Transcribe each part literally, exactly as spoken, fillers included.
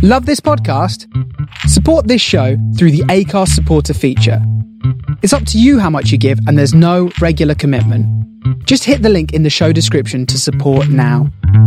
Love this podcast? Support this show through the Acast supporter feature. It's up to you how much you give, and there's no regular commitment. Just hit the link in the show description to support now.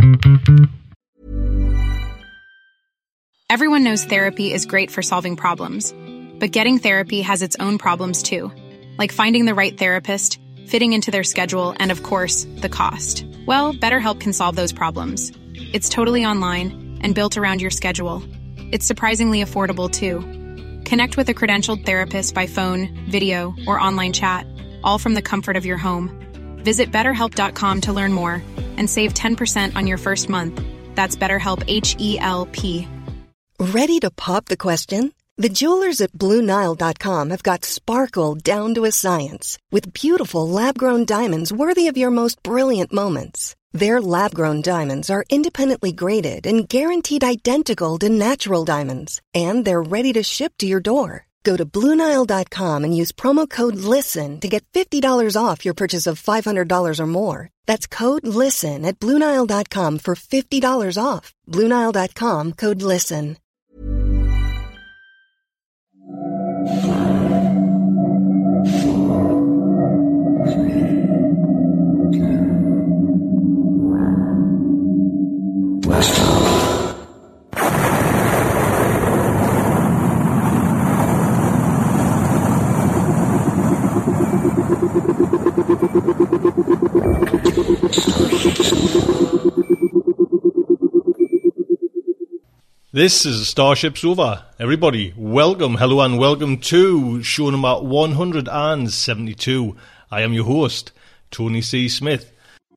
Everyone knows therapy is great for solving problems, but getting therapy has its own problems too, like finding the right therapist, fitting into their schedule, and of course, the cost. Well, BetterHelp can solve those problems. It's totally online and built around your schedule. It's surprisingly affordable too. Connect with a credentialed therapist by phone, video, or online chat, all from the comfort of your home. Visit better help dot com to learn more and save ten percent on your first month. That's BetterHelp, H E L P. Ready to pop the question? The jewelers at Blue Nile dot com have got sparkle down to a science with beautiful lab-grown diamonds worthy of your most brilliant moments. Their lab-grown diamonds are independently graded and guaranteed identical to natural diamonds, and they're ready to ship to your door. Go to Blue Nile dot com and use promo code LISTEN to get fifty dollars off your purchase of five hundred dollars or more. That's code LISTEN at Blue Nile dot com for fifty dollars off. Blue Nile dot com, code LISTEN. This is Starship Sofa. Everybody, welcome, hello and welcome to show number one hundred seventy-two. I am your host, Tony C. Smith.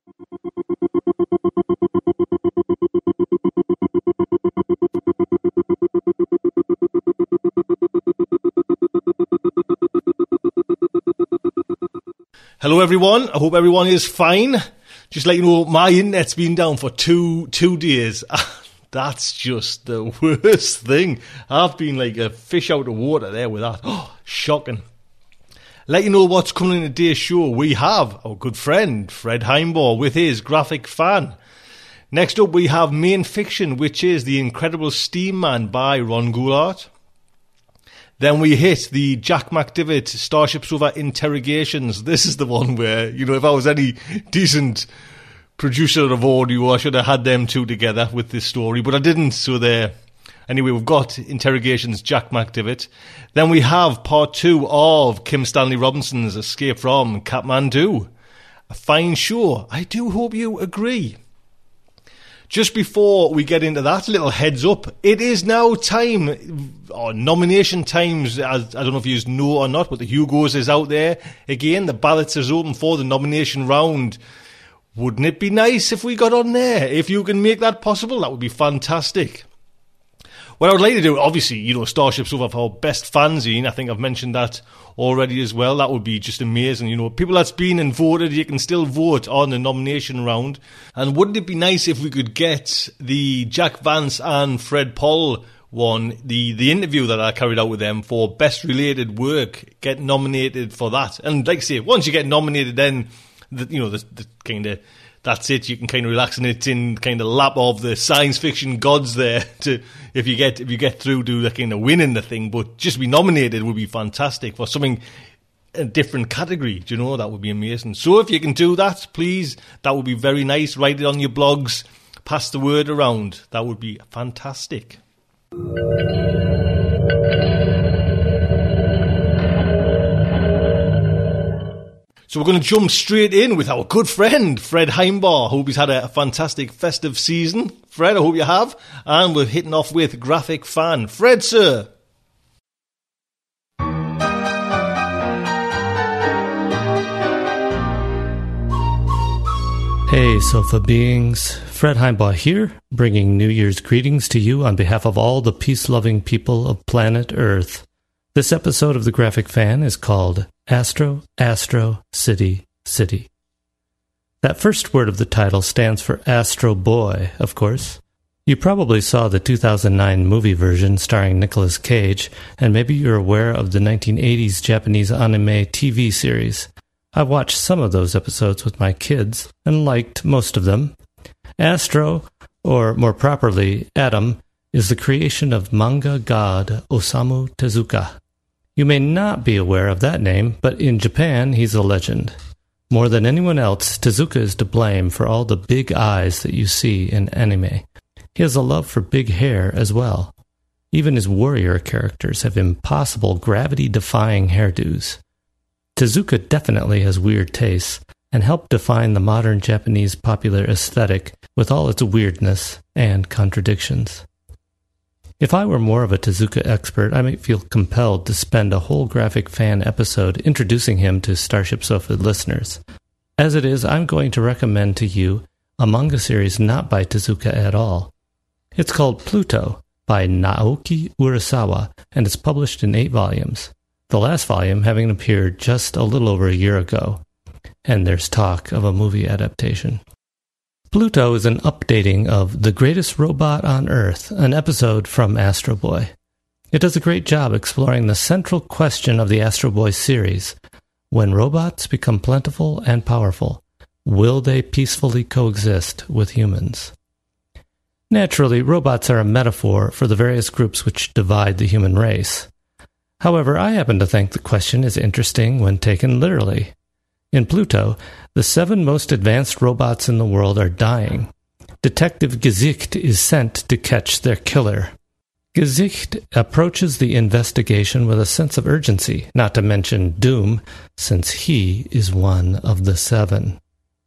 Hello everyone, I hope everyone is fine. Just let you know, my internet's been down for two two days. That's just the worst thing. I've been like a fish out of water there with that. Oh, shocking. Let you know what's coming in today's show. We have our good friend Fred Heimbaugh with his Graphic Fan. Next up we have Main Fiction, which is The Incredible Steam Man by Ron Goulart. Then we hit the Jack McDivitt Starship Sofa Interrogations. This is the one where, you know, if I was any decent producer of audio, I should have had them two together with this story, but I didn't, so there. Anyway, we've got Interrogations, Jack McDivitt. Then we have part two of Kim Stanley Robinson's Escape from Kathmandu. A fine show. I do hope you agree. Just before we get into that, a little heads up. It is now time, or nomination times, as, I don't know if you know or not, but the Hugos is out there. Again, the ballots is open for the nomination round. Wouldn't it be nice if we got on there? If you can make that possible, that would be fantastic. What I would like to do, obviously, you know, Starship Sofa for best fanzine. I think I've mentioned that already as well. That would be just amazing. You know, people that's been and voted, you can still vote on the nomination round. And wouldn't it be nice if we could get the Jack Vance and Fred Poll one, the, the interview that I carried out with them for best related work, get nominated for that. And like I say, once you get nominated, then The, you know, the, the kind of, that's it. You can kind of relax in it in kind of lap of the science fiction gods there. To if you get if you get through to the kind of winning the thing, but just be nominated would be fantastic for something a different category. Do you know, that would be amazing. So if you can do that, please, that would be very nice. Write it on your blogs, pass the word around. That would be fantastic. So we're going to jump straight in with our good friend, Fred Heimbaugh. I hope he's had a fantastic festive season. Fred, I hope you have. And we're hitting off with Graphic Fan. Fred, sir. Hey, Sofa beings. Fred Heimbaugh here, bringing New Year's greetings to you on behalf of all the peace-loving people of planet Earth. This episode of The Graphic Fan is called Astro, Astro, City, City. That first word of the title stands for Astro Boy, of course. You probably saw the two thousand nine movie version starring Nicolas Cage, and maybe you're aware of the nineteen eighties Japanese anime T V series. I watched some of those episodes with my kids, and liked most of them. Astro, or more properly, Adam, is the creation of manga god Osamu Tezuka. You may not be aware of that name, but in Japan he's a legend. More than anyone else, Tezuka is to blame for all the big eyes that you see in anime. He has a love for big hair as well. Even his warrior characters have impossible gravity-defying hairdos. Tezuka definitely has weird tastes, and helped define the modern Japanese popular aesthetic with all its weirdness and contradictions. If I were more of a Tezuka expert, I might feel compelled to spend a whole Graphic Fan episode introducing him to Starship Sofa listeners. As it is, I'm going to recommend to you a manga series not by Tezuka at all. It's called Pluto by Naoki Urasawa, and it's published in eight volumes, the last volume having appeared just a little over a year ago. And there's talk of a movie adaptation. Pluto is an updating of The Greatest Robot on Earth, an episode from Astro Boy. It does a great job exploring the central question of the Astro Boy series. When robots become plentiful and powerful, will they peacefully coexist with humans? Naturally, robots are a metaphor for the various groups which divide the human race. However, I happen to think the question is interesting when taken literally. In Pluto, the seven most advanced robots in the world are dying. Detective Gesicht is sent to catch their killer. Gesicht approaches the investigation with a sense of urgency, not to mention doom, since he is one of the seven.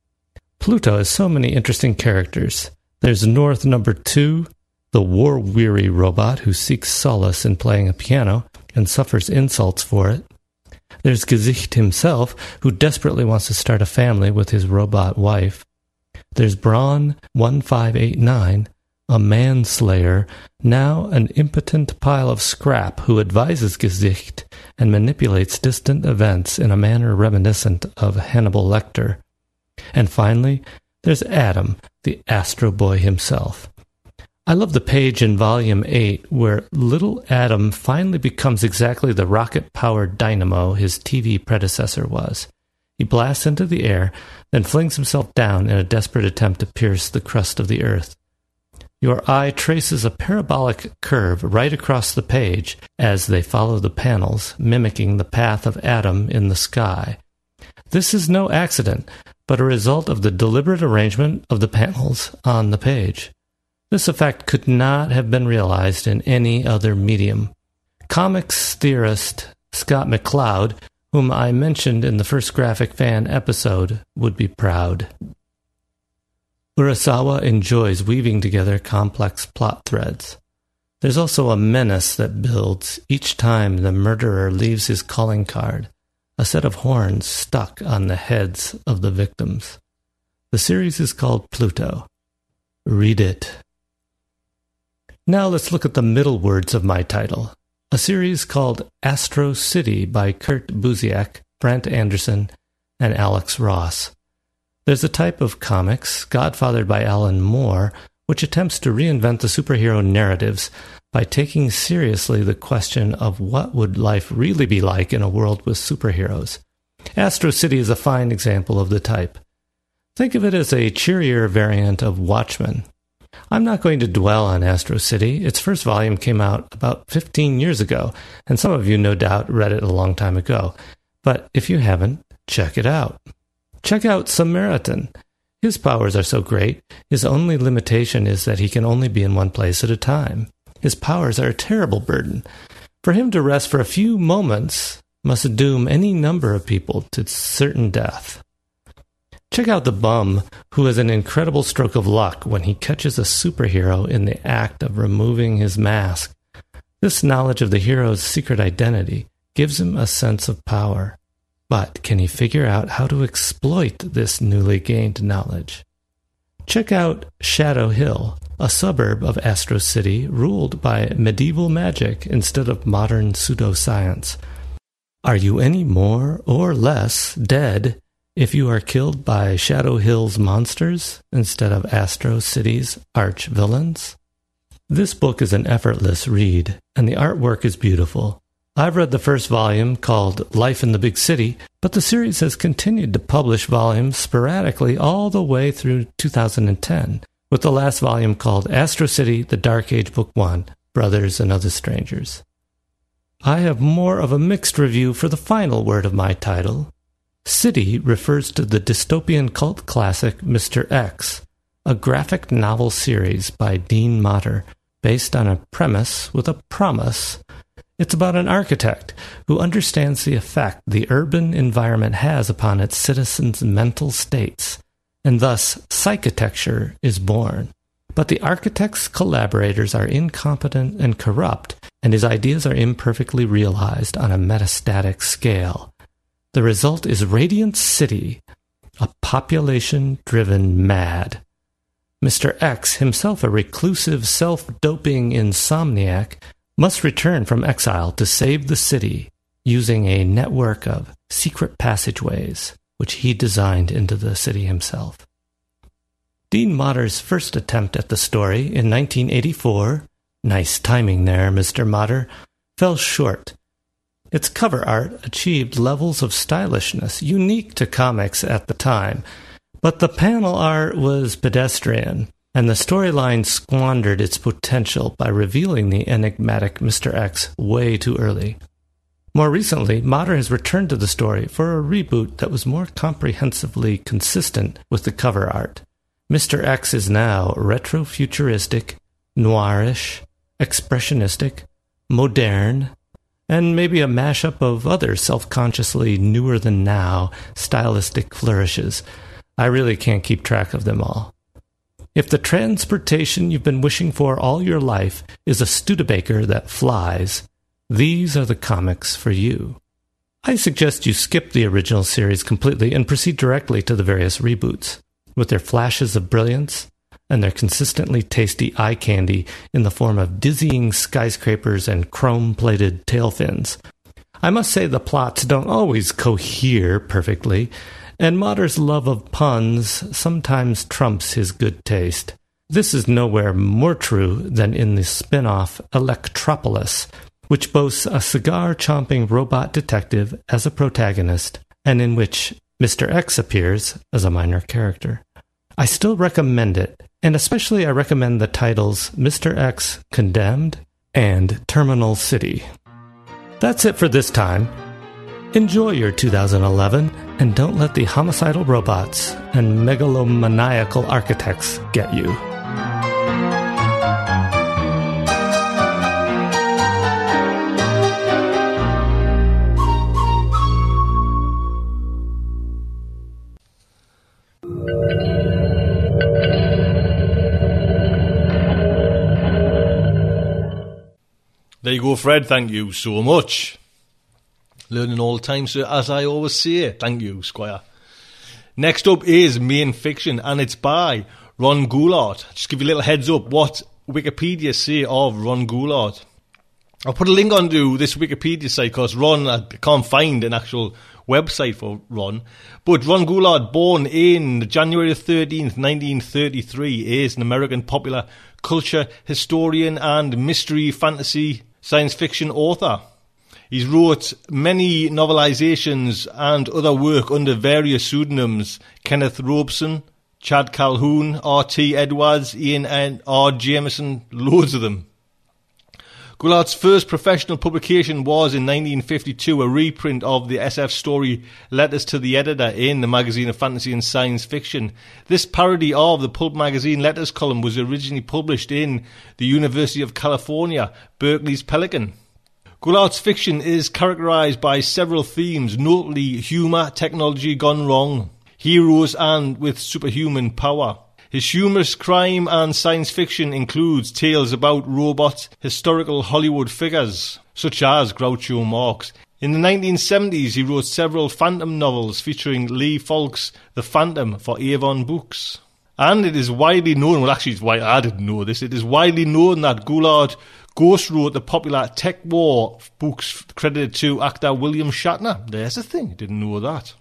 Pluto has so many interesting characters. There's North Number Two, the war-weary robot who seeks solace in playing a piano and suffers insults for it. There's Gesicht himself, who desperately wants to start a family with his robot wife. There's Braun one five eight nine, a manslayer, now an impotent pile of scrap who advises Gesicht and manipulates distant events in a manner reminiscent of Hannibal Lecter. And finally, there's Adam, the Astro Boy himself. I love the page in Volume eight where little Adam finally becomes exactly the rocket-powered dynamo his T V predecessor was. He blasts into the air, then flings himself down in a desperate attempt to pierce the crust of the Earth. Your eye traces a parabolic curve right across the page as they follow the panels, mimicking the path of Adam in the sky. This is no accident, but a result of the deliberate arrangement of the panels on the page. This effect could not have been realized in any other medium. Comics theorist Scott McCloud, whom I mentioned in the first Graphic Fan episode, would be proud. Urasawa enjoys weaving together complex plot threads. There's also a menace that builds each time the murderer leaves his calling card, a set of horns stuck on the heads of the victims. The series is called Pluto. Read it. Now let's look at the middle words of my title, a series called Astro City by Kurt Busiek, Brent Anderson, and Alex Ross. There's a type of comics, godfathered by Alan Moore, which attempts to reinvent the superhero narratives by taking seriously the question of what would life really be like in a world with superheroes. Astro City is a fine example of the type. Think of it as a cheerier variant of Watchmen. I'm not going to dwell on Astro City. Its first volume came out about fifteen years ago, and some of you no doubt read it a long time ago. But if you haven't, check it out. Check out Samaritan. His powers are so great, his only limitation is that he can only be in one place at a time. His powers are a terrible burden. For him to rest for a few moments must doom any number of people to certain death. Check out The Bum, who has an incredible stroke of luck when he catches a superhero in the act of removing his mask. This knowledge of the hero's secret identity gives him a sense of power. But can he figure out how to exploit this newly gained knowledge? Check out Shadow Hill, a suburb of Astro City ruled by medieval magic instead of modern pseudoscience. Are you any more or less dead if you are killed by Shadow Hill's monsters instead of Astro City's arch-villains? This book is an effortless read, and the artwork is beautiful. I've read the first volume, called Life in the Big City, but the series has continued to publish volumes sporadically all the way through two thousand ten, with the last volume called Astro City, The Dark Age Book one, Brothers and Other Strangers. I have more of a mixed review for the final word of my title. City refers to the dystopian cult classic Mister X, a graphic novel series by Dean Motter, based on a premise with a promise. It's about an architect who understands the effect the urban environment has upon its citizens' mental states, and thus psychitecture is born. But the architect's collaborators are incompetent and corrupt, and his ideas are imperfectly realized on a metastatic scale. The result is Radiant City, a population-driven mad. Mister X, himself a reclusive, self-doping insomniac, must return from exile to save the city using a network of secret passageways, which he designed into the city himself. Dean Motter's first attempt at the story in nineteen eighty-four, nice timing there, Mister Motter, fell short. Its cover art achieved levels of stylishness unique to comics at the time, but the panel art was pedestrian, and the storyline squandered its potential by revealing the enigmatic Mister X way too early. More recently, Motter has returned to the story for a reboot that was more comprehensively consistent with the cover art. Mister X is now retro-futuristic, noirish, expressionistic, modern, and maybe a mashup of other self-consciously newer-than-now stylistic flourishes. I really can't keep track of them all. If the transportation you've been wishing for all your life is a Studebaker that flies, these are the comics for you. I suggest you skip the original series completely and proceed directly to the various reboots, with their flashes of brilliance and their consistently tasty eye candy in the form of dizzying skyscrapers and chrome-plated tail fins. I must say the plots don't always cohere perfectly, and Motter's love of puns sometimes trumps his good taste. This is nowhere more true than in the spin-off Electropolis, which boasts a cigar-chomping robot detective as a protagonist, and in which Mister X appears as a minor character. I still recommend it, and especially I recommend the titles Mister X Condemned and Terminal City. That's it for this time. Enjoy your two thousand eleven, and don't let the homicidal robots and megalomaniacal architects get you. There you go, Fred. Thank you so much. Learning all the time, sir, as I always say. Thank you, Squire. Next up is Main Fiction, and it's by Ron Goulart. Just give you a little heads up what Wikipedia say of Ron Goulart. I'll put a link onto this Wikipedia site because Ron, I can't find an actual website for Ron. But Ron Goulart, born in January thirteenth, nineteen thirty-three, is an American popular culture historian and mystery fantasy science fiction author. He's wrote many novelizations and other work under various pseudonyms: Kenneth Robeson, Chad Calhoun, R T Edwards, Ian and R Jameson, loads of them. Goulart's first professional publication was in nineteen fifty-two, a reprint of the S F story Letters to the Editor in the Magazine of Fantasy and Science Fiction. This parody of the Pulp magazine Letters column was originally published in the University of California, Berkeley's Pelican. Goulart's fiction is characterized by several themes, notably humour, technology gone wrong, heroes and with superhuman power. His humorous crime and science fiction includes tales about robot, historical Hollywood figures, such as Groucho Marx. In the nineteen seventies, he wrote several Phantom novels featuring Lee Falk's The Phantom for Avon Books. And it is widely known, well actually it's why I didn't know this, it is widely known that Goulart ghost wrote the popular Tech War books credited to actor William Shatner. There's a thing, didn't know that.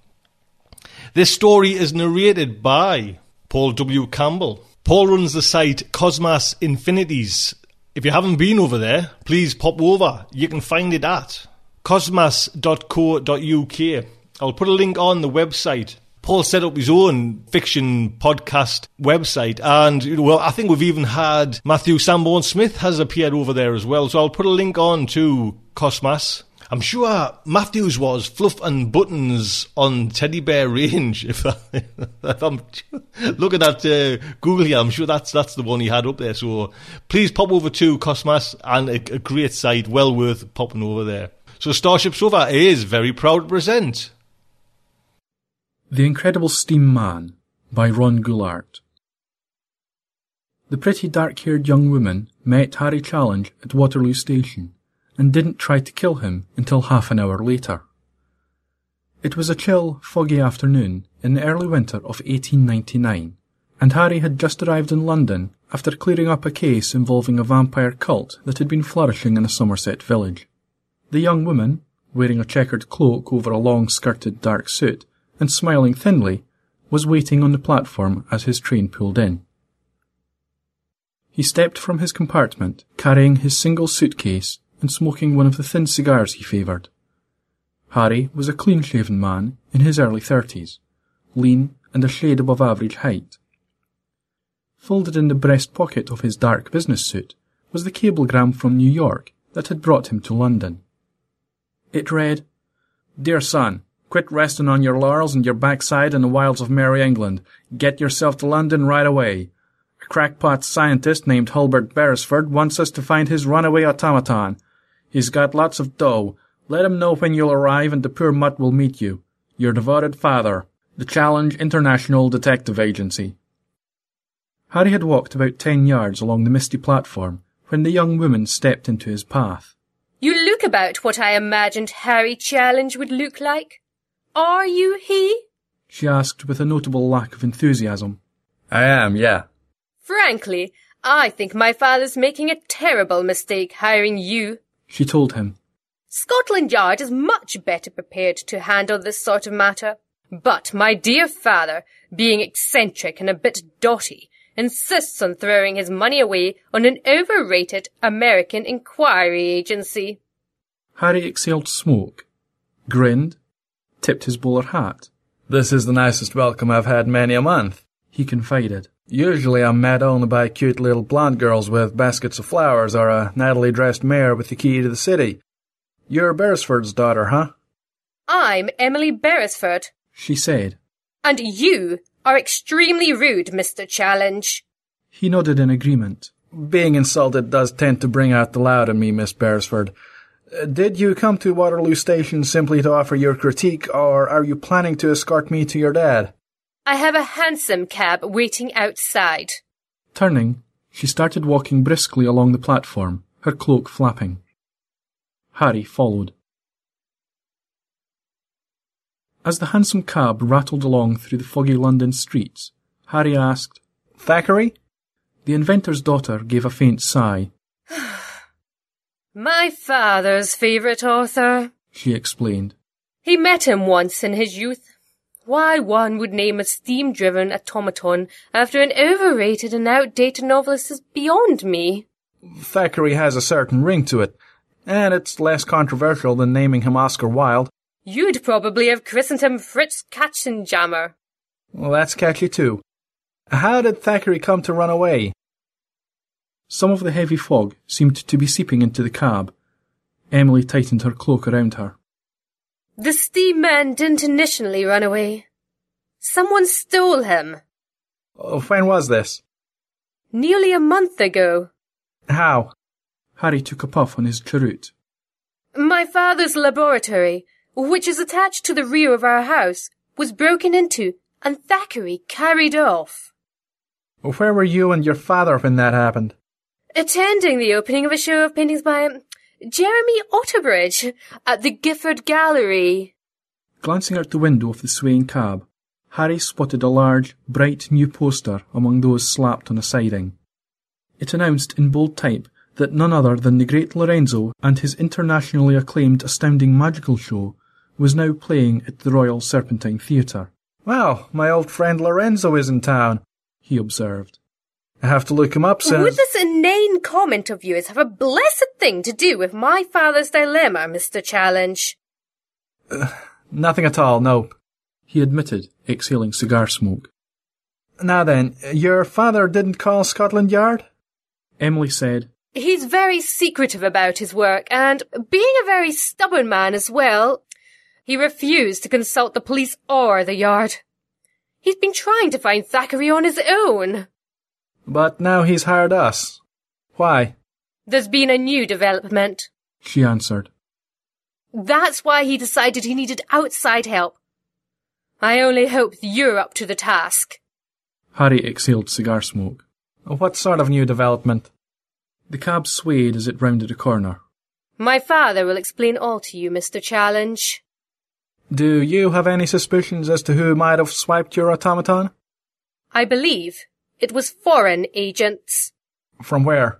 This story is narrated by Paul W. Campbell. Paul runs the site Cosmos Infinities. If you haven't been over there, please pop over. You can find it at cosmos dot co dot uk. I'll put a link on the website. Paul set up his own fiction podcast website, and you know, well, I think we've even had Matthew Sanborn Smith has appeared over there as well. So I'll put a link on to Cosmas. I'm sure Matthews was Fluff and Buttons on Teddy Bear Range. If, I, if I'm looking at uh, Google here, I'm sure that's that's the one he had up there. So please pop over to Cosmas, and a, a great site, well worth popping over there. So Starship Sofa is very proud to present The Incredible Steam Man by Ron Goulart. The pretty dark-haired young woman met Harry Challenge at Waterloo Station and didn't try to kill him until half an hour later. It was a chill, foggy afternoon in the early winter of eighteen ninety-nine, and Harry had just arrived in London after clearing up a case involving a vampire cult that had been flourishing in a Somerset village. The young woman, wearing a checkered cloak over a long-skirted dark suit and smiling thinly, was waiting on the platform as his train pulled in. He stepped from his compartment, carrying his single suitcase and smoking one of the thin cigars he favoured. Harry was a clean-shaven man in his early thirties, lean and a shade above average height. Folded in the breast pocket of his dark business suit was the cablegram from New York that had brought him to London. It read, "Dear son, quit resting on your laurels and your backside in the wilds of Merry England. Get yourself to London right away. A crackpot scientist named Hulbert Beresford wants us to find his runaway automaton. He's got lots of dough. Let him know when you'll arrive and the poor mutt will meet you. Your devoted father, the Challenge International Detective Agency." Harry had walked about ten yards along the misty platform when the young woman stepped into his path. "You look about what I imagined Harry Challenge would look like. Are you he?" she asked with a notable lack of enthusiasm. "I am, yeah." "Frankly, I think my father's making a terrible mistake hiring you," she told him. "Scotland Yard is much better prepared to handle this sort of matter. But my dear father, being eccentric and a bit dotty, insists on throwing his money away on an overrated American inquiry agency." Harry exhaled smoke, grinned, tipped his bowler hat. "This is the nicest welcome I've had many a month," he confided. "Usually I'm met only by cute little blonde girls with baskets of flowers or a nattily dressed mare with the key to the city. You're Beresford's daughter, huh?" "I'm Emily Beresford," she said. "And you are extremely rude, Mister Challenge." He nodded in agreement. "Being insulted does tend to bring out the loud in me, Miss Beresford. Uh, did you come to Waterloo Station simply to offer your critique, or are you planning to escort me to your dad?" "I have a hansom cab waiting outside." Turning, she started walking briskly along the platform, her cloak flapping. Harry followed. As the hansom cab rattled along through the foggy London streets, Harry asked, "Thackeray?" The inventor's daughter gave a faint sigh. "My father's favourite author," she explained. "He met him once in his youth. Why one would name a steam-driven automaton after an overrated and outdated novelist is beyond me." "Thackeray has a certain ring to it, and it's less controversial than naming him Oscar Wilde." "You'd probably have christened him Fritz Katzenjammer." "Well, that's catchy too. How did Thackeray come to run away?" Some of the heavy fog seemed to be seeping into the cab. Emily tightened her cloak around her. "The steam man didn't initially run away. Someone stole him." Oh, when was this?" "Nearly a month ago." "How?" Harry took a puff on his cheroot. "My father's laboratory, which is attached to the rear of our house, was broken into, and Thackeray carried off." "Where were you and your father when that happened?" "Attending the opening of a show of paintings by Jeremy Otterbridge at the Gifford Gallery." Glancing out the window of the swaying cab, Harry spotted a large, bright new poster among those slapped on a siding. It announced in bold type that none other than the great Lorenzo and his internationally acclaimed Astounding Magical Show was now playing at the Royal Serpentine Theatre. "Well, my old friend Lorenzo is in town," he observed. "I have to look him up since—" "Would this inane comment of yours have a blessed thing to do with my father's dilemma, Mister Challenge?" Uh, nothing at all, nope," he admitted, exhaling cigar smoke. Now then, your father didn't call Scotland Yard? Emily said. He's very secretive about his work, and being a very stubborn man as well, he refused to consult the police or the Yard. He's been trying to find Thackeray on his own. But now he's hired us. Why? There's been a new development, she answered. That's why he decided he needed outside help. I only hope you're up to the task. Harry exhaled cigar smoke. What sort of new development? The cab swayed as it rounded a corner. My father will explain all to you, Mister Challenge. Do you have any suspicions as to who might have swiped your automaton? I believe it was foreign agents. From where?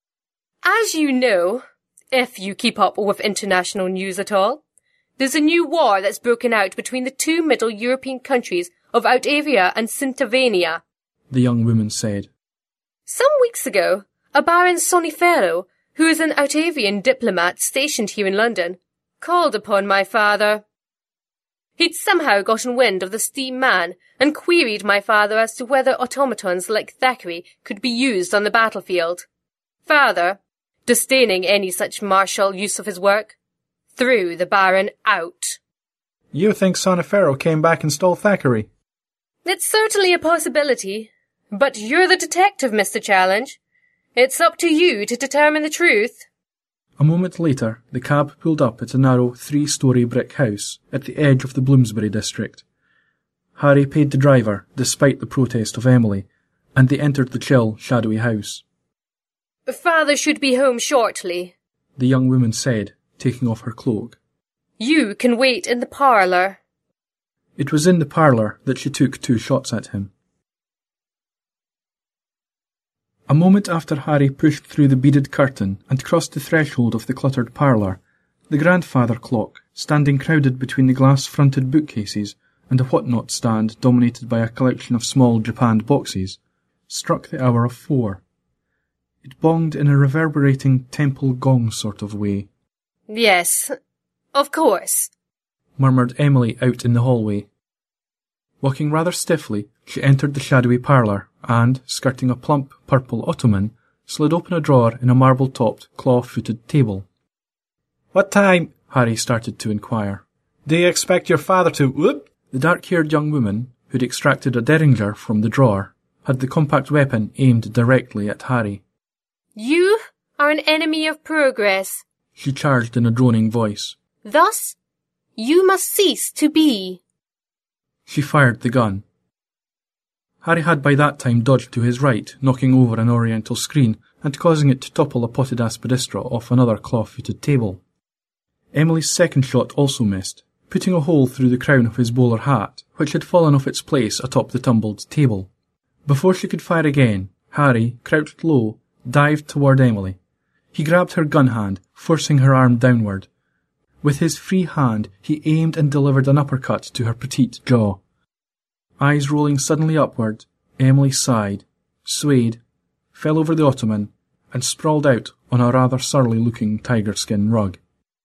As you know, if you keep up with international news at all, there's a new war that's broken out between the two Middle European countries of Outavia and Sintavania, the young woman said. Some weeks ago, a Baron Sonifero, who is an Outavian diplomat stationed here in London, called upon my father. He'd somehow gotten wind of the Steam Man and queried my father as to whether automatons like Thackeray could be used on the battlefield. Father, disdaining any such martial use of his work, threw the Baron out. You think Sonifero came back and stole Thackeray? It's certainly a possibility, but you're the detective, Mister Challenge. It's up to you to determine the truth. A moment later, the cab pulled up at a narrow three-storey brick house at the edge of the Bloomsbury district. Harry paid the driver, despite the protest of Emily, and they entered the chill, shadowy house. Father should be home shortly, the young woman said, taking off her cloak. You can wait in the parlour. It was in the parlour that she took two shots at him. A moment after Harry pushed through the beaded curtain and crossed the threshold of the cluttered parlour, the grandfather clock, standing crowded between the glass-fronted bookcases and a whatnot stand dominated by a collection of small japanned boxes, struck the hour of four. It bonged in a reverberating temple gong sort of way. Yes, of course, murmured Emily out in the hallway. Walking rather stiffly, she entered the shadowy parlour and, skirting a plump purple ottoman, slid open a drawer in a marble-topped, claw-footed table. What time? Harry started to inquire. Do you expect your father to... Whoop? The dark-haired young woman, who'd extracted a derringer from the drawer, had the compact weapon aimed directly at Harry. You are an enemy of progress, she charged in a droning voice. Thus, you must cease to be. She fired the gun. Harry had by that time dodged to his right, knocking over an oriental screen and causing it to topple a potted aspidistra off another claw-footed table. Emily's second shot also missed, putting a hole through the crown of his bowler hat, which had fallen off its place atop the tumbled table. Before she could fire again, Harry, crouched low, dived toward Emily. He grabbed her gun hand, forcing her arm downward. With his free hand, he aimed and delivered an uppercut to her petite jaw. Eyes rolling suddenly upward, Emily sighed, swayed, fell over the ottoman, and sprawled out on a rather surly-looking tiger-skin rug.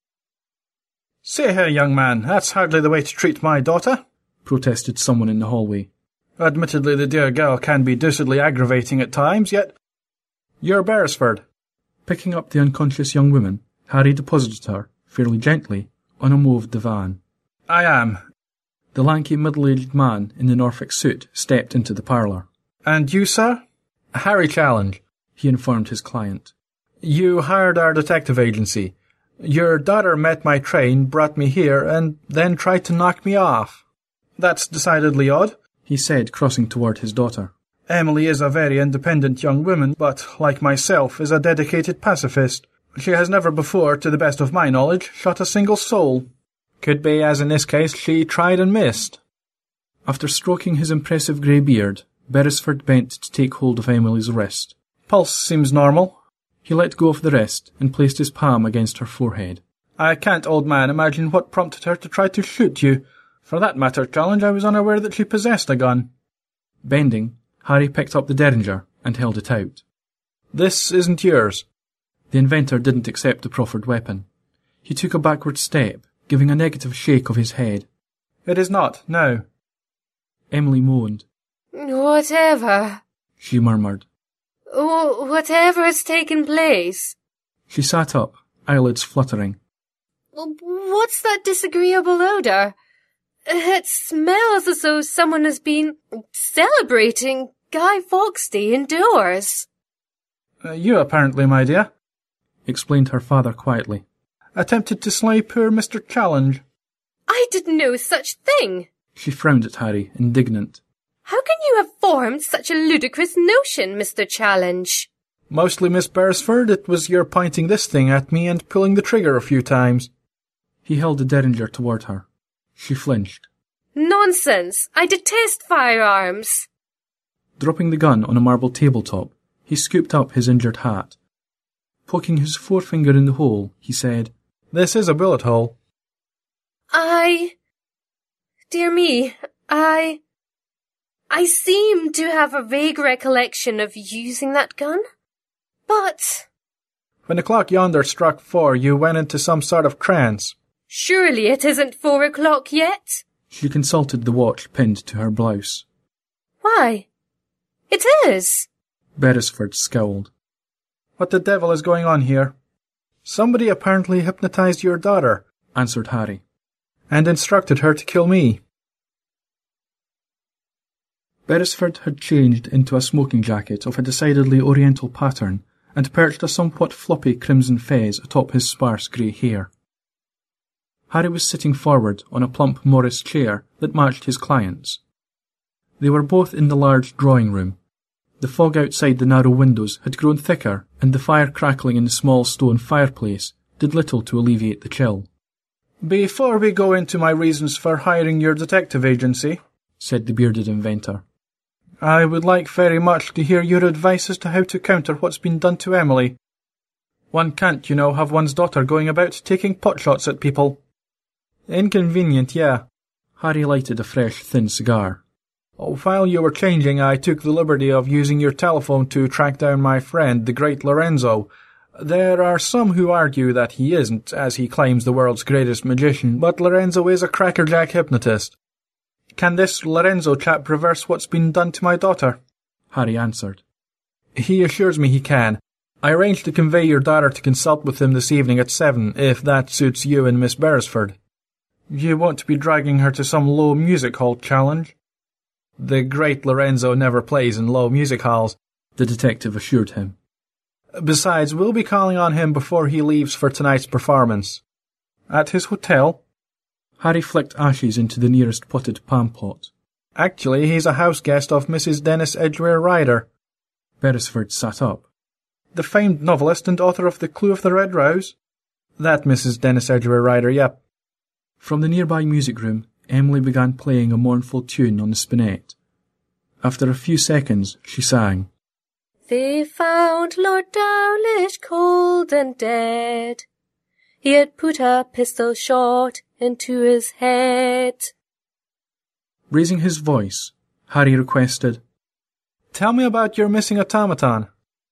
"See here, young man, that's hardly the way to treat my daughter," protested someone in the hallway. "Admittedly, the dear girl can be deucedly aggravating at times, yet—" "You're Beresford." Picking up the unconscious young woman, Harry deposited her, fairly gently, on a mauve divan. "I am." The lanky middle-aged man in the Norfolk suit stepped into the parlour. "And you, sir?" "Harry Challenge," he informed his client. "You hired our detective agency. Your daughter met my train, brought me here, and then tried to knock me off." "That's decidedly odd," he said, crossing toward his daughter. "Emily is a very independent young woman, but, like myself, is a dedicated pacifist. She has never before, to the best of my knowledge, shot a single soul. Could be, as in this case, she tried and missed." After stroking his impressive grey beard, Beresford bent to take hold of Emily's wrist. "Pulse seems normal." He let go of the wrist and placed his palm against her forehead. "I can't, old man, imagine what prompted her to try to shoot you. For that matter, Challenge, I was unaware that she possessed a gun." Bending, Harry picked up the derringer and held it out. "This isn't yours." The inventor didn't accept the proffered weapon. He took a backward step, giving a negative shake of his head. "It is not, no." Emily moaned. Whatever, she murmured. Oh, whatever has taken place. She sat up, eyelids fluttering. What's that disagreeable odour? It smells as though someone has been celebrating Guy Fawkes Day indoors. Uh, you apparently, my dear, explained her father quietly. Attempted to slay poor Mister Challenge. I did no such thing. She frowned at Harry, indignant. How can you have formed such a ludicrous notion, Mister Challenge? Mostly, Miss Beresford, it was your pointing this thing at me and pulling the trigger a few times. He held the derringer toward her. She flinched. Nonsense! I detest firearms! Dropping the gun on a marble tabletop, he scooped up his injured hat. Poking his forefinger in the hole, he said, This is a bullet hole. I... Dear me, I... I seem to have a vague recollection of using that gun, but... When the clock yonder struck four, you went into some sort of trance. Surely it isn't four o'clock yet? She consulted the watch pinned to her blouse. Why? It is. Beresford scowled. What the devil is going on here? Somebody apparently hypnotized your daughter, answered Harry, and instructed her to kill me. Beresford had changed into a smoking jacket of a decidedly oriental pattern and perched a somewhat floppy crimson fez atop his sparse grey hair. Harry was sitting forward on a plump Morris chair that matched his client's. They were both in the large drawing-room. The fog outside the narrow windows had grown thicker, and the fire crackling in the small stone fireplace did little to alleviate the chill. "Before we go into my reasons for hiring your detective agency," said the bearded inventor, "I would like very much to hear your advice as to how to counter what's been done to Emily. One can't, you know, have one's daughter going about taking potshots at people." "Inconvenient, yeah." Harry lighted a fresh, thin cigar. "Oh, while you were changing, I took the liberty of using your telephone to track down my friend, the great Lorenzo. There are some who argue that he isn't, as he claims the world's greatest magician, but Lorenzo is a crackerjack hypnotist. Can this Lorenzo chap reverse what's been done to my daughter?" Harry answered. "He assures me he can. I arranged to convey your daughter to consult with him this evening at seven, if that suits you and Miss Beresford. You won't be dragging her to some low music hall challenge?" "The great Lorenzo never plays in low music halls," the detective assured him. "Besides, we'll be calling on him before he leaves for tonight's performance." "At his hotel?" Harry flicked ashes into the nearest potted palm pot. "Actually, he's a house guest of Missus Dennis Edgware Ryder." Beresford sat up. "The famed novelist and author of The Clue of the Red Rose?" "That Missus Dennis Edgware Ryder, yep." From the nearby music room, Emily began playing a mournful tune on the spinet. After a few seconds, she sang, "They found Lord Dowlish cold and dead. He had put a pistol shot into his head." Raising his voice, Harry requested, "Tell me about your missing automaton."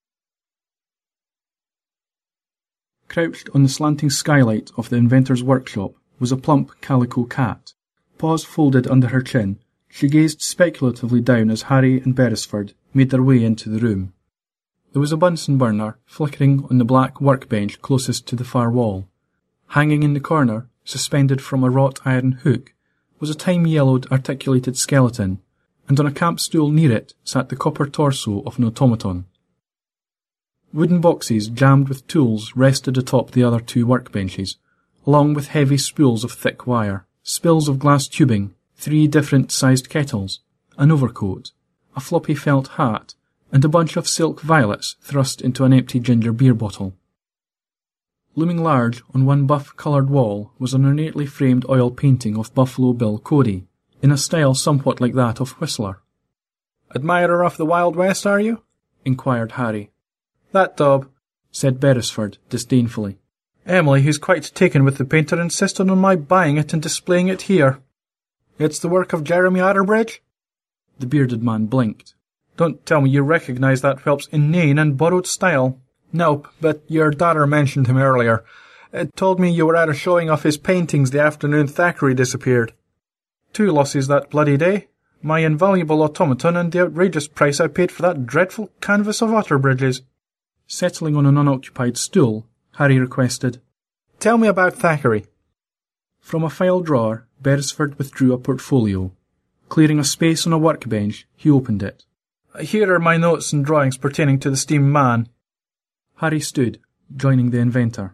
Crouched on the slanting skylight of the inventor's workshop was a plump calico cat. Paws folded under her chin, she gazed speculatively down as Harry and Beresford made their way into the room. There was a Bunsen burner flickering on the black workbench closest to the far wall. Hanging in the corner, suspended from a wrought iron hook, was a time-yellowed articulated skeleton, and on a camp stool near it sat the copper torso of an automaton. Wooden boxes jammed with tools rested atop the other two workbenches, along with heavy spools of thick wire, spills of glass tubing, three different-sized kettles, an overcoat, a floppy felt hat, and a bunch of silk violets thrust into an empty ginger beer bottle. Looming large on one buff-coloured wall was an ornately framed oil painting of Buffalo Bill Cody, in a style somewhat like that of Whistler. "Admirer of the Wild West, are you?" inquired Harry. "That daub," said Beresford disdainfully. "Emily, who's quite taken with the painter, insisted on my buying it and displaying it here." "It's the work of Jeremy Atterbridge?" The bearded man blinked. "Don't tell me you recognise that whelp's inane and borrowed style." "Nope, but your daughter mentioned him earlier. It told me you were at a showing of his paintings the afternoon Thackeray disappeared." "Two losses that bloody day. my invaluable automaton and the outrageous price I paid for that dreadful canvas of otter bridges. Settling on an unoccupied stool, Harry requested, "Tell me about Thackeray." From a file drawer, Beresford withdrew a portfolio. Clearing a space on a workbench, he opened it. "Here are my notes and drawings pertaining to the steam man." Harry stood, joining the inventor.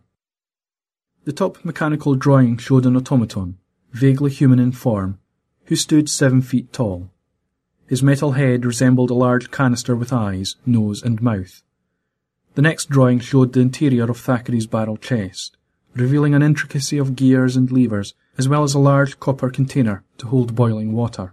The top mechanical drawing showed an automaton, vaguely human in form, who stood seven feet tall. His metal head resembled a large canister with eyes, nose, and mouth. The next drawing showed the interior of Thackeray's barrel chest, revealing an intricacy of gears and levers, as well as a large copper container to hold boiling water.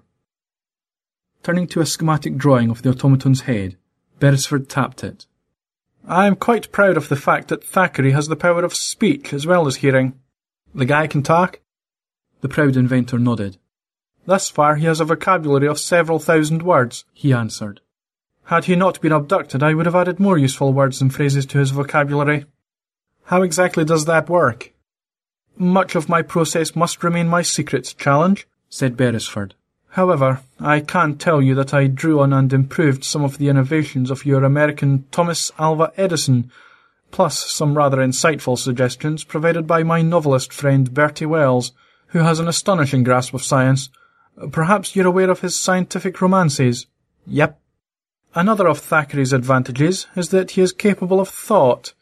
Turning to a schematic drawing of the automaton's head, Beresford tapped it. "I am quite proud of the fact that Thackeray has the power of speech as well as hearing. The guy can talk?" The proud inventor nodded. "Thus far he has a vocabulary of several thousand words," he answered. "Had he not been abducted, I would have added more useful words and phrases to his vocabulary." "How exactly does that work?" "Much of my process must remain my secret, Challenge," said Beresford. "However, I can tell you that I drew on and improved some of the innovations of your American Thomas Alva Edison, plus some rather insightful suggestions provided by my novelist friend Bertie Wells, who has an astonishing grasp of science. Perhaps you're aware of his scientific romances?" "Yep." "Another of Thackeray's advantages is that he is capable of thought."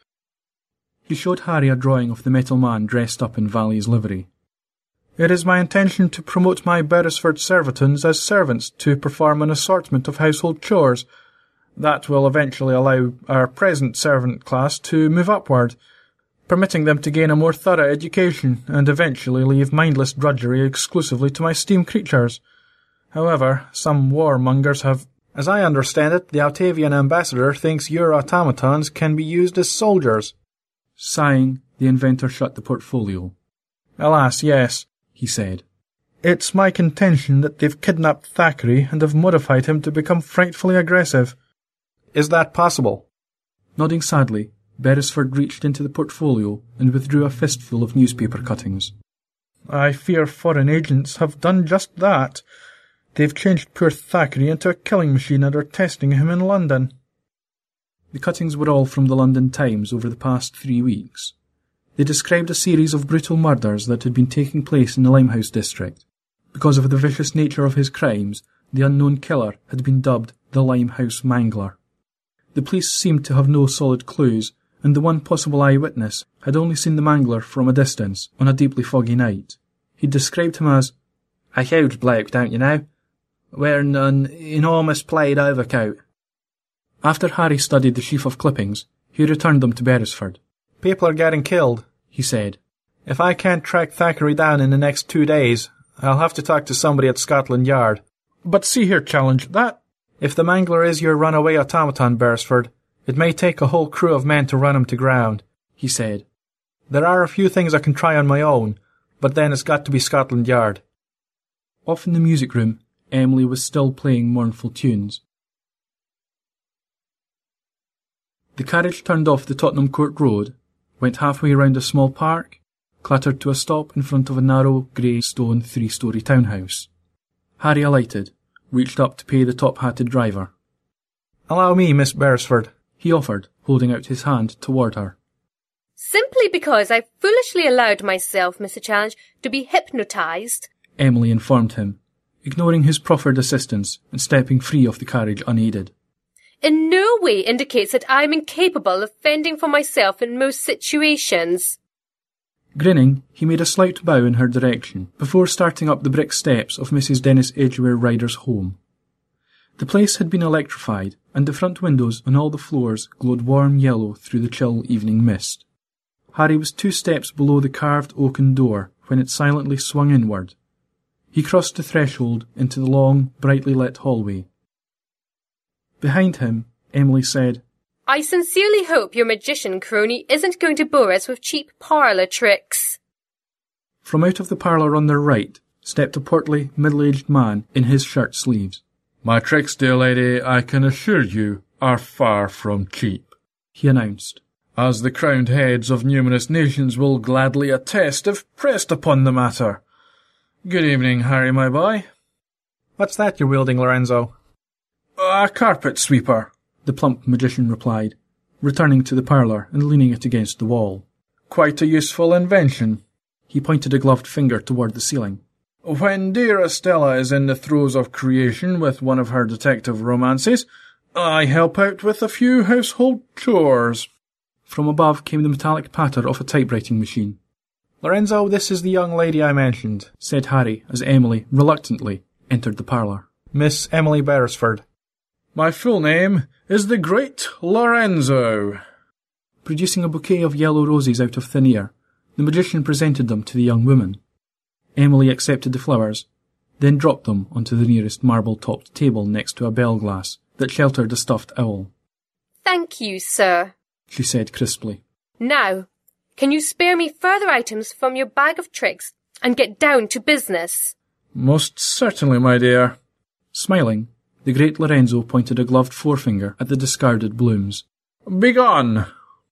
He showed Harry a drawing of the metal man dressed up in Valley's livery. "It is my intention to promote my Beresford servitons as servants to perform an assortment of household chores. That will eventually allow our present servant class to move upward, permitting them to gain a more thorough education and eventually leave mindless drudgery exclusively to my steam creatures. However, some warmongers have... As I understand it, the Altavian ambassador thinks your automatons can be used as soldiers." Sighing, the inventor shut the portfolio. "Alas, yes," he said. "It's my contention that they've kidnapped Thackeray and have modified him to become frightfully aggressive." "Is that possible?" Nodding sadly, Beresford reached into the portfolio and withdrew a fistful of newspaper cuttings. "I fear foreign agents have done just that. They've changed poor Thackeray into a killing machine and are testing him in London." The cuttings were all from the London Times over the past three weeks. They described a series of brutal murders that had been taking place in the Limehouse district. Because of the vicious nature of his crimes, the unknown killer had been dubbed the Limehouse Mangler. The police seemed to have no solid clues, and the one possible eyewitness had only seen the mangler from a distance on a deeply foggy night. He described him as a huge bloke, don't you know, wearing an enormous plaid overcoat. After Harry studied the sheaf of clippings, he returned them to Beresford. "People are getting killed," he said. "If I can't track Thackeray down in the next two days, I'll have to talk to somebody at Scotland Yard." "But see here, Challenge, that..." "If the mangler is your runaway automaton, Beresford, it may take a whole crew of men to run him to ground," he said. "There are a few things I can try on my own, but then it's got to be Scotland Yard." Off in the music room, Emily was still playing mournful tunes. The carriage turned off the Tottenham Court Road, went halfway round a small park, clattered to a stop in front of a narrow, grey stone three-storey townhouse. Harry alighted, reached up to pay the top-hatted driver. "Allow me, Miss Beresford," he offered, holding out his hand toward her. "Simply because I foolishly allowed myself, Mister Challenge, to be hypnotized," Emily informed him, ignoring his proffered assistance and stepping free of the carriage unaided. "in no way indicates that I am incapable of fending for myself in most situations." Grinning, he made a slight bow in her direction before starting up the brick steps of Missus Dennis Edgware Ryder's home. The place had been electrified, and the front windows on all the floors glowed warm yellow through the chill evening mist. Harry was two steps below the carved oaken door when it silently swung inward. He crossed the threshold into the long, brightly lit hallway. Behind him, Emily said, "I sincerely hope your magician crony isn't going to bore us with cheap parlour tricks." From out of the parlour on their right stepped a portly, middle-aged man in his shirt sleeves. "My tricks, dear lady, I can assure you, are far from cheap," he announced, "as the crowned heads of numerous nations will gladly attest if pressed upon the matter. Good evening, Harry, my boy." What's that you're wielding, Lorenzo? A carpet sweeper, the plump magician replied, returning to the parlour and leaning it against the wall. Quite a useful invention. He pointed a gloved finger toward the ceiling. When dear Estella is in the throes of creation with one of her detective romances, I help out with a few household chores. From above came the metallic patter of a typewriting machine. Lorenzo, this is the young lady I mentioned, said Harry as Emily, reluctantly, entered the parlour. Miss Emily Beresford. My full name is the Great Lorenzo. Producing a bouquet of yellow roses out of thin air, the magician presented them to the young woman. Emily accepted the flowers, then dropped them onto the nearest marble-topped table next to a bell glass that sheltered a stuffed owl. Thank you, sir, she said crisply. Now, can you spare me further items from your bag of tricks and get down to business? Most certainly, my dear. Smiling, the great Lorenzo pointed a gloved forefinger at the discarded blooms. Begone!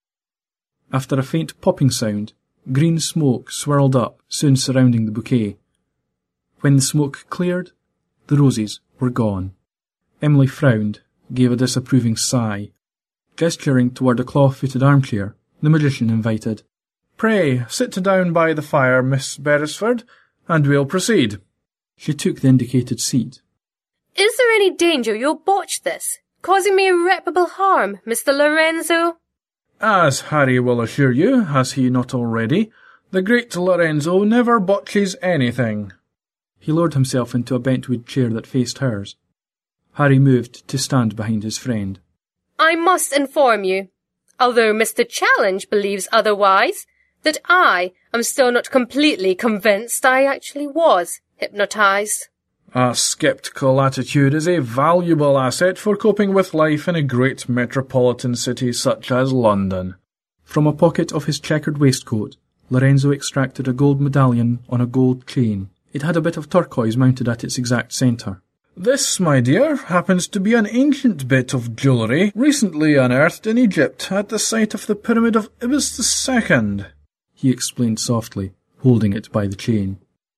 After a faint popping sound, green smoke swirled up, soon surrounding the bouquet. When the smoke cleared, the roses were gone. Emily frowned, gave a disapproving sigh. Gesturing toward a claw-footed armchair, the magician invited, Pray, sit down by the fire, Miss Beresford, and we'll proceed. She took the indicated seat. Is there any danger you'll botch this, causing me irreparable harm, Mister Lorenzo? As Harry will assure you, has he not already, the great Lorenzo never botches anything. He lowered himself into a bentwood chair that faced hers. Harry moved to stand behind his friend. I must inform you, although Mister Challenge believes otherwise, that I am still not completely convinced I actually was hypnotized. A sceptical attitude is a valuable asset for coping with life in a great metropolitan city such as London. From a pocket of his checkered waistcoat, Lorenzo extracted a gold medallion on a gold chain. It had a bit of turquoise mounted at its exact centre. This, my dear, happens to be an ancient bit of jewellery recently unearthed in Egypt at the site of the Pyramid of Ibis the Second, he explained softly, holding it by the chain.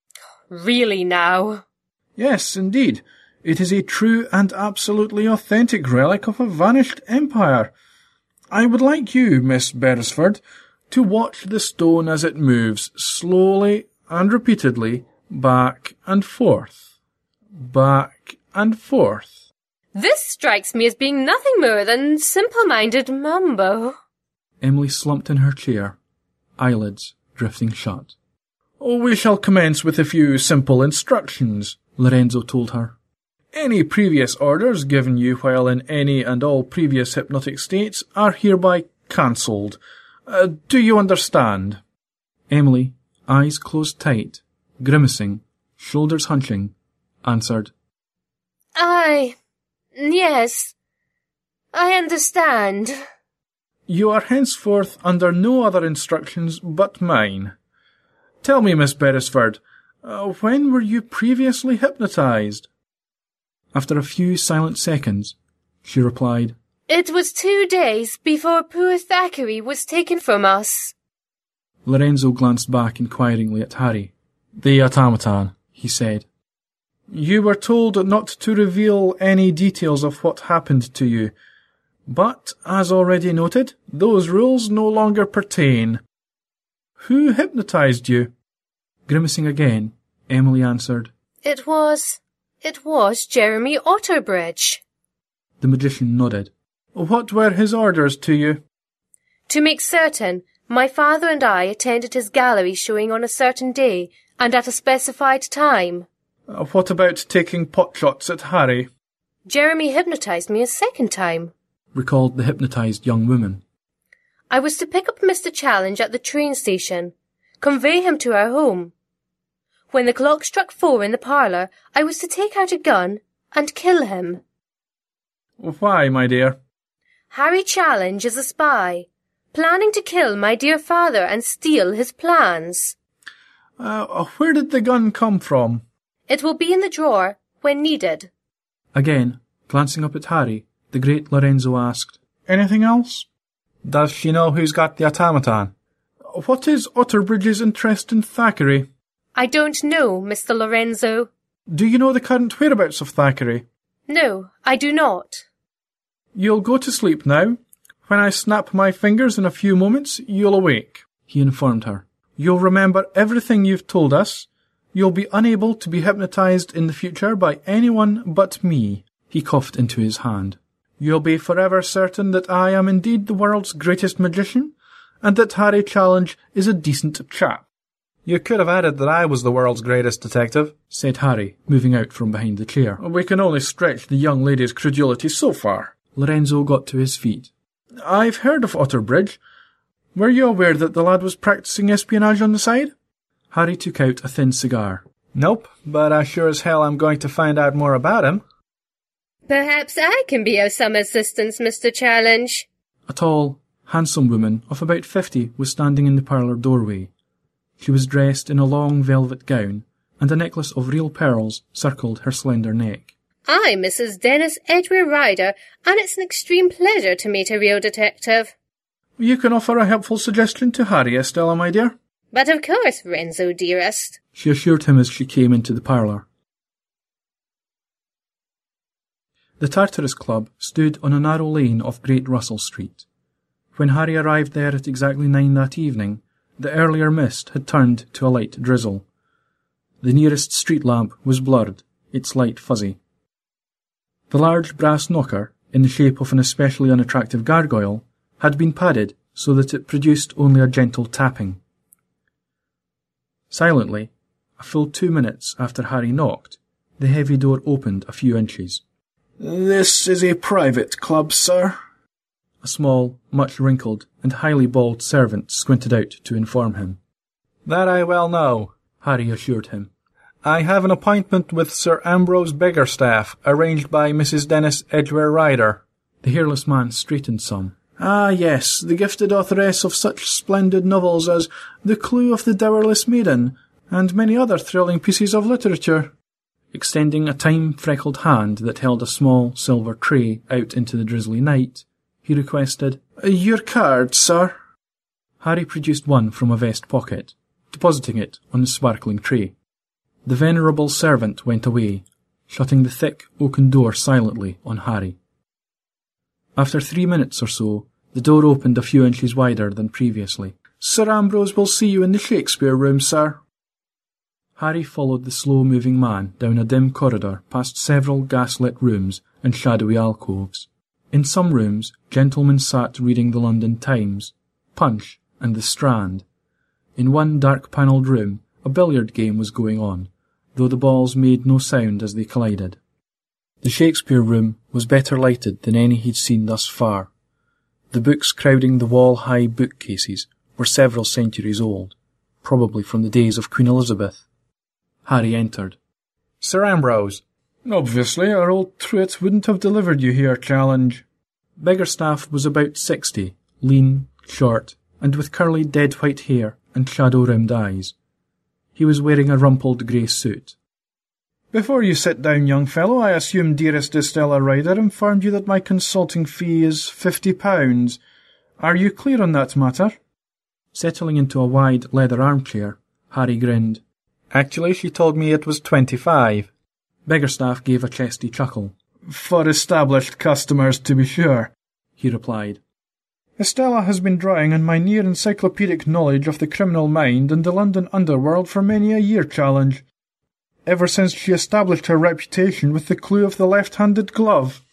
Really now? Yes, indeed. It is a true and absolutely authentic relic of a vanished empire. I would like you, Miss Beresford, to watch the stone as it moves slowly and repeatedly back and forth, back and forth. This strikes me as being nothing more than simple-minded mumbo. Emily slumped in her chair, eyelids drifting shut. Oh, we shall commence with a few simple instructions, Lorenzo told her. Any previous orders given you while in any and all previous hypnotic states are hereby cancelled. Uh, do you understand? Emily, eyes closed tight, grimacing, shoulders hunching, answered, I... yes, I understand. You are henceforth under no other instructions but mine. Tell me, Miss Beresford, uh, when were you previously hypnotized? After a few silent seconds, she replied, It was two days before poor Thackeray was taken from us. Lorenzo glanced back inquiringly at Harry. The automaton, he said. You were told not to reveal any details of what happened to you, but, as already noted, those rules no longer pertain. Who hypnotized you? Grimacing again, Emily answered, It was... it was Jeremy Otterbridge. The magician nodded. What were his orders to you? To make certain, my father and I attended his gallery showing on a certain day, and at a specified time. Uh, what about taking potshots at Harry? Jeremy hypnotized me a second time, recalled the hypnotized young woman. I was to pick up Mister Challenge at the train station, convey him to our home. When the clock struck four in the parlour, I was to take out a gun and kill him. Why, my dear? Harry Challenge is a spy, planning to kill my dear father and steal his plans. Uh, where did the gun come from? It will be in the drawer when needed. Again, glancing up at Harry, the great Lorenzo asked, Anything else? Does she know who's got the automaton? What is Otterbridge's interest in Thackeray? I don't know, Mister Lorenzo. Do you know the current whereabouts of Thackeray? No, I do not. You'll go to sleep now. When I snap my fingers in a few moments, you'll awake, he informed her. You'll remember everything you've told us. You'll be unable to be hypnotized in the future by anyone but me. He coughed into his hand. You'll be forever certain that I am indeed the world's greatest magician, and that Harry Challenge is a decent chap. You could have added that I was the world's greatest detective, said Harry, moving out from behind the chair. We can only stretch the young lady's credulity so far. Lorenzo got to his feet. I've heard of Otterbridge. Were you aware that the lad was practising espionage on the side? Harry took out a thin cigar. Nope, but I sure as hell am going to find out more about him. Perhaps I can be of some assistance, Mister Challenge. A tall, handsome woman of about fifty was standing in the parlour doorway. She was dressed in a long velvet gown, and a necklace of real pearls circled her slender neck. I'm Missus Dennis Edgware Ryder, and it's an extreme pleasure to meet a real detective. You can offer a helpful suggestion to Harry, Estella, my dear. But of course, Renzo, dearest, she assured him as she came into the parlour. The Tartarus Club stood on a narrow lane off Great Russell Street. When Harry arrived there at exactly nine that evening, the earlier mist had turned to a light drizzle. The nearest street lamp was blurred, its light fuzzy. The large brass knocker, in the shape of an especially unattractive gargoyle, had been padded so that it produced only a gentle tapping. Silently, a full two minutes after Harry knocked, the heavy door opened a few inches. "This is a private club, sir." A small, much wrinkled, and highly bald servant squinted out to inform him. "That I well know," Harry assured him. "I have an appointment with Sir Ambrose Biggerstaff, arranged by Missus Dennis Edgware Ryder." The hairless man straightened some. "Ah, yes, the gifted authoress of such splendid novels as The Clue of the Dowerless Maiden, and many other thrilling pieces of literature." Extending a time-freckled hand that held a small silver tray out into the drizzly night, he requested, "Your card, sir." Harry produced one from a vest pocket, depositing it on the sparkling tray. The venerable servant went away, shutting the thick oaken door silently on Harry. After three minutes or so, the door opened a few inches wider than previously. "Sir Ambrose will see you in the Shakespeare room, sir." Harry followed the slow-moving man down a dim corridor past several gas-lit rooms and shadowy alcoves. In some rooms, gentlemen sat reading the London Times, Punch, and The Strand. In one dark-panelled room, a billiard game was going on, though the balls made no sound as they collided. The Shakespeare room was better lighted than any he'd seen thus far. The books crowding the wall-high bookcases were several centuries old, probably from the days of Queen Elizabeth. Harry entered. "Sir Ambrose." "Obviously, our old truant wouldn't have delivered you here, Challenge." Biggerstaff was about sixty, lean, short, and with curly dead white hair and shadow-rimmed eyes. He was wearing a rumpled grey suit. "Before you sit down, young fellow, I assume dearest Estella Ryder informed you that my consulting fee is fifty pounds. Are you clear on that matter?" Settling into a wide leather armchair, Harry grinned. "Actually, she told me it was twenty-five." Biggerstaff gave a chesty chuckle. "For established customers, to be sure," he replied. "Estella has been drawing on my near-encyclopedic knowledge of the criminal mind and the London underworld for many a year, Challenge. Ever since she established her reputation with the clue of the left-handed glove."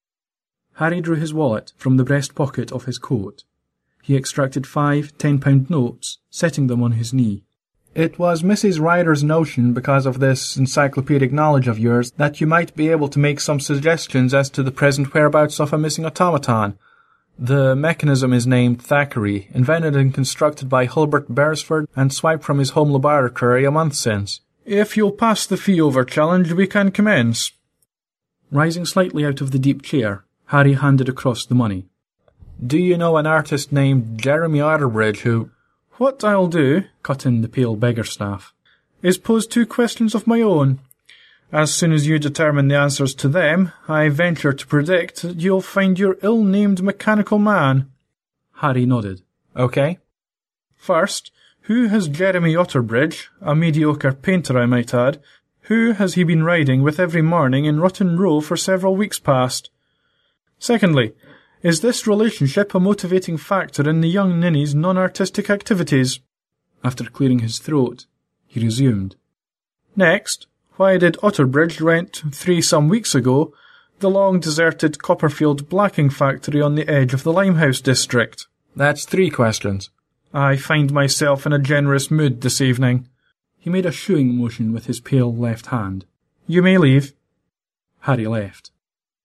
Harry drew his wallet from the breast pocket of his coat. He extracted five ten-pound notes, setting them on his knee. "It was Missus Ryder's notion, because of this encyclopedic knowledge of yours, that you might be able to make some suggestions as to the present whereabouts of a missing automaton. The mechanism is named Thackeray, invented and constructed by Hulbert Beresford and swiped from his home laboratory a month since. If you'll pass the fee over, Challenge, we can commence." Rising slightly out of the deep chair, Harry handed across the money. "Do you know an artist named Jeremy Otterbridge who—" "What I'll do," cut in the pale Biggerstaff, "is pose two questions of my own. As soon as you determine the answers to them, I venture to predict that you'll find your ill-named mechanical man." Harry nodded. "Okay." "First, who has Jeremy Otterbridge, a mediocre painter I might add, Who has he been riding with every morning in Rotten Row for several weeks past? Secondly, is this relationship a motivating factor in the young ninny's non-artistic activities? After clearing his throat, he resumed. Next, why did Otterbridge rent, three some weeks ago, the long-deserted Copperfield blacking factory on the edge of the Limehouse district? That's three questions. I find myself in a generous mood this evening. He made a shooing motion with his pale left hand. You may leave. Harry left.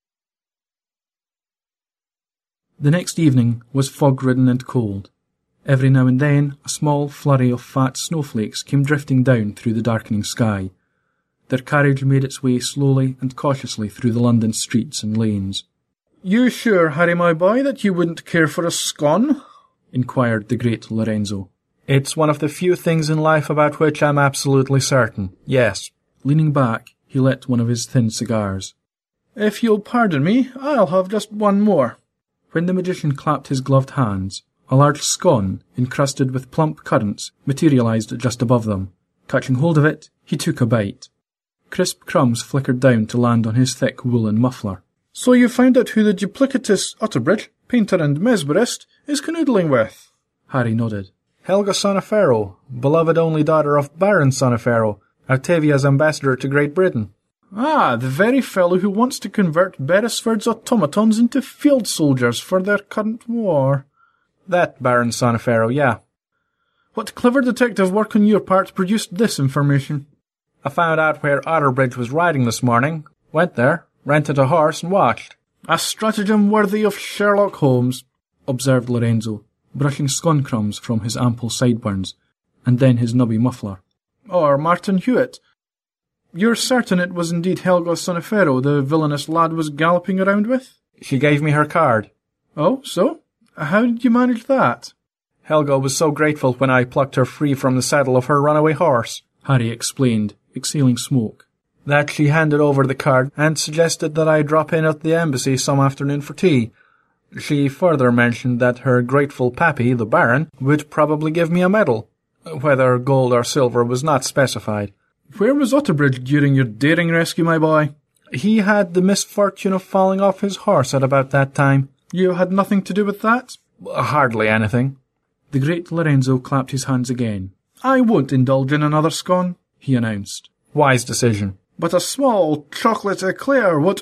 The next evening was fog-ridden and cold. Every now and then, a small flurry of fat snowflakes came drifting down through the darkening sky. Their carriage made its way slowly and cautiously through the London streets and lanes. You sure, Harry, my boy, that you wouldn't care for a scone? Inquired the great Lorenzo. It's one of the few things in life about which I'm absolutely certain, yes. Leaning back, he lit one of his thin cigars. If you'll pardon me, I'll have just one more. When the magician clapped his gloved hands, a large scone, encrusted with plump currants, materialized just above them. Catching hold of it, he took a bite. Crisp crumbs flickered down to land on his thick woolen muffler. So you found out who the duplicitous Otterbridge, painter and mesmerist, is canoodling with? Harry nodded. Helga Sonifero, beloved only daughter of Baron Sonifero, Octavia's ambassador to Great Britain. Ah, the very fellow who wants to convert Beresford's automatons into field soldiers for their current war. That Baron Sonifero, yeah. What clever detective work on your part produced this information? I found out where Otterbridge was riding this morning, went there, rented a horse and watched. A stratagem worthy of Sherlock Holmes, observed Lorenzo, brushing scone crumbs from his ample sideburns, and then his nubby muffler. Or Martin Hewitt. You're certain it was indeed Helga Sonifero the villainous lad was galloping around with? She gave me her card. Oh, so? How did you manage that? Helga was so grateful when I plucked her free from the saddle of her runaway horse, Harry explained, exhaling smoke, that she handed over the card and suggested that I drop in at the embassy some afternoon for tea. She further mentioned that her grateful pappy, the Baron, would probably give me a medal. Whether gold or silver was not specified. Where was Otterbridge during your daring rescue, my boy? He had the misfortune of falling off his horse at about that time. You had nothing to do with that? Hardly anything. The great Lorenzo clapped his hands again. I won't indulge in another scone, he announced. Wise decision. But a small chocolate eclair would...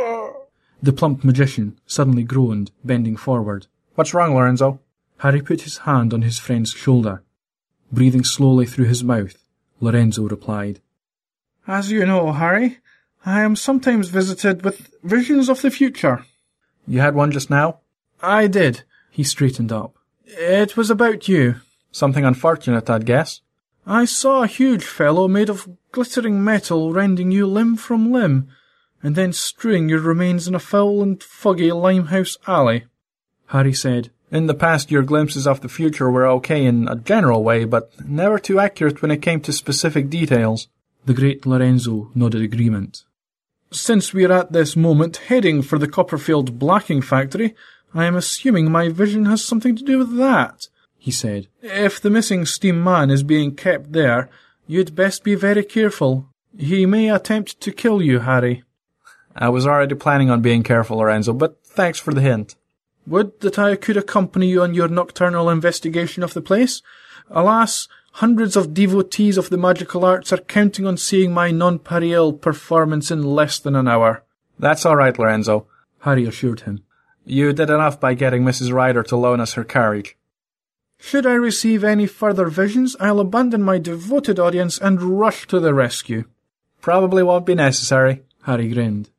The plump magician suddenly groaned, bending forward. What's wrong, Lorenzo? Harry put his hand on his friend's shoulder. Breathing slowly through his mouth, Lorenzo replied, As you know, Harry, I am sometimes visited with visions of the future. You had one just now? I did. He straightened up. It was about you. Something unfortunate, I'd guess. I saw a huge fellow made of glittering metal rending you limb from limb, and then strewing your remains in a foul and foggy Limehouse alley. Harry said, In the past your glimpses of the future were okay in a general way, but never too accurate when it came to specific details. The great Lorenzo nodded agreement. Since we're at this moment heading for the Copperfield blacking factory, I am assuming my vision has something to do with that, he said. If the missing steam man is being kept there, you'd best be very careful. He may attempt to kill you, Harry. I was already planning on being careful, Lorenzo, but thanks for the hint. Would that I could accompany you on your nocturnal investigation of the place? Alas, hundreds of devotees of the magical arts are counting on seeing my nonpareil performance in less than an hour. That's all right, Lorenzo, Harry assured him. You did enough by getting Missus Ryder to loan us her carriage. Should I receive any further visions, I'll abandon my devoted audience and rush to the rescue. Probably won't be necessary, Harry grinned.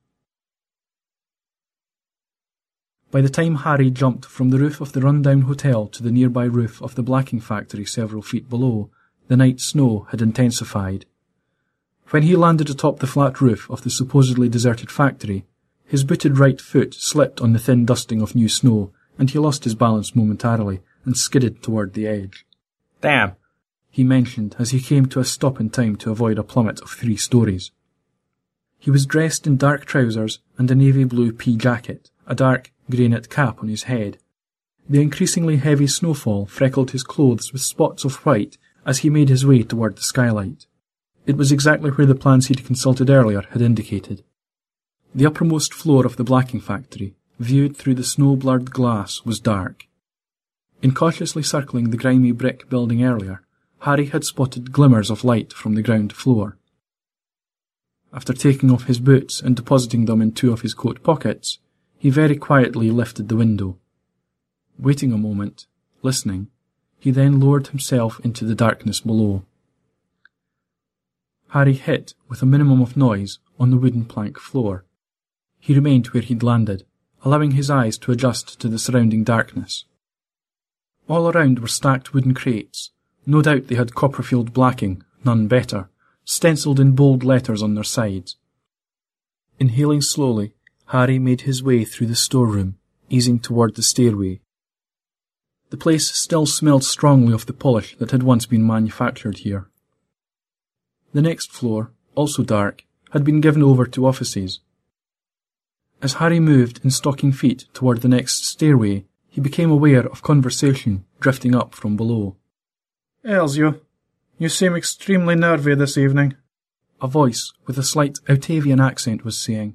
By the time Harry jumped from the roof of the run-down hotel to the nearby roof of the blacking factory several feet below, the night snow had intensified. When he landed atop the flat roof of the supposedly deserted factory, his booted right foot slipped on the thin dusting of new snow, and he lost his balance momentarily and skidded toward the edge. Damn, he mentioned as he came to a stop in time to avoid a plummet of three stories. He was dressed in dark trousers and a navy blue pea jacket, a dark grey knit cap on his head. The increasingly heavy snowfall freckled his clothes with spots of white as he made his way toward the skylight. It was exactly where the plans he'd consulted earlier had indicated. The uppermost floor of the blacking factory, viewed through the snow-blurred glass, was dark. In cautiously circling the grimy brick building earlier, Harry had spotted glimmers of light from the ground floor. After taking off his boots and depositing them in two of his coat pockets, he very quietly lifted the window. Waiting a moment, listening, he then lowered himself into the darkness below. Harry hit, with a minimum of noise, on the wooden plank floor. He remained where he'd landed, allowing his eyes to adjust to the surrounding darkness. All around were stacked wooden crates. No doubt they had Copperfield blacking, none better, stencilled in bold letters on their sides. Inhaling slowly, Harry made his way through the storeroom, easing toward the stairway. The place still smelled strongly of the polish that had once been manufactured here. The next floor, also dark, had been given over to offices. As Harry moved in stocking feet toward the next stairway, he became aware of conversation drifting up from below. "Ails you? You seem extremely nervy this evening," a voice with a slight Otavian accent was saying.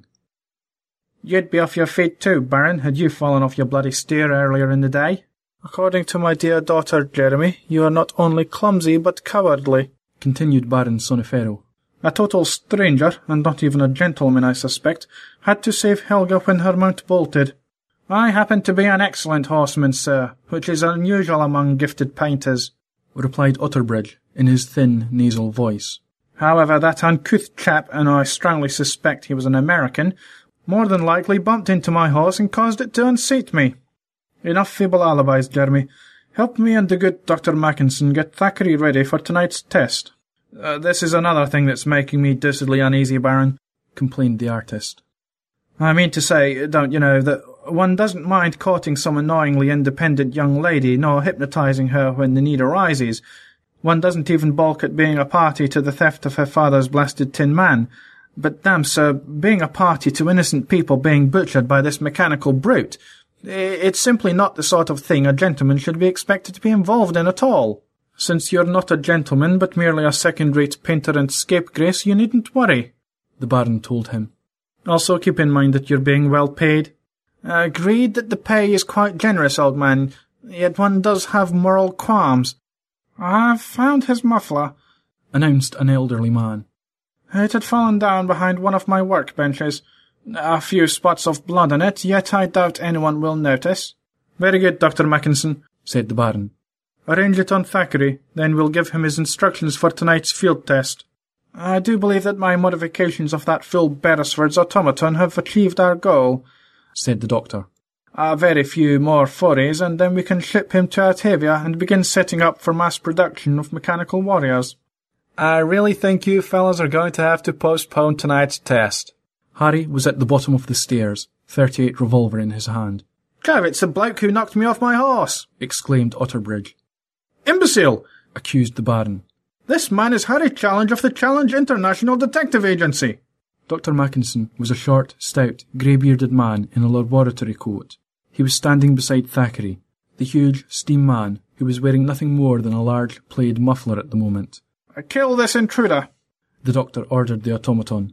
"You'd be off your feet too, Baron, had you fallen off your bloody stair earlier in the day. According to my dear daughter, Jeremy, you are not only clumsy but cowardly," continued Baron Sonifero. "A total stranger, and not even a gentleman, I suspect, had to save Helga when her mount bolted. I happen to be an excellent horseman, sir, which is unusual among gifted painters," replied Otterbridge in his thin, nasal voice. "However, that uncouth chap, and I strongly suspect he was an American, more than likely bumped into my horse and caused it to unseat me. Enough feeble alibis, Jeremy. Help me and the good Doctor Mackinson get Thackeray ready for tonight's test." Uh, this is another thing that's making me deucedly uneasy, Baron," complained the artist. "I mean to say, don't you know, that one doesn't mind courting some annoyingly independent young lady, nor hypnotising her when the need arises. One doesn't even balk at being a party to the theft of her father's blasted tin man. But damn, sir, being a party to innocent people being butchered by this mechanical brute, it's simply not the sort of thing a gentleman should be expected to be involved in at all. Since you're not a gentleman, but merely a second-rate painter and scapegrace, you needn't worry," the Baron told him. "Also keep in mind that you're being well paid." "Agreed that the pay is quite generous, old man, yet one does have moral qualms." "I've found his muffler," announced an elderly man. "It had fallen down behind one of my workbenches. A few spots of blood on it, yet I doubt anyone will notice." "Very good, Doctor Mackinson," said the Baron. "Arrange it on Thackeray, then we'll give him his instructions for tonight's field test." "I do believe that my modifications of that Phil Beresford's automaton have achieved our goal," said the doctor. "A very few more forays, and then we can ship him to Altavia and begin setting up for mass production of mechanical warriors." "I really think you fellas are going to have to postpone tonight's test." Harry was at the bottom of the stairs, thirty-eight revolver in his hand. "Jove, it's the bloke who knocked me off my horse!" exclaimed Otterbridge. "Imbecile!" accused the Baron. "This man is Harry Challenge of the Challenge International Detective Agency." Doctor Mackinson was a short, stout, grey-bearded man in a laboratory coat. He was standing beside Thackeray, the huge steam man who was wearing nothing more than a large plaid muffler at the moment. "Kill this intruder," the doctor ordered the automaton.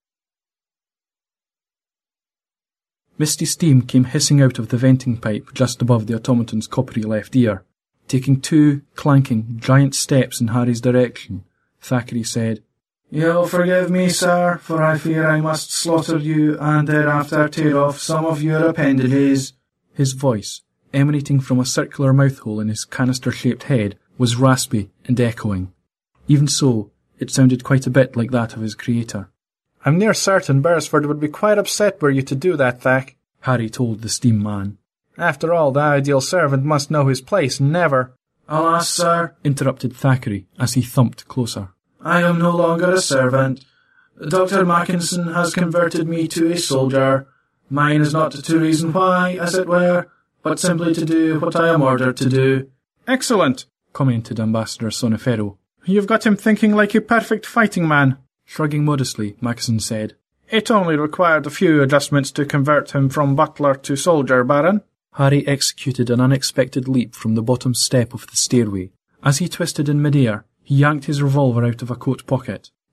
Misty steam came hissing out of the venting pipe just above the automaton's coppery left ear. Taking two clanking, giant steps in Harry's direction, Thackeray said, "You'll forgive me, sir, for I fear I must slaughter you and thereafter tear off some of your appendages." His voice, emanating from a circular mouthhole in his canister-shaped head, was raspy and echoing. Even so, it sounded quite a bit like that of his creator. "I'm near certain Beresford would be quite upset were you to do that, Thack," Harry told the steam man. "After all, the ideal servant must know his place, and never—" "Alas, sir," interrupted Thackeray as he thumped closer, "I am no longer a servant. Doctor Mackinson has converted me to a soldier. Mine is not to reason why, as it were, but simply to do what I am ordered to do." "Excellent," commented Ambassador Sonifero. "You've got him thinking like a perfect fighting man." Shrugging modestly, Mackinson said, "It only required a few adjustments to convert him from butler to soldier, Baron." Harry executed an unexpected leap from the bottom step of the stairway. As he twisted in mid-air, he yanked his revolver out of a coat pocket.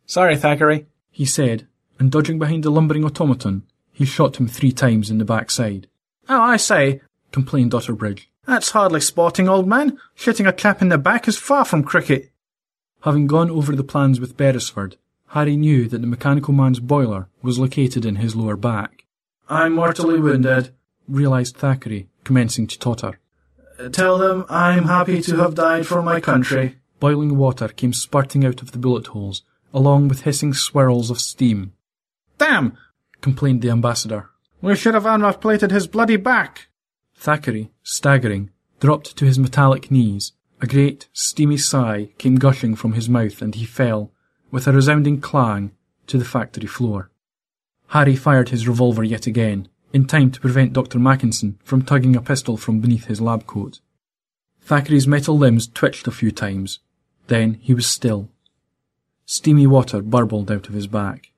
Sorry, Thackeray, he said, and dodging behind the lumbering automaton, he shot him three times in the backside. Oh, I say, complained Otterbridge. That's hardly sporting, old man. Shooting a chap in the back is far from cricket. Having gone over the plans with Beresford, Harry knew that the mechanical man's boiler was located in his lower back. I'm mortally wounded, realised Thackeray, commencing to totter. Tell them I'm happy to have died for my country. Boiling water came spurting out of the bullet holes, along with hissing swirls of steam. Damn! Complained the ambassador. We should have armour-plated his bloody back. Thackeray, staggering, dropped to his metallic knees. A great, steamy sigh came gushing from his mouth, and he fell, with a resounding clang, to the factory floor. Harry fired his revolver yet again, in time to prevent Doctor Mackinson from tugging a pistol from beneath his lab coat. Thackeray's metal limbs twitched a few times. Then he was still. Steamy water burbled out of his back.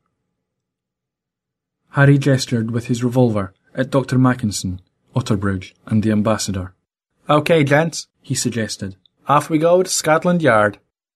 Harry gestured with his revolver at Doctor Mackinson, Otterbridge, and the ambassador. OK, gents, he suggested. Off we go to Scotland Yard.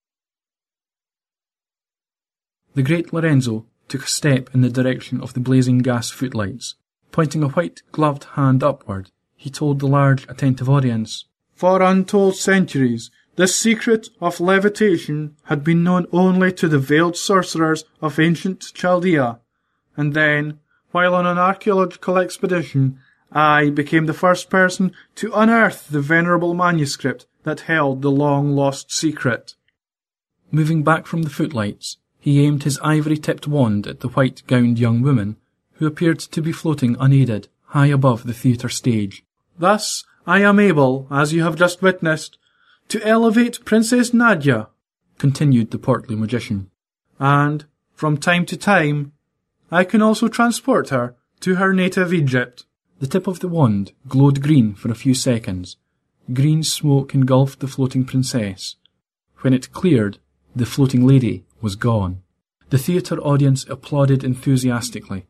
The great Lorenzo took a step in the direction of the blazing gas footlights. Pointing a white-gloved hand upward, he told the large, attentive audience, For untold centuries, the secret of levitation had been known only to the veiled sorcerers of ancient Chaldea. And then, while on an archaeological expedition, I became the first person to unearth the venerable manuscript that held the long-lost secret. Moving back from the footlights, he aimed his ivory-tipped wand at the white-gowned young woman, who appeared to be floating unaided, high above the theatre stage. Thus, I am able, as you have just witnessed, to elevate Princess Nadia, continued the portly magician, and, from time to time, I can also transport her to her native Egypt. The tip of the wand glowed green for a few seconds. Green smoke engulfed the floating princess. When it cleared, the floating lady was gone. The theatre audience applauded enthusiastically.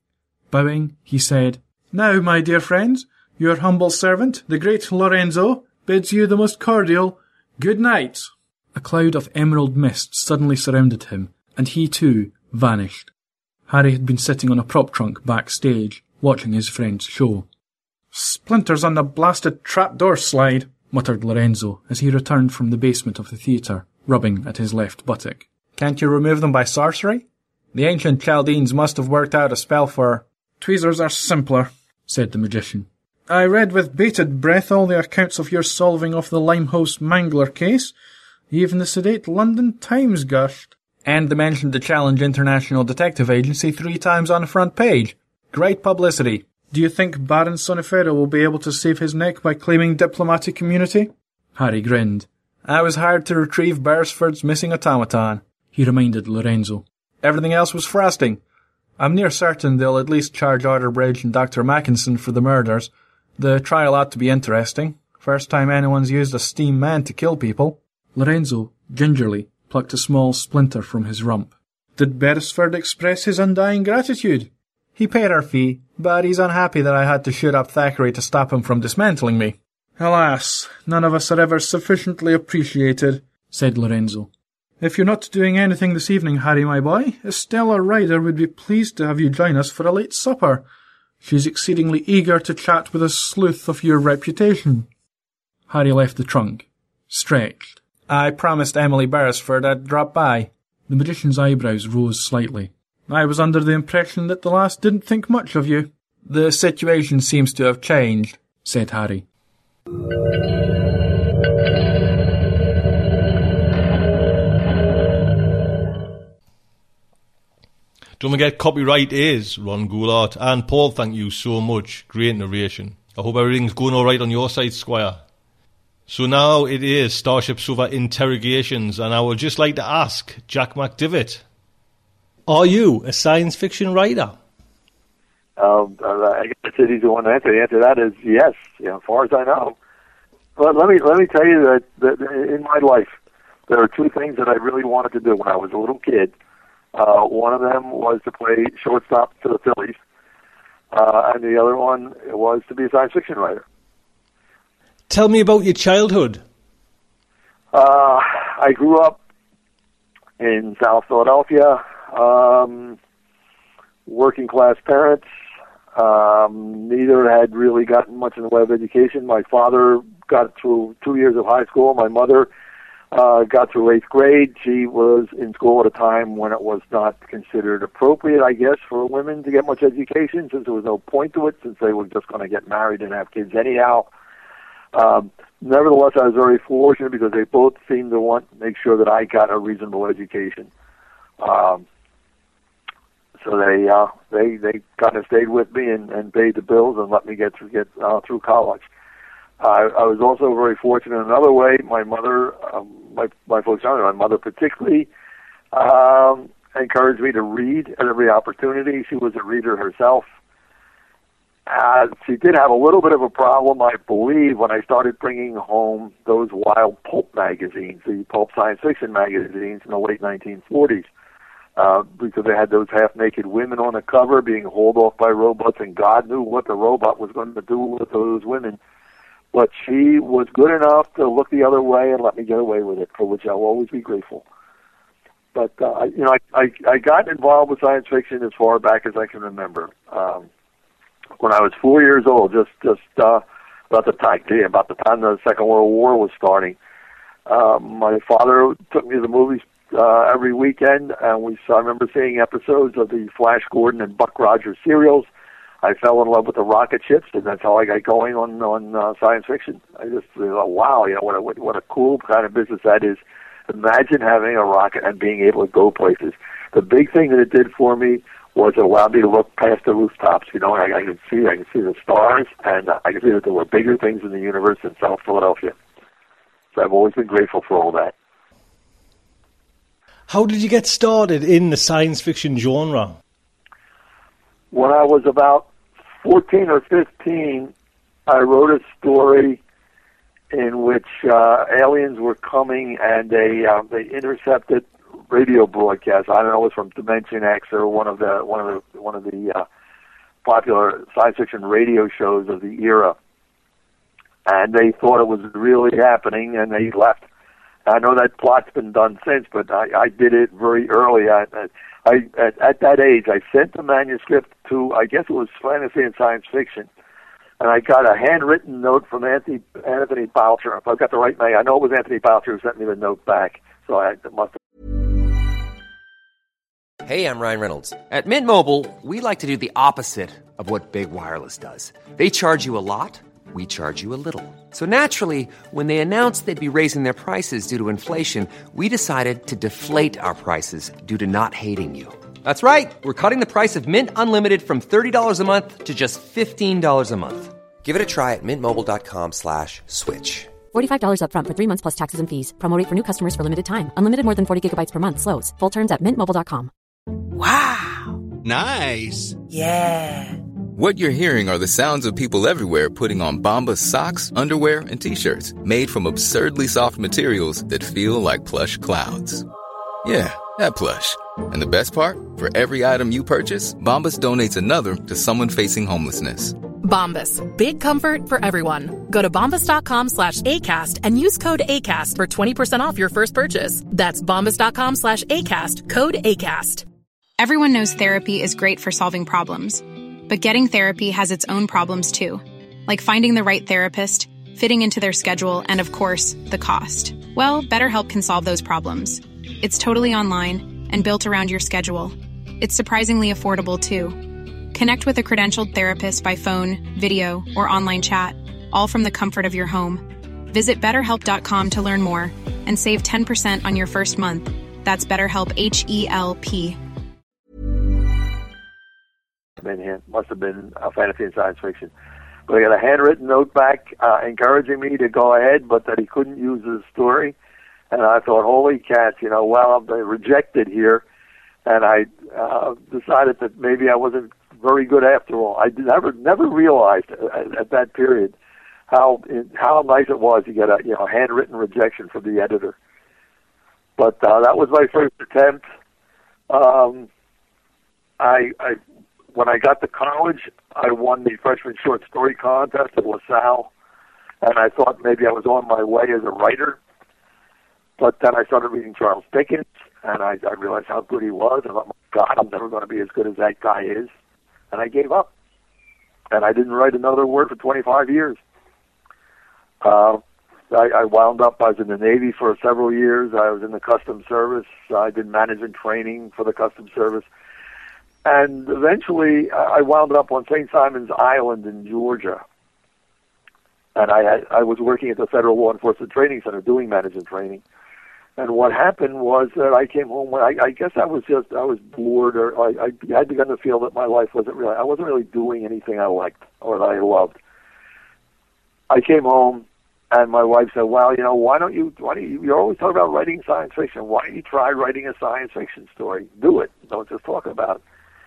Bowing, he said, Now, my dear friends, your humble servant, the great Lorenzo, bids you the most cordial good night. A cloud of emerald mist suddenly surrounded him, and he too vanished. Harry had been sitting on a prop trunk backstage, watching his friend's show. Splinters on the blasted trapdoor slide, muttered Lorenzo as he returned from the basement of the theatre, rubbing at his left buttock. Can't you remove them by sorcery? The ancient Chaldeans must have worked out a spell for... Tweezers are simpler, said the magician. I read with bated breath all the accounts of your solving of the Limehouse Mangler case. Even the sedate London Times gushed. And they mentioned the Challenge International Detective Agency three times on the front page. Great publicity. Do you think Baron Sonifero will be able to save his neck by claiming diplomatic immunity? Harry grinned. I was hired to retrieve Beresford's missing automaton, he reminded Lorenzo. Everything else was frosting. I'm near certain they'll at least charge Otterbridge and Doctor Mackinson for the murders. The trial ought to be interesting. First time anyone's used a steam man to kill people. Lorenzo, gingerly, plucked a small splinter from his rump. Did Beresford express his undying gratitude? He paid our fee, but he's unhappy that I had to shoot up Thackeray to stop him from dismantling me. Alas, none of us are ever sufficiently appreciated, said Lorenzo. If you're not doing anything this evening, Harry, my boy, Estella Ryder would be pleased to have you join us for a late supper. She's exceedingly eager to chat with a sleuth of your reputation. Harry left the trunk, stretched. I promised Emily Beresford I'd drop by. The magician's eyebrows rose slightly. I was under the impression that the lass didn't think much of you. The situation seems to have changed, said Harry. Don't forget, copyright is Ron Goulart. And Paul, thank you so much. Great narration. I hope everything's going all right on your side, Squire. So now it is Starship Sofa Interrogations, and I would just like to ask Jack McDivitt, are you a science fiction writer? Um, I guess it's easy one to answer. The answer to that is yes, you know, as far as I know. But let me let me tell you that, that in my life, there are two things that I really wanted to do when I was a little kid. Uh, one of them was to play shortstop for the Phillies, uh, and the other one was to be a science fiction writer. Tell me about your childhood. Uh, I grew up in South Philadelphia, um, working class parents. Um, neither had really gotten much in the way of education. My father got through two years of high school. My mother uh, got through eighth grade. She was in school at a time when it was not considered appropriate, I guess, for women to get much education, since there was no point to it, since they were just going to get married and have kids anyhow. Um, nevertheless, I was very fortunate because they both seemed to want to make sure that I got a reasonable education. Um, So they uh, they they kind of stayed with me and, and paid the bills and let me get through get uh, through college. I, I was also very fortunate in another way. My mother, um, my my folks, my mother particularly, um, encouraged me to read at every opportunity. She was a reader herself. Uh, she did have a little bit of a problem, I believe, when I started bringing home those wild pulp magazines, the pulp science fiction magazines in the late nineteen forties. Uh, because they had those half-naked women on the cover being hauled off by robots, and God knew what the robot was going to do with those women. But she was good enough to look the other way and let me get away with it, for which I'll always be grateful. But, uh, you know, I, I, I got involved with science fiction as far back as I can remember. Um, when I was four years old, just, just uh, about the time, yeah, about the time the Second World War was starting, uh, my father took me to the movies Uh, every weekend, and we saw, I remember seeing episodes of the Flash Gordon and Buck Rogers serials. I fell in love with the rocket ships, and that's how I got going on on uh, science fiction. I just thought, wow, you know, what a, what, what a cool kind of business that is. Imagine having a rocket and being able to go places. The big thing that it did for me was it allowed me to look past the rooftops. You know, I, I could see, I could see the stars, and uh, I could see that there were bigger things in the universe than South Philadelphia. So I've always been grateful for all that. How did you get started in the science fiction genre? When I was about fourteen or fifteen, I wrote a story in which uh, aliens were coming and they uh, they intercepted radio broadcasts. I don't know, it was from Dimension X or one of the one of the one of the uh, popular science fiction radio shows of the era. And they thought it was really happening, and they left. I know that plot's been done since, but I, I did it very early. I, I, at, at that age, I sent the manuscript to, I guess it was Fantasy and Science Fiction, and I got a handwritten note from Anthony, Anthony Boucher. If I've got the right name, I know it was Anthony Boucher who sent me the note back, so I must have. Hey, I'm Ryan Reynolds. At Mint Mobile, we like to do the opposite of what Big Wireless does. They charge you a lot. We charge you a little. So naturally, when they announced they'd be raising their prices due to inflation, we decided to deflate our prices due to not hating you. That's right. We're cutting the price of Mint Unlimited from thirty dollars a month to just fifteen dollars a month. Give it a try at mintmobile.com slash switch. forty-five dollars up front for three months plus taxes and fees. Promo rate for new customers for limited time. Unlimited more than forty gigabytes per month slows. Full terms at mint mobile dot com. Wow. Nice. Yeah. What you're hearing are the sounds of people everywhere putting on Bombas socks, underwear, and T-shirts made from absurdly soft materials that feel like plush clouds. Yeah, that plush. And the best part? For every item you purchase, Bombas donates another to someone facing homelessness. Bombas. Big comfort for everyone. Go to bombas.com slash ACAST and use code ACAST for twenty percent off your first purchase. That's bombas.com slash ACAST. Code ACAST. Everyone knows therapy is great for solving problems. But getting therapy has its own problems too, like finding the right therapist, fitting into their schedule, and of course, the cost. Well, BetterHelp can solve those problems. It's totally online and built around your schedule. It's surprisingly affordable too. Connect with a credentialed therapist by phone, video, or online chat, all from the comfort of your home. Visit better help dot com to learn more and save ten percent on your first month. That's BetterHelp, H E L P. Must have been uh, fantasy and science fiction. But I got a handwritten note back uh, encouraging me to go ahead, but that he couldn't use the story. And I thought, holy cats, you know, well, I'm rejected here. And I uh, decided that maybe I wasn't very good after all. I never never realized at, at that period how how nice it was to get a you know handwritten rejection from the editor. But uh, that was my first attempt. Um, I, I when I got to college, I won the freshman short story contest at LaSalle, and I thought maybe I was on my way as a writer. But then I started reading Charles Dickens, and I, I realized how good he was, and I thought, God, I'm never going to be as good as that guy is, and I gave up. And I didn't write another word for twenty-five years. Uh, I, I wound up, I was in the Navy for several years. I was in the Customs Service. I did management training for the Customs Service. And eventually, I wound up on Saint Simon's Island in Georgia. And I had, I was working at the Federal Law Enforcement Training Center doing management training. And what happened was that I came home, I, I guess I was just, I was bored, or I, I had begun to feel that my life wasn't really, I wasn't really doing anything I liked or that I loved. I came home, and my wife said, well, you know, why don't you, why don't you, you're always talking about writing science fiction. Why don't you try writing a science fiction story? Do it. Don't just talk about it.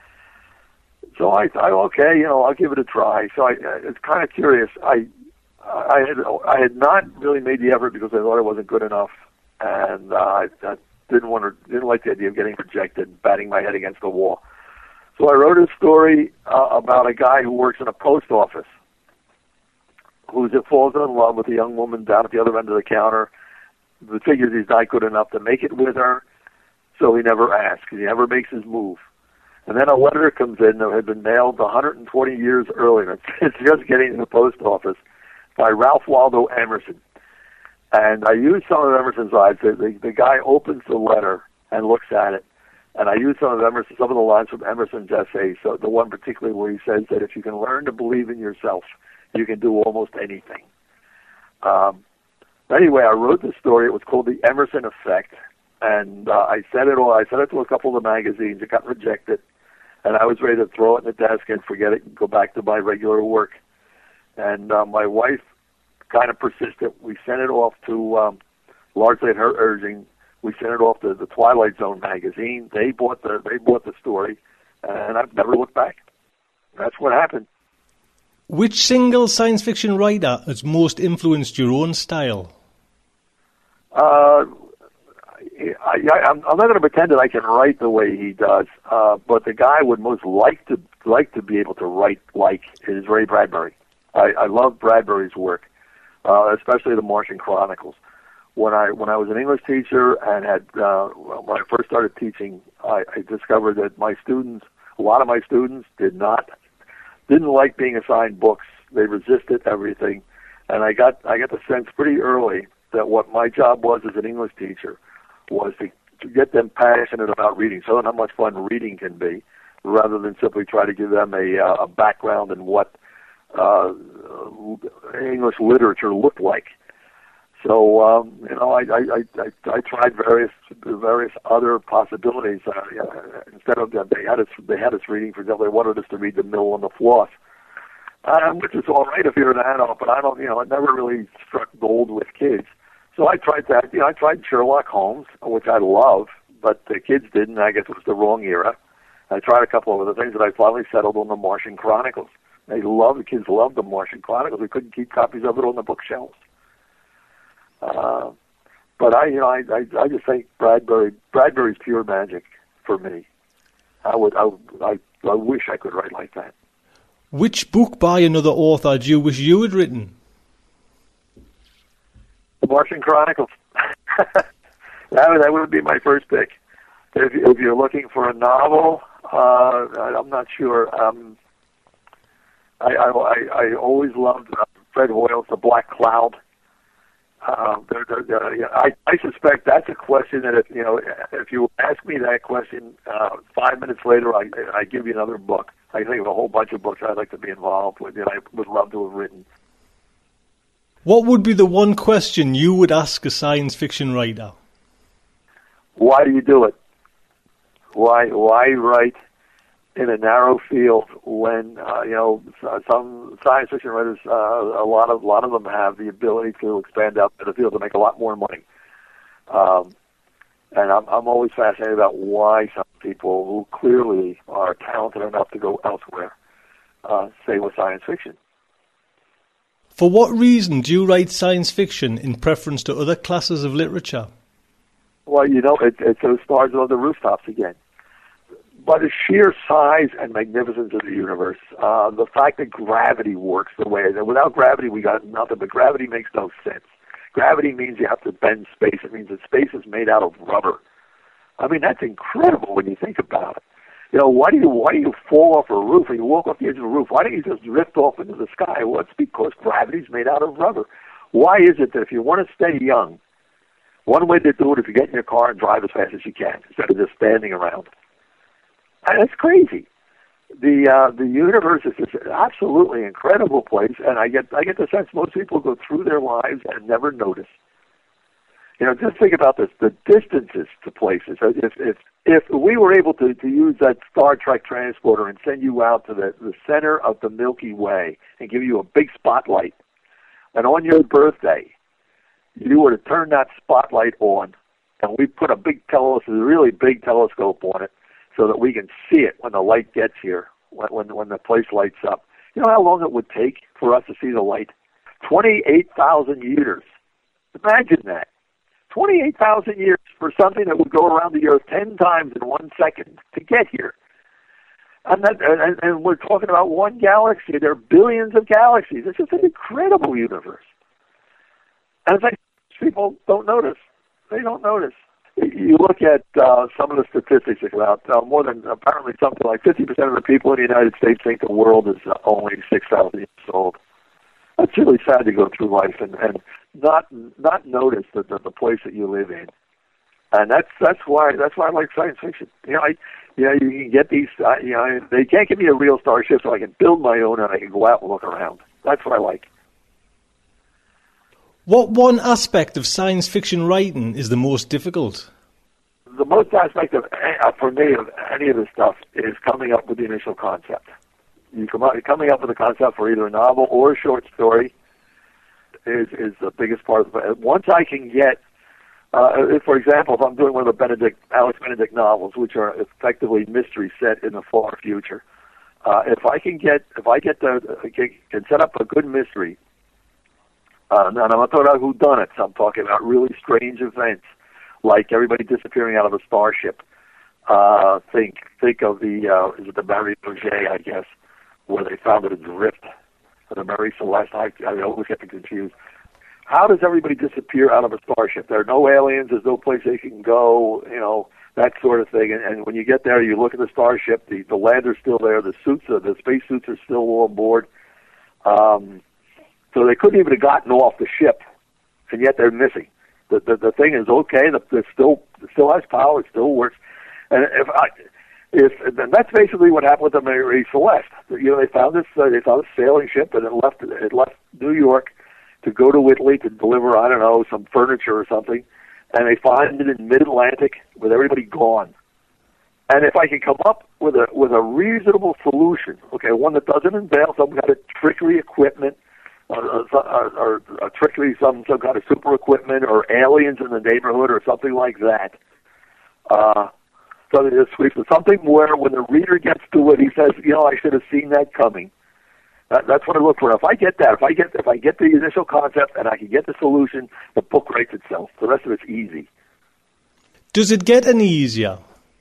So I thought, okay, you know, I'll give it a try. So I, it's kind of curious. I, I had, I had not really made the effort because I thought I wasn't good enough, and uh, I, I didn't want to, didn't like the idea of getting rejected, batting my head against the wall. So I wrote a story uh, about a guy who works in a post office, who falls in love with a young woman down at the other end of the counter. The figures he's not good enough to make it with her, so he never asks. He never makes his move. And then a letter comes in that had been mailed one hundred twenty years earlier. It's just getting in the post office by Ralph Waldo Emerson. And I used some of Emerson's lines. The, the, the guy opens the letter and looks at it. And I used some of Emerson, some of the lines from Emerson's essay. So the one particularly where he says that if you can learn to believe in yourself, you can do almost anything. Um, anyway, I wrote the story. It was called The Emerson Effect, and uh, I sent it all. I sent it to a couple of the magazines. It got rejected, and I was ready to throw it in the desk and forget it and go back to my regular work. And uh, my wife kind of persisted. We sent it off to, um, largely at her urging, we sent it off to the Twilight Zone magazine. They bought the they bought the story, and I've never looked back. That's what happened. Which single science fiction writer has most influenced your own style? Uh, I, I, I'm, I'm not going to pretend that I can write the way he does, uh, but the guy I would most like to like to be able to write like is Ray Bradbury. I, I love Bradbury's work, uh, especially the Martian Chronicles. When I when I was an English teacher and had uh, when I first started teaching, I, I discovered that my students, a lot of my students, did not. didn't like being assigned books. They resisted everything. And I got I got the sense pretty early that what my job was as an English teacher was to, to get them passionate about reading, so how much fun reading can be, rather than simply try to give them a, uh, a background in what uh, English literature looked like. So, um, you know, I, I, I, I tried various various other possibilities. Uh, you know, instead of that, they had us they had us reading. For example, they wanted us to read The Mill on the Floss, uh, which is all right if you're an adult, but I don't, you know, it never really struck gold with kids. So I tried that. You know, I tried Sherlock Holmes, which I love, but the kids didn't. I guess it was the wrong era. I tried a couple of other things, and I finally settled on the Martian Chronicles. They loved the kids loved the Martian Chronicles. We couldn't keep copies of it on the bookshelves. Uh, but I, you know, I, I, I just think Bradbury, Bradbury's pure magic for me. I would, I, I, I wish I could write like that. Which book by another author do you wish you had written? The Martian Chronicles. that, would, that would be my first pick. If, if you're looking for a novel, uh, I'm not sure. Um, I, I, I always loved uh, Fred Hoyle's The Black Cloud. Uh, they're, they're, they're, yeah, I, I suspect that's a question that if you know if you ask me that question uh, five minutes later, I, I give you another book. I think of a whole bunch of books I'd like to be involved with that I would love to have written. What would be the one question you would ask a science fiction writer? Why do you do it? Why why write in a narrow field when uh, you know some science fiction writers, uh, a lot of a lot of them have the ability to expand out to the field to make a lot more money. Um, and I'm I'm always fascinated about why some people who clearly are talented enough to go elsewhere uh, stay with science fiction. For what reason do you write science fiction in preference to other classes of literature? Well, you know, it, it's those stars on the rooftops again. By the sheer size and magnificence of the universe, uh, the fact that gravity works the way that without gravity we got nothing, but gravity makes no sense. Gravity means you have to bend space. It means that space is made out of rubber. I mean, that's incredible when you think about it. You know, why do you why do you fall off a roof or you walk off the edge of a roof? Why don't you just drift off into the sky? Well, it's because gravity's made out of rubber. Why is it that if you want to stay young, one way to do it is to get in your car and drive as fast as you can instead of just standing around? And that's crazy. The uh, the universe is this absolutely incredible place, and I get I get the sense most people go through their lives and never notice. You know, just think about this: the distances to places. If if if we were able to, to use that Star Trek transporter and send you out to the, the center of the Milky Way and give you a big spotlight, and on your birthday, you were to turn that spotlight on, and we put a big telescope, a really big telescope on it, so that we can see it when the light gets here, when when, when the place lights up. You know how long it would take for us to see the light? twenty-eight thousand years. Imagine that. twenty-eight thousand years for something that would go around the Earth ten times in one second to get here. And, that, and, and we're talking about one galaxy. There are billions of galaxies. It's just an incredible universe. And it's like people don't notice. They don't notice. You look at uh, some of the statistics about uh, more than apparently something like fifty percent of the people in the United States think the world is uh, only six thousand years old. It's really sad to go through life and, and not not notice the, the the place that you live in, and that's that's why that's why I like science fiction. You know, I you know you can get these. Uh, you know, they can't give me a real starship, so I can build my own and I can go out and look around. That's what I like. What one aspect of science fiction writing is the most difficult? The most aspect of uh, for me of any of this stuff is coming up with the initial concept. You come up, coming up with a concept for either a novel or a short story is is the biggest part of it. Once I can get, uh, if, for example, if I'm doing one of the Benedict, Alex Benedict novels, which are effectively mysteries set in the far future, uh, if I can get, if I get the, can set up a good mystery, uh, and I'm not talking about whodunits, I'm talking about really strange events, like everybody disappearing out of a starship. Uh, think, think of the, uh, is it the Marie Auger, I guess, where they found it adrift, or the Marie Celeste. I, I always get confused. How does everybody disappear out of a starship? There are no aliens. There's no place they can go. You know, that sort of thing. And, and when you get there, you look at the starship. The the lander's still there. The suits, are, the space suits, are still on board. Um, so they couldn't even have gotten off the ship, and yet they're missing. The the, the thing is okay. The, the still it still has power. It still works. And if I If and that's basically what happened with the Marie Celeste. You know, they found this uh, they found a sailing ship, and it left it left New York to go to Italy to deliver, I don't know, some furniture or something, and they find it in mid-Atlantic with everybody gone. And if I can come up with a with a reasonable solution, okay, one that doesn't involve some kind of trickery equipment, or, or, or, or trickery some some kind of super equipment, or aliens in the neighborhood, or something like that. Uh, Something that's sweet, something where when the reader gets to it, he says, "You know, I should have seen that coming." That, that's what I look for. If I get that, if I get if I get the initial concept and I can get the solution, the book writes itself. The rest of it's easy. Does it get any easier?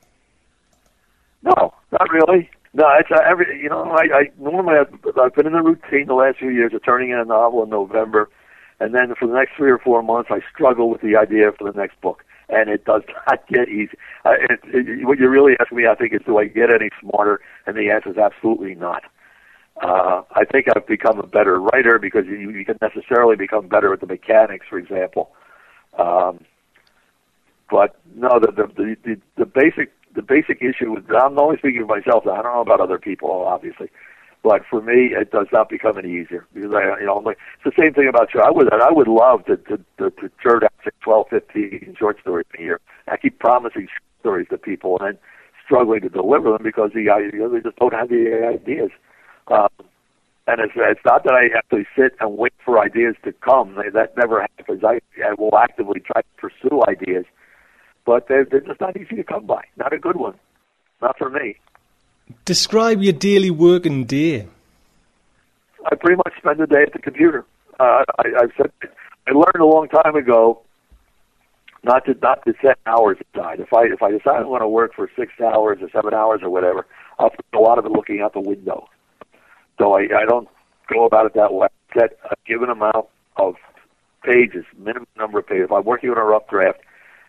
No, not really. No, it's uh, every. You know, I, I normally I've, I've been in the routine the last few years of turning in a novel in November, and then for the next three or four months, I struggle with the idea for the next book. And it does not get easy. Uh, it, it, what you really ask me, I think, is do I get any smarter? And the answer is absolutely not. Uh, I think I've become a better writer because you, you can necessarily become better at the mechanics, for example. Um, but no, the the, the the the basic the basic issue is I'm only speaking of myself. I don't know about other people, obviously. But for me, it does not become any easier because I, you know, like, it's the same thing about you. I would, I would love to to to, to churn out twelve, fifteen short stories a year. I keep promising stories to people and then struggling to deliver them because the, you know, they just don't have the ideas. Um, and it's it's not that I actually sit and wait for ideas to come. That never happens. I, I will actively try to pursue ideas, but they're they're just not easy to come by. Not a good one. Not for me. Describe your daily working day. I pretty much spend the day at the computer. Uh, I, I've said I learned a long time ago not to not to set hours aside. If I if I decide I want to work for six hours or seven hours or whatever, I'll spend a lot of it looking out the window. So I, I don't go about it that way. I set a given amount of pages, minimum number of pages. If I'm working on a rough draft,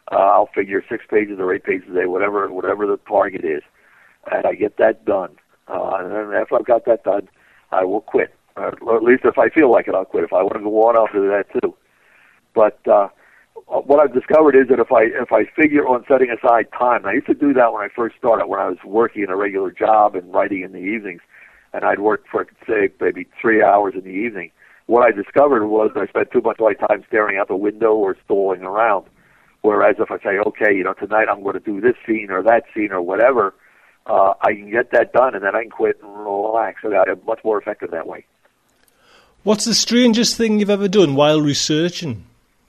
Uh, I'll figure six pages or eight pages a day, whatever whatever the target is, and I get that done. Uh, and then after I've got that done, I will quit. Or at least if I feel like it, I'll quit. If I want to go on, I'll do that too. But uh, what I've discovered is that if I if I figure on setting aside time, I used to do that when I first started, when I was working in a regular job and writing in the evenings, and I'd work for, say, maybe three hours in the evening. What I discovered was I spent too much of my time staring out the window or stalling around. Whereas if I say, okay, you know, tonight I'm going to do this scene or that scene or whatever, uh, I can get that done and then I can quit and relax. So I'm much more effective that way. What's the strangest thing you've ever done while researching?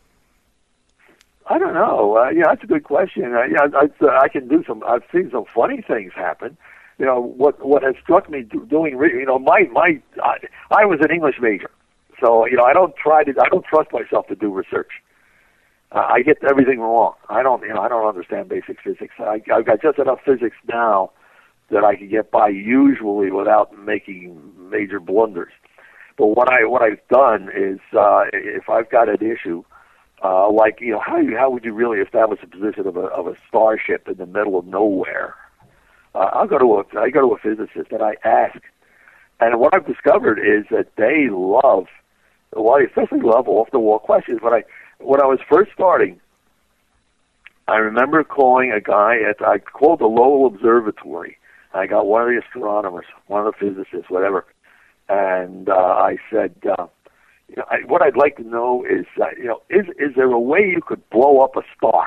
I don't know. Uh, yeah, that's a good question. Uh, yeah, I, I can do some. I've seen some funny things happen. You know, what what has struck me do, doing. You know, my my I, I was an English major, so you know I don't try to. I don't trust myself to do research. Uh, I get everything wrong. I don't. You know, I don't understand basic physics. I, I've got just enough physics now that I can get by usually without making major blunders. But what I what I've done is uh, if I've got an issue. Uh, like, you know, how you, how would you really establish a position of a of a starship in the middle of nowhere? Uh, I'll go to a I go to a physicist and I ask, and what I've discovered is that they love, well, they especially love off the wall questions. But I, when I was first starting, I remember calling a guy at I called the Lowell Observatory. I got one of the astronomers, one of the physicists, whatever, and uh, I said. Uh, You know, I, what I'd like to know is, uh, you know, is is there a way you could blow up a star?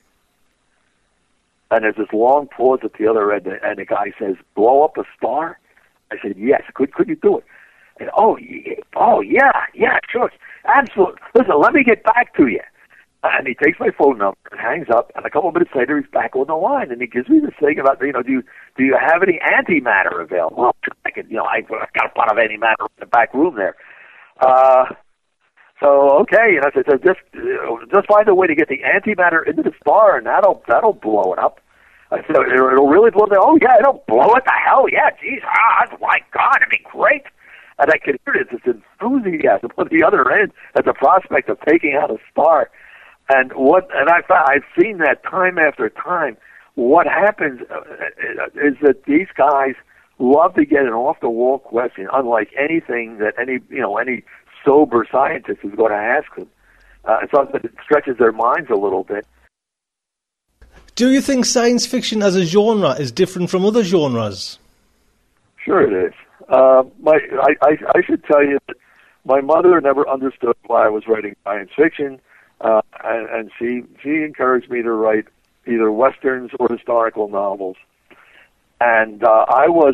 And there's this long pause at the other end, and the guy says, "Blow up a star?" I said, "Yes." Could could you do it? And oh, yeah, oh yeah, yeah, sure, absolutely. Listen, let me get back to you. And he takes my phone number and hangs up. And a couple of minutes later, he's back on the line, and he gives me this thing about, you know, do you do you have any antimatter available? Well, I could, you know, I I've got a pot of antimatter in the back room there. Uh, so okay, and I said, so just uh, just find a way to get the antimatter into the star, and that'll that'll blow it up. I said, it'll, it'll really blow it up. Oh yeah, it'll blow it. The hell yeah, geez, ah, my God, it'd be great. And I could hear this enthusiasm on the other end at the prospect of taking out a star. And what and I found, I've seen that time after time. What happens is that these guys love to get an off-the-wall question, unlike anything that any you know any sober scientist is going to ask them. Uh, it's something that stretches their minds a little bit. Do you think science fiction as a genre is different from other genres? Sure it is. Uh, my I, I, I should tell you that my mother never understood why I was writing science fiction, uh, and, and she she encouraged me to write either westerns or historical novels. And uh, I was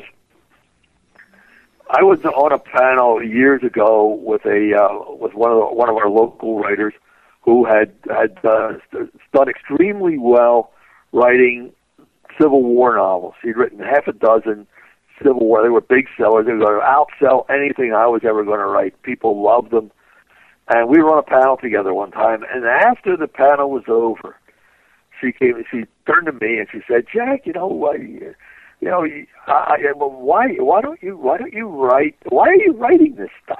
I was on a panel years ago with a uh, with one of the, one of our local writers who had had uh, done extremely well writing Civil War novels. He'd written half a dozen Civil War. They were big sellers. They were going to outsell anything I was ever going to write. People loved them. And we were on a panel together one time. And after the panel was over, she came. She turned to me and she said, "Jack, you know what?" Uh, You know, I, I, well, why? Why don't you? Why don't you write? Why are you writing this stuff?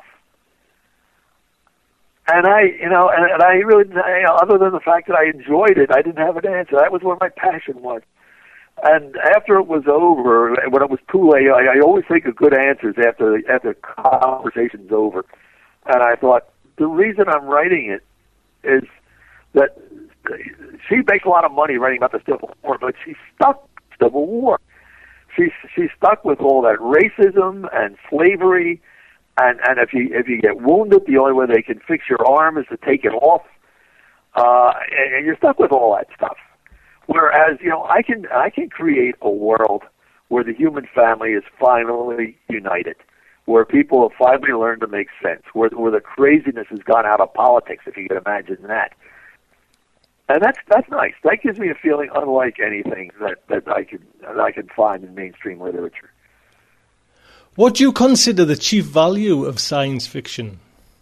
And I, you know, and, and I really, you know, other than the fact that I enjoyed it, I didn't have an answer. That was where my passion was. And after it was over, when it was too late, I, I always think of good answers after after the conversation's over. And I thought the reason I'm writing it is that she makes a lot of money writing about the Civil War, but she's stuck with Civil War. She's she's stuck with all that racism and slavery, and, and if you if you get wounded, the only way they can fix your arm is to take it off, uh, and, and you're stuck with all that stuff. Whereas, you know, I can I can create a world where the human family is finally united, where people have finally learned to make sense, where where the craziness has gone out of politics, if you can imagine that. And that's that's nice. That gives me a feeling unlike anything that, that I can that I can find in mainstream literature. What do you consider the chief value of science fiction?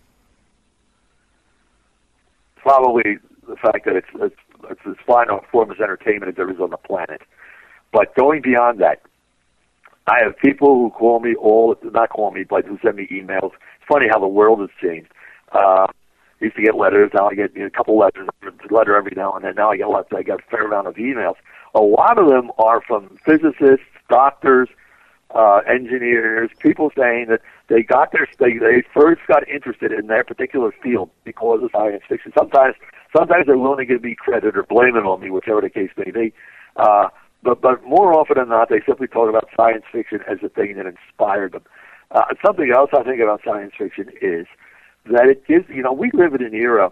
Probably the fact that it's it's, it's as fine a form of entertainment as there is on the planet. But going beyond that, I have people who call me all not call me, but who send me emails. It's funny how the world has changed. Uh, I used to get letters. Now I get you know, a couple letters, a letter every now and then. Now I get lots. I get a fair amount of emails. A lot of them are from physicists, doctors, uh, engineers, people saying that they got their they, they first got interested in their particular field because of science fiction. Sometimes, sometimes they're willing to give me credit or blame it on me, whichever the case may be. Uh, but but more often than not, they simply talk about science fiction as the thing that inspired them. Uh, something else I think about science fiction is that it gives, you know, we live in an era,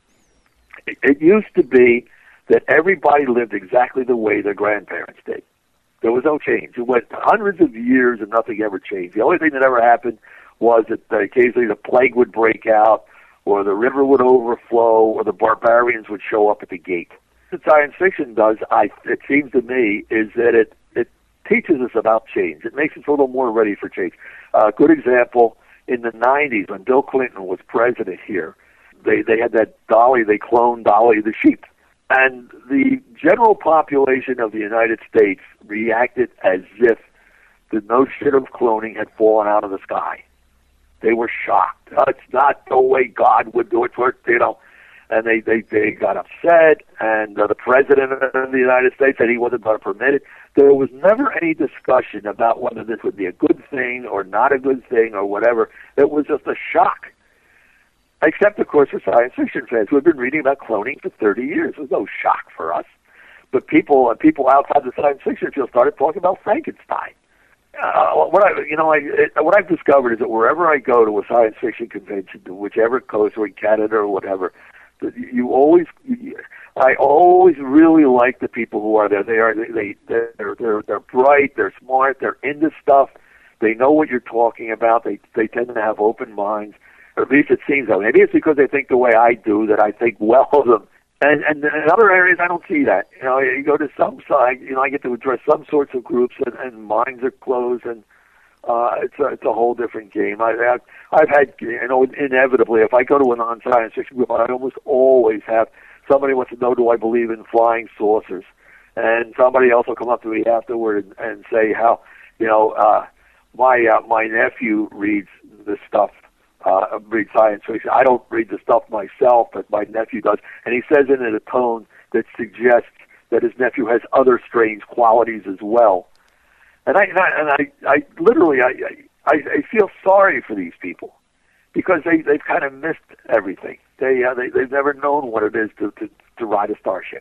it, it used to be that everybody lived exactly the way their grandparents did. There was no change. It went hundreds of years and nothing ever changed. The only thing that ever happened was that uh, occasionally the plague would break out, or the river would overflow, or the barbarians would show up at the gate. What science fiction does, I, it seems to me, is that it, it teaches us about change. It makes us a little more ready for change. A uh, good example, in the nineties, when Bill Clinton was president here, they, they had that Dolly, they cloned Dolly the sheep. And the general population of the United States reacted as if the notion of cloning had fallen out of the sky. They were shocked. Oh, it's not the way God would do it, you know. And they, they, they got upset, and uh, the president of the United States said he wasn't going to permit it. There was never any discussion about whether this would be a good thing or not a good thing or whatever. It was just a shock. Except, of course, for science fiction fans who have been reading about cloning for thirty years. It was no shock for us. But people, uh, people outside the science fiction field started talking about Frankenstein. Uh, what I, you know, I, it, what I've discovered is that wherever I go to a science fiction convention, to whichever coast or in Canada or whatever, you always, you, I always really like the people who are there. They are, they, they're, they're, they're bright, they're smart, they're into stuff. They know what you're talking about. They, they tend to have open minds. Or at least it seems that way. Maybe it's because they think the way I do that I think well of them. And, and in other areas, I don't see that. You know, you go to some side, you know, I get to address some sorts of groups, and, and minds are closed, and uh, it's a, it's a whole different game. I, I've, I've had, you know, inevitably, if I go to a non-science fiction group, I almost always have somebody wants to know, do I believe in flying saucers? And somebody else will come up to me afterward and, and say how, you know, uh, my uh, my nephew reads this stuff. Uh, read science fiction. I don't read the stuff myself, but my nephew does, and he says it in a tone that suggests that his nephew has other strange qualities as well. And I and I, and I, I literally I, I I feel sorry for these people because they they've kind of missed everything. They uh, they they've never known what it is to to, to ride a starship,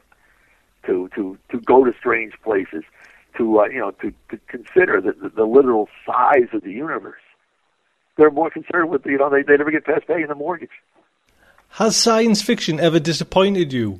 to to to go to strange places, to uh, you know to, to consider the, the the literal size of the universe. They're more concerned with, you know, they, they never get past paying the mortgage. Has science fiction ever disappointed you?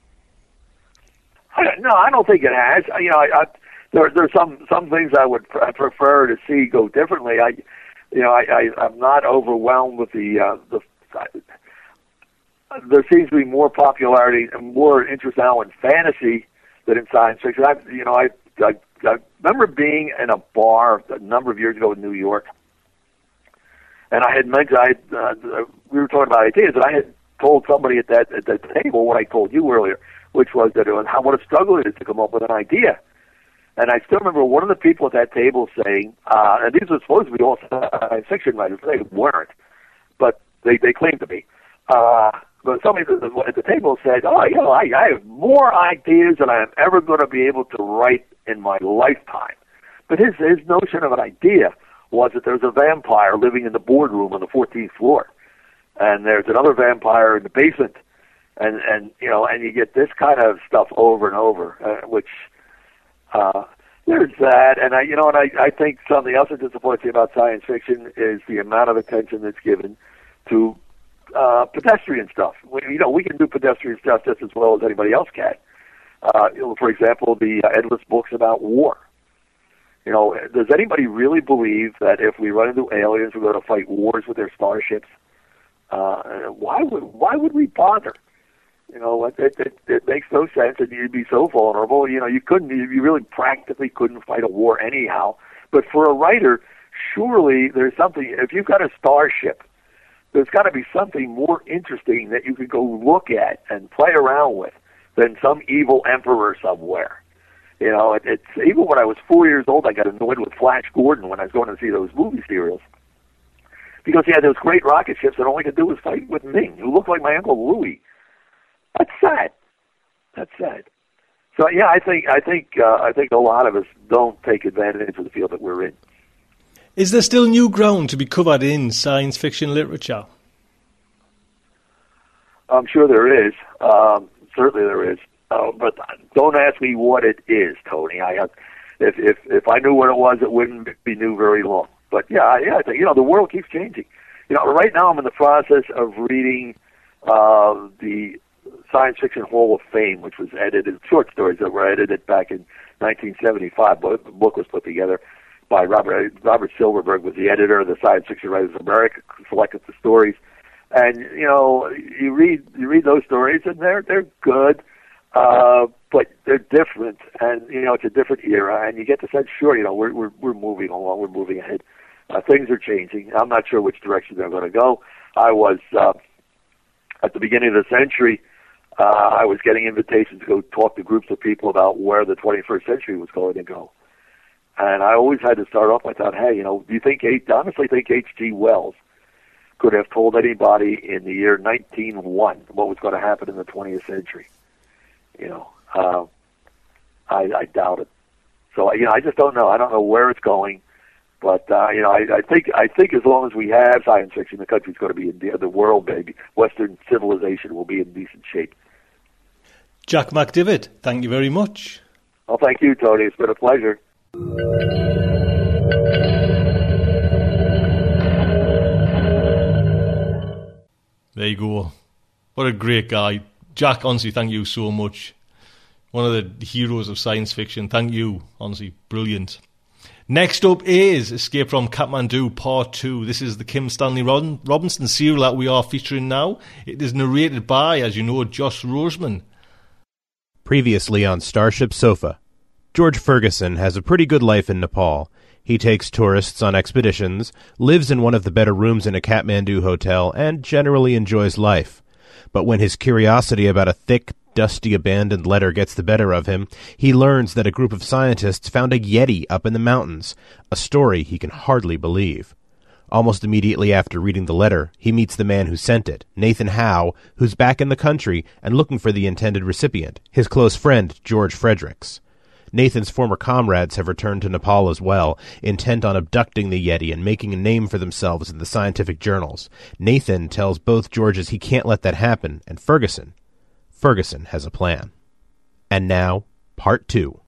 I, no, I don't think it has. You know, I, I, there there's some some things I would pr- prefer to see go differently. I, you know, I, I I'm not overwhelmed with the uh, the. I, there seems to be more popularity and more interest now in fantasy than in science fiction. I, you know, I, I I remember being in a bar a number of years ago in New York. And I had mentioned, I uh, we were talking about ideas, and I had told somebody at that at that table what I told you earlier, which was that it was how what a struggle it is to come up with an idea. And I still remember one of the people at that table saying, uh, and these were supposed to be all science fiction writers, they weren't, but they they claimed to be. Uh, but somebody at the table said, "Oh, you know, I, I have more ideas than I am ever going to be able to write in my lifetime." But his his notion of an idea was that there's a vampire living in the boardroom on the fourteenth floor, and there's another vampire in the basement, and and you know, and you get this kind of stuff over and over, uh, which uh, there's that, and I you know, and I I think something else that disappoints me about science fiction is the amount of attention that's given to uh, pedestrian stuff. We, you know, we can do pedestrian stuff just as well as anybody else can. Uh, you know, for example, the uh, endless books about war. You know, does anybody really believe that if we run into aliens, we're going to fight wars with their starships? Uh, why would why would we bother? You know, it, it, it makes no sense, and you'd be so vulnerable. You know, you couldn't, you really practically couldn't fight a war anyhow. But for a writer, surely there's something. If you've got a starship, there's got to be something more interesting that you could go look at and play around with than some evil emperor somewhere. You know, it, it's even when I was four years old, I got annoyed with Flash Gordon when I was going to see those movie serials. because he had those great rocket ships that all he could do was fight with Ming, who looked like my Uncle Louis. That's sad. That's sad. So yeah, I think I think uh, I think a lot of us don't take advantage of the field that we're in. Is there still new ground to be covered in science fiction literature? I'm sure there is. Um, certainly there is. Uh, but don't ask me what it is, Tony. I have, if if if I knew what it was, it wouldn't be new very long. But yeah, yeah, I think, you know, the world keeps changing. You know, right now I'm in the process of reading uh, the Science Fiction Hall of Fame, which was edited, short stories that were edited back in nineteen seventy-five. The book was put together by Robert Robert Silverberg, was the editor of the Science Fiction Writers of America, selected the stories. And, you know, you read you read those stories, and they're they're good. Uh, but they're different, and you know it's a different era, and you get the sense, sure, you know we're we're we're moving along, we're moving ahead. Uh, things are changing. I'm not sure which direction they're going to go. I was uh, at the beginning of the century. Uh, I was getting invitations to go talk to groups of people about where the twenty-first century was going to go, and I always had to start off. I thought, hey, you know, do you think? I honestly think H G Wells could have told anybody in the year nineteen oh one what was going to happen in the twentieth century? You know, uh, I, I doubt it. So you know, I just don't know. I don't know where it's going, but uh, you know, I, I think I think as long as we have science fiction, the country's going to be in the, the world, baby. Western civilization will be in decent shape. Jack McDivitt, thank you very much. Well, thank you, Tony. It's been a pleasure. There you go. What a great guy. Jack, honestly, thank you so much. One of the heroes of science fiction. Thank you. Honestly, brilliant. Next up is Escape from Kathmandu Part two. This is the Kim Stanley Robinson serial that we are featuring now. It is narrated by, as you know, Josh Roseman. Previously on Starship Sofa, George Ferguson has a pretty good life in Nepal. He takes tourists on expeditions, lives in one of the better rooms in a Kathmandu hotel, and generally enjoys life. But when his curiosity about a thick, dusty, abandoned letter gets the better of him, he learns that a group of scientists found a Yeti up in the mountains, a story he can hardly believe. Almost immediately after reading the letter, he meets the man who sent it, Nathan Howe, who's back in the country and looking for the intended recipient, his close friend, George Fredericks. Nathan's former comrades have returned to Nepal as well, intent on abducting the Yeti and making a name for themselves in the scientific journals. Nathan tells both Georges he can't let that happen, and Ferguson, Ferguson has a plan. And now, Part two.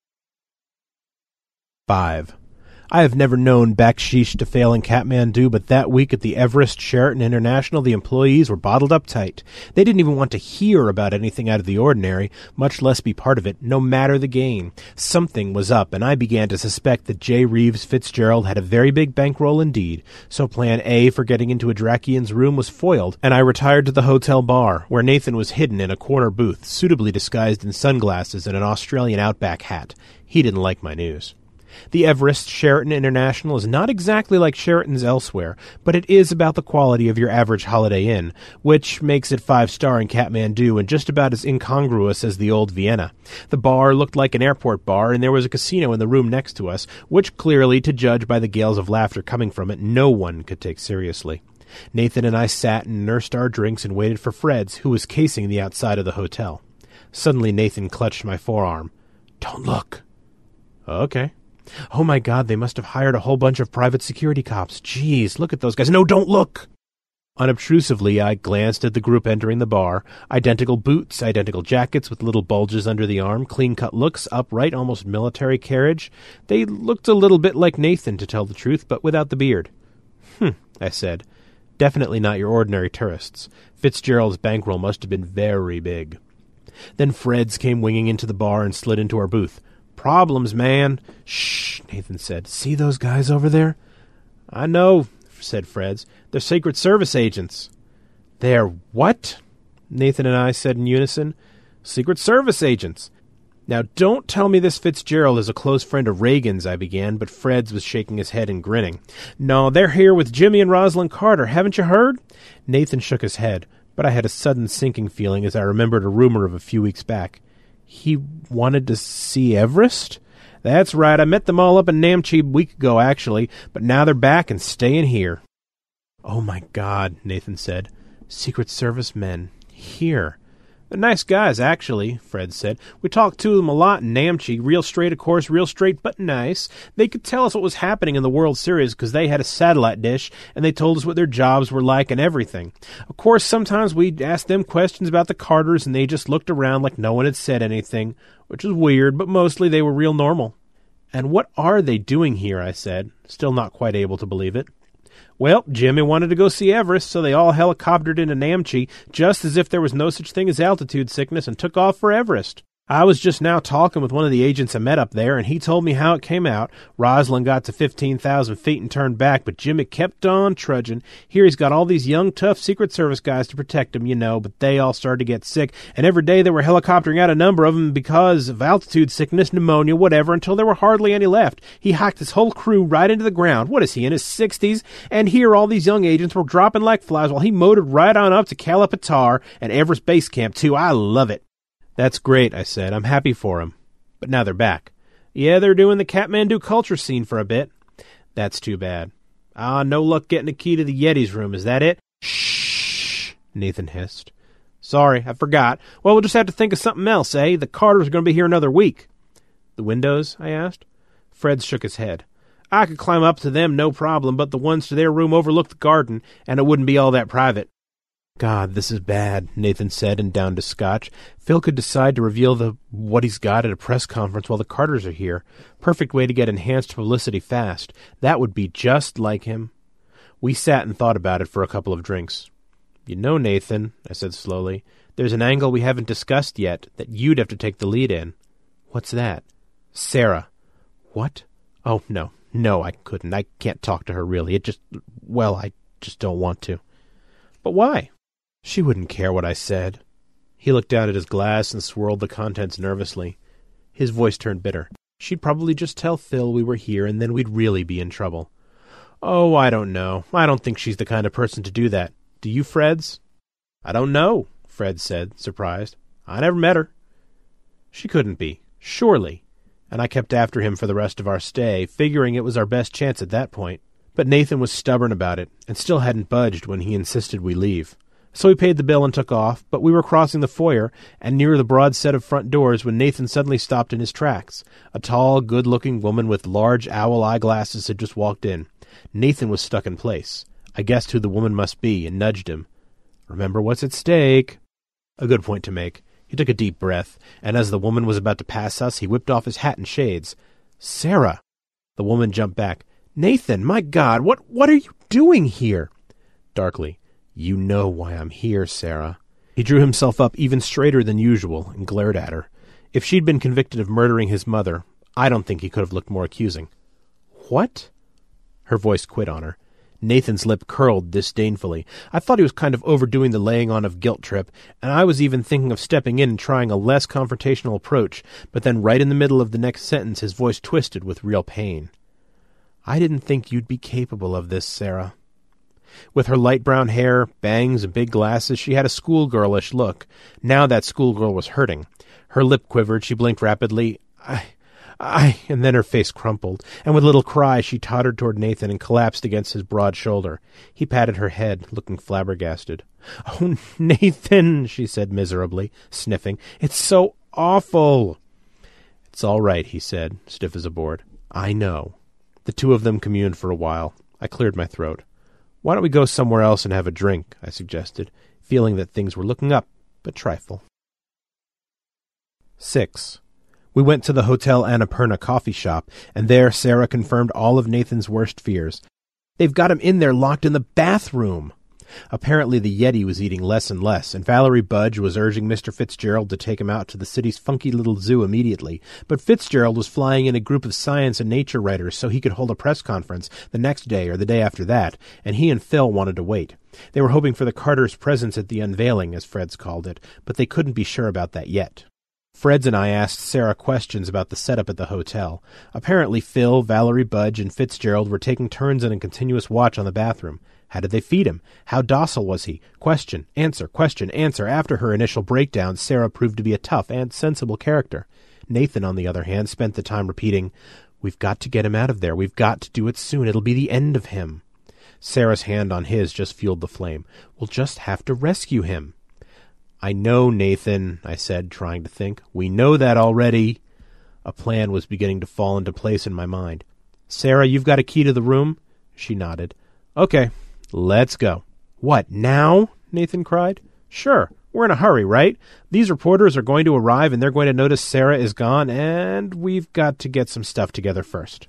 Five. I have never known baksheesh to fail in Kathmandu, but that week at the Everest Sheraton International, the employees were bottled up tight. They didn't even want to hear about anything out of the ordinary, much less be part of it, no matter the gain. Something was up, and I began to suspect that J. Reeves Fitzgerald had a very big bankroll indeed. So plan A for getting into a Drakian's room was foiled, and I retired to the hotel bar, where Nathan was hidden in a corner booth, suitably disguised in sunglasses and an Australian Outback hat. He didn't like my news. The Everest Sheraton International is not exactly like Sheratons elsewhere, but it is about the quality of your average Holiday Inn, which makes it five-star in Kathmandu and just about as incongruous as the old Vienna. The bar looked like an airport bar, and there was a casino in the room next to us, which clearly, to judge by the gales of laughter coming from it, no one could take seriously. Nathan and I sat and nursed our drinks and waited for Freds, who was casing the outside of the hotel. Suddenly Nathan clutched my forearm. "Don't look." "Okay." "Oh my God, they must have hired a whole bunch of private security cops. Jeez, look at those guys. No, don't look!" Unobtrusively, I glanced at the group entering the bar. Identical boots, identical jackets with little bulges under the arm, clean-cut looks, upright, almost military carriage. They looked a little bit like Nathan, to tell the truth, but without the beard. "Hmm," I said. "Definitely not your ordinary tourists. Fitzgerald's bankroll must have been very big." Then Freds came winging into the bar and slid into our booth. "Problems, man." "Shh," Nathan said. "See those guys over there?" "I know," said Freds. "They're Secret Service agents." "They're what?" Nathan and I said in unison. "Secret Service agents." "Now don't tell me this Fitzgerald is a close friend of Reagan's," I began, but Freds was shaking his head and grinning. "No, they're here with Jimmy and Rosalind Carter. Haven't you heard?" Nathan shook his head, but I had a sudden sinking feeling as I remembered a rumor of a few weeks back. "He wanted to see Everest?" "That's right. I met them all up in Namche a week ago, actually, but now they're back and staying here." Oh my God, Nathan said. Secret Service men. Here. They're nice guys, actually, Fred said. We talked to them a lot in Namche. Real straight, of course, real straight, but nice. They could tell us what was happening in the World Series because they had a satellite dish, and they told us what their jobs were like and everything. Of course, sometimes we'd ask them questions about the Carters, and they just looked around like no one had said anything, which was weird, but mostly they were real normal. And what are they doing here, I said, still not quite able to believe it. Well, Jimmy wanted to go see Everest, so they all helicoptered into Namche, just as if there was no such thing as altitude sickness, and took off for Everest. I was just now talking with one of the agents I met up there, and he told me how it came out. Rosalind got to fifteen thousand feet and turned back, but Jimmy kept on trudging. Here he's got all these young, tough Secret Service guys to protect him, you know, but they all started to get sick, and every day they were helicoptering out a number of them because of altitude sickness, pneumonia, whatever, until there were hardly any left. He hiked his whole crew right into the ground. What is he, in his sixties? And here all these young agents were dropping like flies while he motored right on up to Kalapatar and Everest Base Camp, too. I love it. That's great, I said. I'm happy for him. But now they're back. Yeah, they're doing the Kathmandu culture scene for a bit. That's too bad. Ah, no luck getting a key to the Yeti's room. Is that it? Shh, Nathan hissed. Sorry, I forgot. Well, we'll just have to think of something else, eh? The Carters are going to be here another week. The windows? I asked. Fred shook his head. I could climb up to them, no problem, but the ones to their room overlook the garden, and it wouldn't be all that private. God, this is bad, Nathan said and downed his scotch. Phil could decide to reveal the what he's got at a press conference while the Carters are here. Perfect way to get enhanced publicity fast. That would be just like him. We sat and thought about it for a couple of drinks. You know, Nathan, I said slowly, there's an angle we haven't discussed yet that you'd have to take the lead in. What's that? Sarah. What? Oh, no. No, I couldn't. I can't talk to her, really. It just, well, I just don't want to. But why? She wouldn't care what I said. He looked down at his glass and swirled the contents nervously. His voice turned bitter. She'd probably just tell Phil we were here, and then we'd really be in trouble. Oh, I don't know. I don't think she's the kind of person to do that. Do you, Freds? I don't know, Fred said, surprised. I never met her. She couldn't be. Surely. And I kept after him for the rest of our stay, figuring it was our best chance at that point. But Nathan was stubborn about it, and still hadn't budged when he insisted we leave. So we paid the bill and took off, but we were crossing the foyer and near the broad set of front doors when Nathan suddenly stopped in his tracks. A tall, good-looking woman with large owl eyeglasses had just walked in. Nathan was stuck in place. I guessed who the woman must be and nudged him. Remember what's at stake. A good point to make. He took a deep breath, and as the woman was about to pass us, he whipped off his hat and shades. Sarah! The woman jumped back. Nathan, my God, what, what are you doing here? Darkly. You know why I'm here, Sarah. He drew himself up even straighter than usual and glared at her. If she'd been convicted of murdering his mother, I don't think he could have looked more accusing. What? Her voice quit on her. Nathan's lip curled disdainfully. I thought he was kind of overdoing the laying on of guilt trip, and I was even thinking of stepping in and trying a less confrontational approach, but then right in the middle of the next sentence his voice twisted with real pain. I didn't think you'd be capable of this, Sarah. With her light brown hair, bangs, and big glasses, she had a schoolgirlish look. Now that schoolgirl was hurting. Her lip quivered, she blinked rapidly. I... I... And then her face crumpled, and with a little cry she tottered toward Nathan and collapsed against his broad shoulder. He patted her head, looking flabbergasted. Oh, Nathan, she said miserably, sniffing. It's so awful. It's all right, he said, stiff as a board. I know. The two of them communed for a while. I cleared my throat. Why don't we go somewhere else and have a drink, I suggested, feeling that things were looking up, but trifle. Six. We went to the Hotel Annapurna coffee shop, and there Sarah confirmed all of Nathan's worst fears. They've got him in there locked in the bathroom. Apparently the Yeti was eating less and less, and Valerie Budge was urging Mister Fitzgerald to take him out to the city's funky little zoo immediately. But Fitzgerald was flying in a group of science and nature writers so he could hold a press conference the next day or the day after that, and he and Phil wanted to wait. They were hoping for the Carters' presence at the unveiling, as Freds called it, but they couldn't be sure about that yet. Freds and I asked Sarah questions about the setup at the hotel. Apparently Phil, Valerie Budge, and Fitzgerald were taking turns in a continuous watch on the bathroom. How did they feed him? How docile was he? Question, answer, question, answer. After her initial breakdown, Sarah proved to be a tough and sensible character. Nathan, on the other hand, spent the time repeating, "We've got to get him out of there. We've got to do it soon. It'll be the end of him." Sarah's hand on his just fueled the flame. We'll just have to rescue him. I know, Nathan, I said, trying to think. We know that already. A plan was beginning to fall into place in my mind. Sarah, you've got a key to the room? She nodded. Okay, let's go. What, now? Nathan cried. Sure, we're in a hurry, right? These reporters are going to arrive and they're going to notice Sarah is gone, and we've got to get some stuff together first.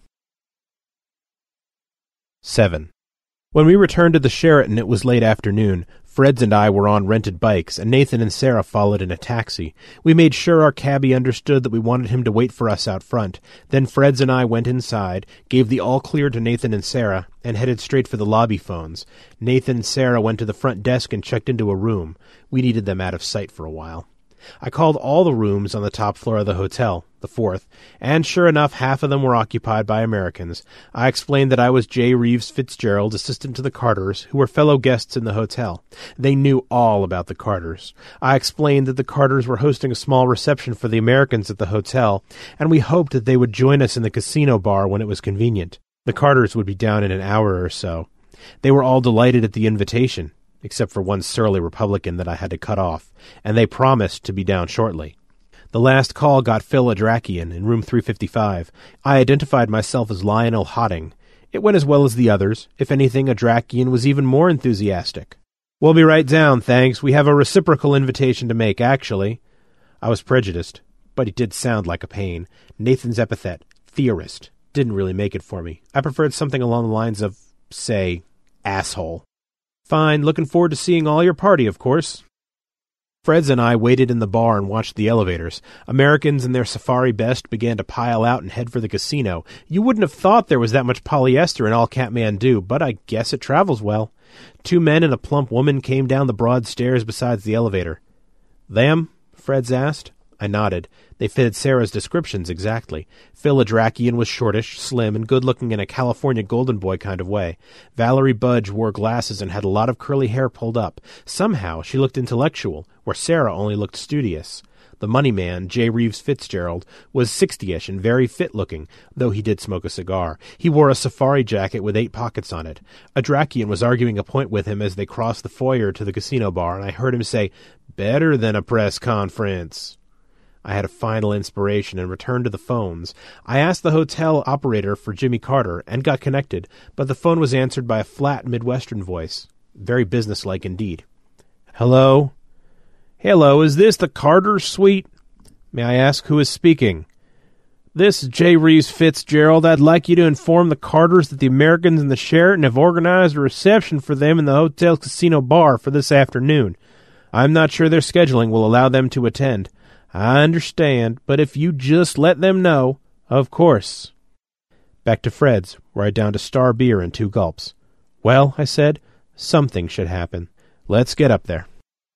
Seven. When we returned to the Sheraton, it was late afternoon. Freds and I were on rented bikes, and Nathan and Sarah followed in a taxi. We made sure our cabbie understood that we wanted him to wait for us out front. Then Freds and I went inside, gave the all-clear to Nathan and Sarah, and headed straight for the lobby phones. Nathan and Sarah went to the front desk and checked into a room. We needed them out of sight for a while. I called all the rooms on the top floor of the hotel, the fourth, and sure enough, half of them were occupied by Americans. I explained that I was J. Reeves Fitzgerald, assistant to the Carters, who were fellow guests in the hotel. They knew all about the Carters. I explained that the Carters were hosting a small reception for the Americans at the hotel, and we hoped that they would join us in the casino bar when it was convenient. The Carters would be down in an hour or so. They were all delighted at the invitation, except for one surly Republican that I had to cut off, and they promised to be down shortly. The last call got Phil Adrakian in room three fifty-five. I identified myself as Lionel Hotting. It went as well as the others. If anything, Adrakian was even more enthusiastic. We'll be right down, thanks. We have a reciprocal invitation to make, actually. I was prejudiced, but he did sound like a pain. Nathan's epithet, theorist, didn't really make it for me. I preferred something along the lines of, say, asshole. Fine, looking forward to seeing all your party, of course. Freds and I waited in the bar and watched the elevators. Americans in their safari best began to pile out and head for the casino. You wouldn't have thought there was that much polyester in all Kathmandu, but I guess it travels well. Two men and a plump woman came down the broad stairs beside the elevator. Them? Freds asked. I nodded. They fitted Sarah's descriptions exactly. Phil Adrakian was shortish, slim, and good-looking in a California golden boy kind of way. Valerie Budge wore glasses and had a lot of curly hair pulled up. Somehow she looked intellectual, where Sarah only looked studious. The money man, J. Reeves Fitzgerald, was sixty-ish and very fit-looking, though he did smoke a cigar. He wore a safari jacket with eight pockets on it. Adrakian was arguing a point with him as they crossed the foyer to the casino bar, and I heard him say, "Better than a press conference." I had a final inspiration and returned to the phones. I asked the hotel operator for Jimmy Carter and got connected, but the phone was answered by a flat Midwestern voice. Very businesslike indeed. Hello? Hello, is this the Carter suite? May I ask who is speaking? This is J. Reeves Fitzgerald. I'd like you to inform the Carters that the Americans in the Sheraton have organized a reception for them in the hotel casino bar for this afternoon. I'm not sure their scheduling will allow them to attend. I understand, but if you just let them know, of course. Back to Fred's, where I downed a star beer in two gulps. Well, I said, something should happen. Let's get up there.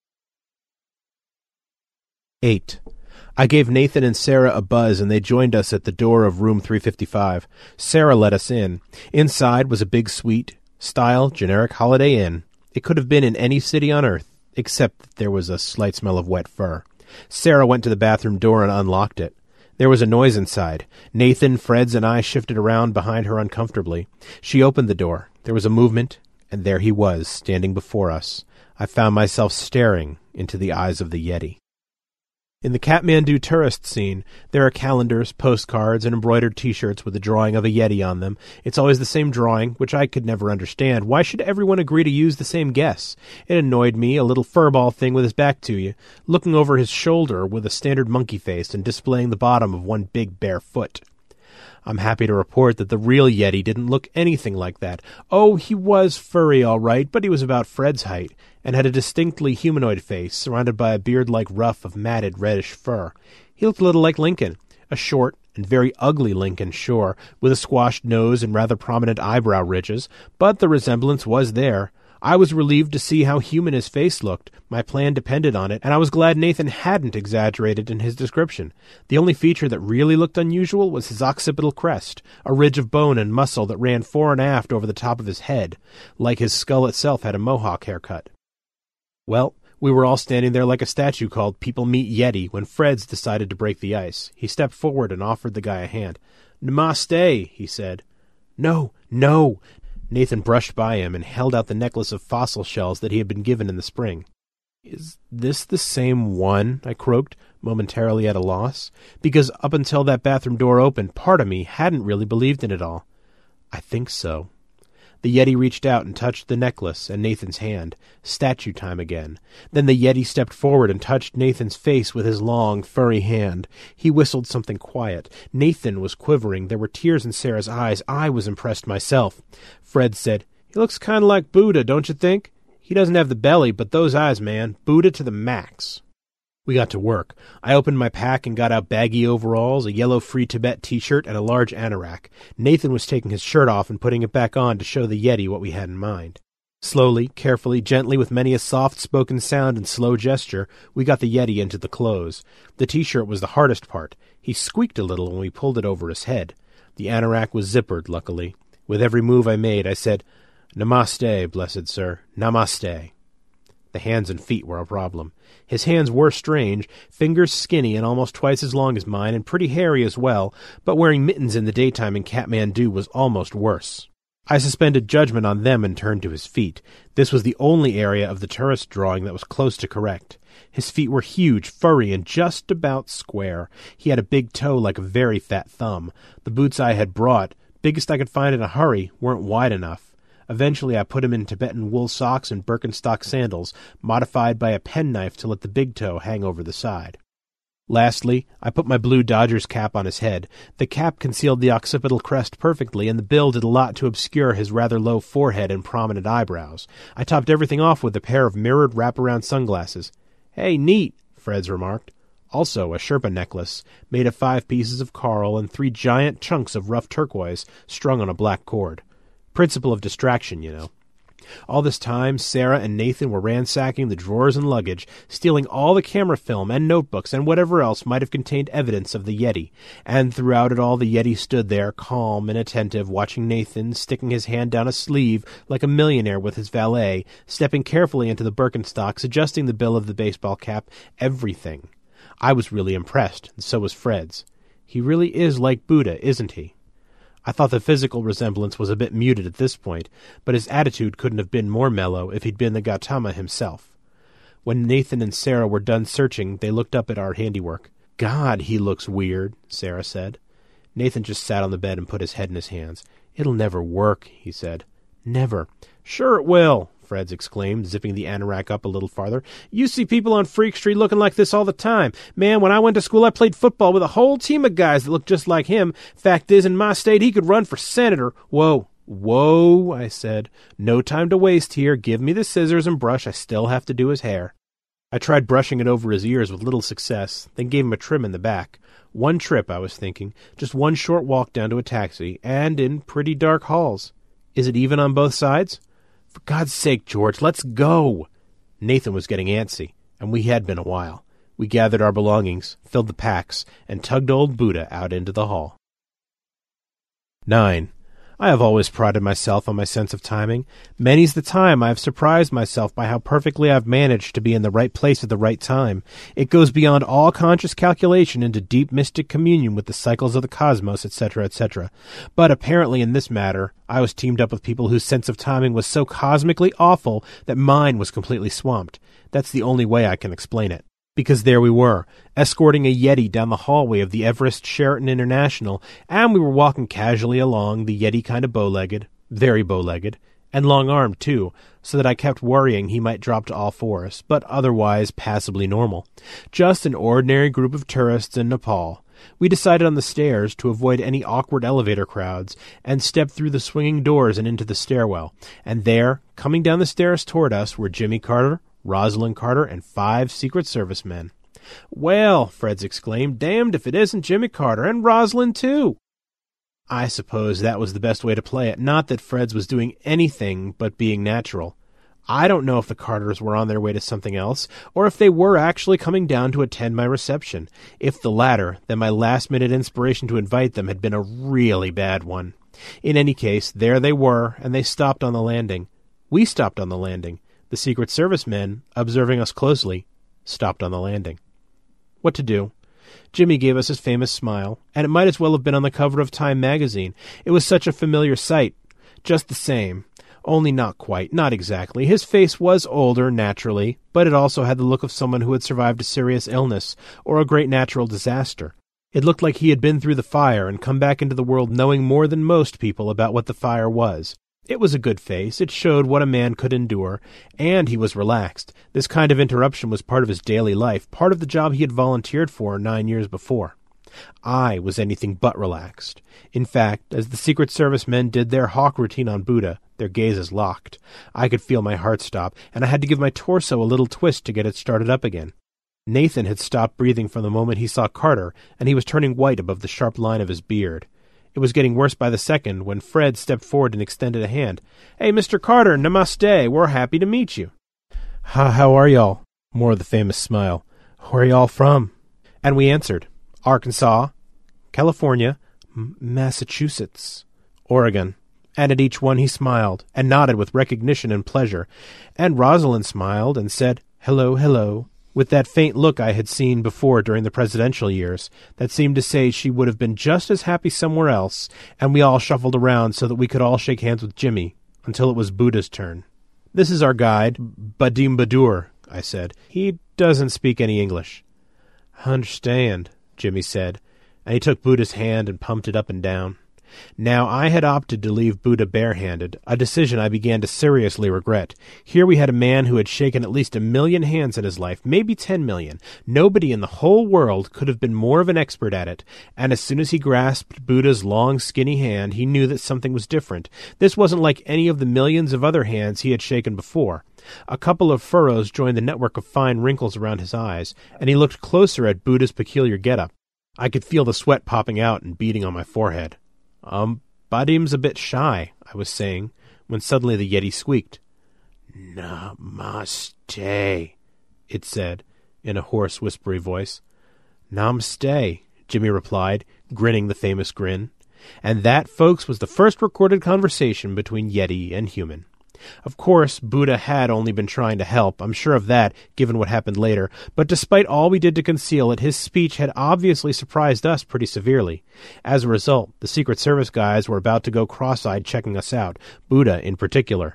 Eight. I gave Nathan and Sarah a buzz, and they joined us at the door of room three fifty-five. Sarah let us in. Inside was a big suite, style generic Holiday Inn. It could have been in any city on earth, except that there was a slight smell of wet fur. Sarah went to the bathroom door and unlocked it. There was a noise inside. Nathan, Freds, and I shifted around behind her uncomfortably. She opened the door. There was a movement, and there he was, standing before us. I found myself staring into the eyes of the Yeti. In the Kathmandu tourist scene, there are calendars, postcards, and embroidered T-shirts with a drawing of a Yeti on them. It's always the same drawing, which I could never understand. Why should everyone agree to use the same guess? It annoyed me, a little furball thing with his back to you, looking over his shoulder with a standard monkey face and displaying the bottom of one big bare foot. I'm happy to report that the real Yeti didn't look anything like that. Oh, he was furry all right, but he was about Fred's height, and had a distinctly humanoid face surrounded by a beard-like ruff of matted reddish fur. He looked a little like Lincoln, a short and very ugly Lincoln, sure, with a squashed nose and rather prominent eyebrow ridges, but the resemblance was there. I was relieved to see how human his face looked. My plan depended on it, and I was glad Nathan hadn't exaggerated in his description. The only feature that really looked unusual was his occipital crest, a ridge of bone and muscle that ran fore and aft over the top of his head, like his skull itself had a mohawk haircut. Well, we were all standing there like a statue called People Meet Yeti when Freds decided to break the ice. He stepped forward and offered the guy a hand. "Namaste," he said. "No, no." Nathan brushed by him and held out the necklace of fossil shells that he had been given in the spring. "Is this the same one?" I croaked, momentarily at a loss, because up until that bathroom door opened, part of me hadn't really believed in it all. "I think so." The Yeti reached out and touched the necklace and Nathan's hand. Statue time again. Then the Yeti stepped forward and touched Nathan's face with his long, furry hand. He whistled something quiet. Nathan was quivering. There were tears in Sarah's eyes. I was impressed myself. Fred said, "He looks kind of like Buddha, don't you think? He doesn't have the belly, but those eyes, man. Buddha to the max." We got to work. I opened my pack and got out baggy overalls, a yellow Free Tibet t-shirt, and a large anorak. Nathan was taking his shirt off and putting it back on to show the Yeti what we had in mind. Slowly, carefully, gently, with many a soft-spoken sound and slow gesture, we got the Yeti into the clothes. The t-shirt was the hardest part. He squeaked a little when we pulled it over his head. The anorak was zippered, luckily. With every move I made, I said, "Namaste, blessed sir, namaste." The hands and feet were a problem. His hands were strange, fingers skinny and almost twice as long as mine, and pretty hairy as well, but wearing mittens in the daytime in Kathmandu was almost worse. I suspended judgment on them and turned to his feet. This was the only area of the tourist drawing that was close to correct. His feet were huge, furry, and just about square. He had a big toe like a very fat thumb. The boots I had brought, biggest I could find in a hurry, weren't wide enough. Eventually I put him in Tibetan wool socks and Birkenstock sandals, modified by a penknife to let the big toe hang over the side. Lastly, I put my blue Dodgers cap on his head. The cap concealed the occipital crest perfectly, and the bill did a lot to obscure his rather low forehead and prominent eyebrows. I topped everything off with a pair of mirrored wraparound sunglasses. "Hey, neat," Freds remarked. Also a Sherpa necklace, made of five pieces of coral and three giant chunks of rough turquoise strung on a black cord. Principle of distraction, you know. All this time, Sarah and Nathan were ransacking the drawers and luggage, stealing all the camera film and notebooks and whatever else might have contained evidence of the Yeti. And throughout it all, the Yeti stood there, calm and attentive, watching Nathan, sticking his hand down a sleeve like a millionaire with his valet, stepping carefully into the Birkenstocks, adjusting the bill of the baseball cap, everything. I was really impressed, and so was Freds. He really is like Buddha, isn't he? I thought the physical resemblance was a bit muted at this point, but his attitude couldn't have been more mellow if he'd been the Gautama himself. When Nathan and Sarah were done searching, they looked up at our handiwork. "God, he looks weird," Sarah said. Nathan just sat on the bed and put his head in his hands. "It'll never work," he said. "Never." "Sure it will," Freds exclaimed, zipping the anorak up a little farther. "You see people on Freak Street looking like this all the time. Man, when I went to school, I played football with a whole team of guys that looked just like him. Fact is, in my state, he could run for senator." "Whoa, whoa," I said. "No time to waste here. Give me the scissors and brush. I still have to do his hair." I tried brushing it over his ears with little success, then gave him a trim in the back. One trip, I was thinking, just one short walk down to a taxi, and in pretty dark halls. Is it even on both sides? "For God's sake, George, let's go!" Nathan was getting antsy, and we had been a while. We gathered our belongings, filled the packs, and tugged old Buddha out into the hall. nine. I have always prided myself on my sense of timing. Many's the time I have surprised myself by how perfectly I have managed to be in the right place at the right time. It goes beyond all conscious calculation into deep mystic communion with the cycles of the cosmos, et cetera, et cetera. But apparently in this matter, I was teamed up with people whose sense of timing was so cosmically awful that mine was completely swamped. That's the only way I can explain it. Because there we were, escorting a Yeti down the hallway of the Everest Sheraton International, and we were walking casually along, the Yeti kind of bow-legged, very bow-legged, and long-armed, too, so that I kept worrying he might drop to all fours, but otherwise passably normal. Just an ordinary group of tourists in Nepal. We decided on the stairs to avoid any awkward elevator crowds, and stepped through the swinging doors and into the stairwell, and there, coming down the stairs toward us, were Jimmy Carter, Rosalind Carter, and five Secret Service men. "Well," Freds exclaimed, "damned if it isn't Jimmy Carter, and Rosalind, too." I suppose that was the best way to play it, not that Freds was doing anything but being natural. I don't know if the Carters were on their way to something else, or if they were actually coming down to attend my reception. If the latter, then my last-minute inspiration to invite them had been a really bad one. In any case, there they were, and they stopped on the landing. We stopped on the landing. The Secret Service men, observing us closely, stopped on the landing. What to do? Jimmy gave us his famous smile, and it might as well have been on the cover of Time magazine. It was such a familiar sight. Just the same. Only not quite, not exactly. His face was older, naturally, but it also had the look of someone who had survived a serious illness or a great natural disaster. It looked like he had been through the fire and come back into the world knowing more than most people about what the fire was. It was a good face, it showed what a man could endure, and he was relaxed. This kind of interruption was part of his daily life, part of the job he had volunteered for nine years before. I was anything but relaxed. In fact, as the Secret Service men did their hawk routine on Buddha, their gazes locked. I could feel my heart stop, and I had to give my torso a little twist to get it started up again. Nathan had stopped breathing from the moment he saw Carter, and he was turning white above the sharp line of his beard. It was getting worse by the second when Fred stepped forward and extended a hand. "Hey, Mister Carter, namaste. We're happy to meet you." "How, how are y'all?" More of the famous smile. "Where are y'all from?" And we answered, "Arkansas, California, M- Massachusetts, Oregon." And at each one he smiled, and nodded with recognition and pleasure. And Rosalind smiled and said, "Hello, hello," with that faint look I had seen before during the presidential years, that seemed to say she would have been just as happy somewhere else, and we all shuffled around so that we could all shake hands with Jimmy, until it was Buddha's turn. "This is our guide, Badim Badur," I said. "He doesn't speak any English." "I understand," Jimmy said, and he took Buddha's hand and pumped it up and down. Now, I had opted to leave Buddha barehanded, a decision I began to seriously regret. Here we had a man who had shaken at least a million hands in his life, maybe ten million. Nobody in the whole world could have been more of an expert at it, and as soon as he grasped Buddha's long, skinny hand, he knew that something was different. This wasn't like any of the millions of other hands he had shaken before. A couple of furrows joined the network of fine wrinkles around his eyes, and he looked closer at Buddha's peculiar get-up. I could feel the sweat popping out and beating on my forehead. Um, Badim's a bit shy, I was saying, when suddenly the Yeti squeaked. "Namaste," it said, in a hoarse, whispery voice. "Namaste," Jimmy replied, grinning the famous grin. And that, folks, was the first recorded conversation between Yeti and human. Of course, Buddha had only been trying to help, I'm sure of that, given what happened later, but despite all we did to conceal it, his speech had obviously surprised us pretty severely. As a result, the Secret Service guys were about to go cross-eyed checking us out, Buddha in particular.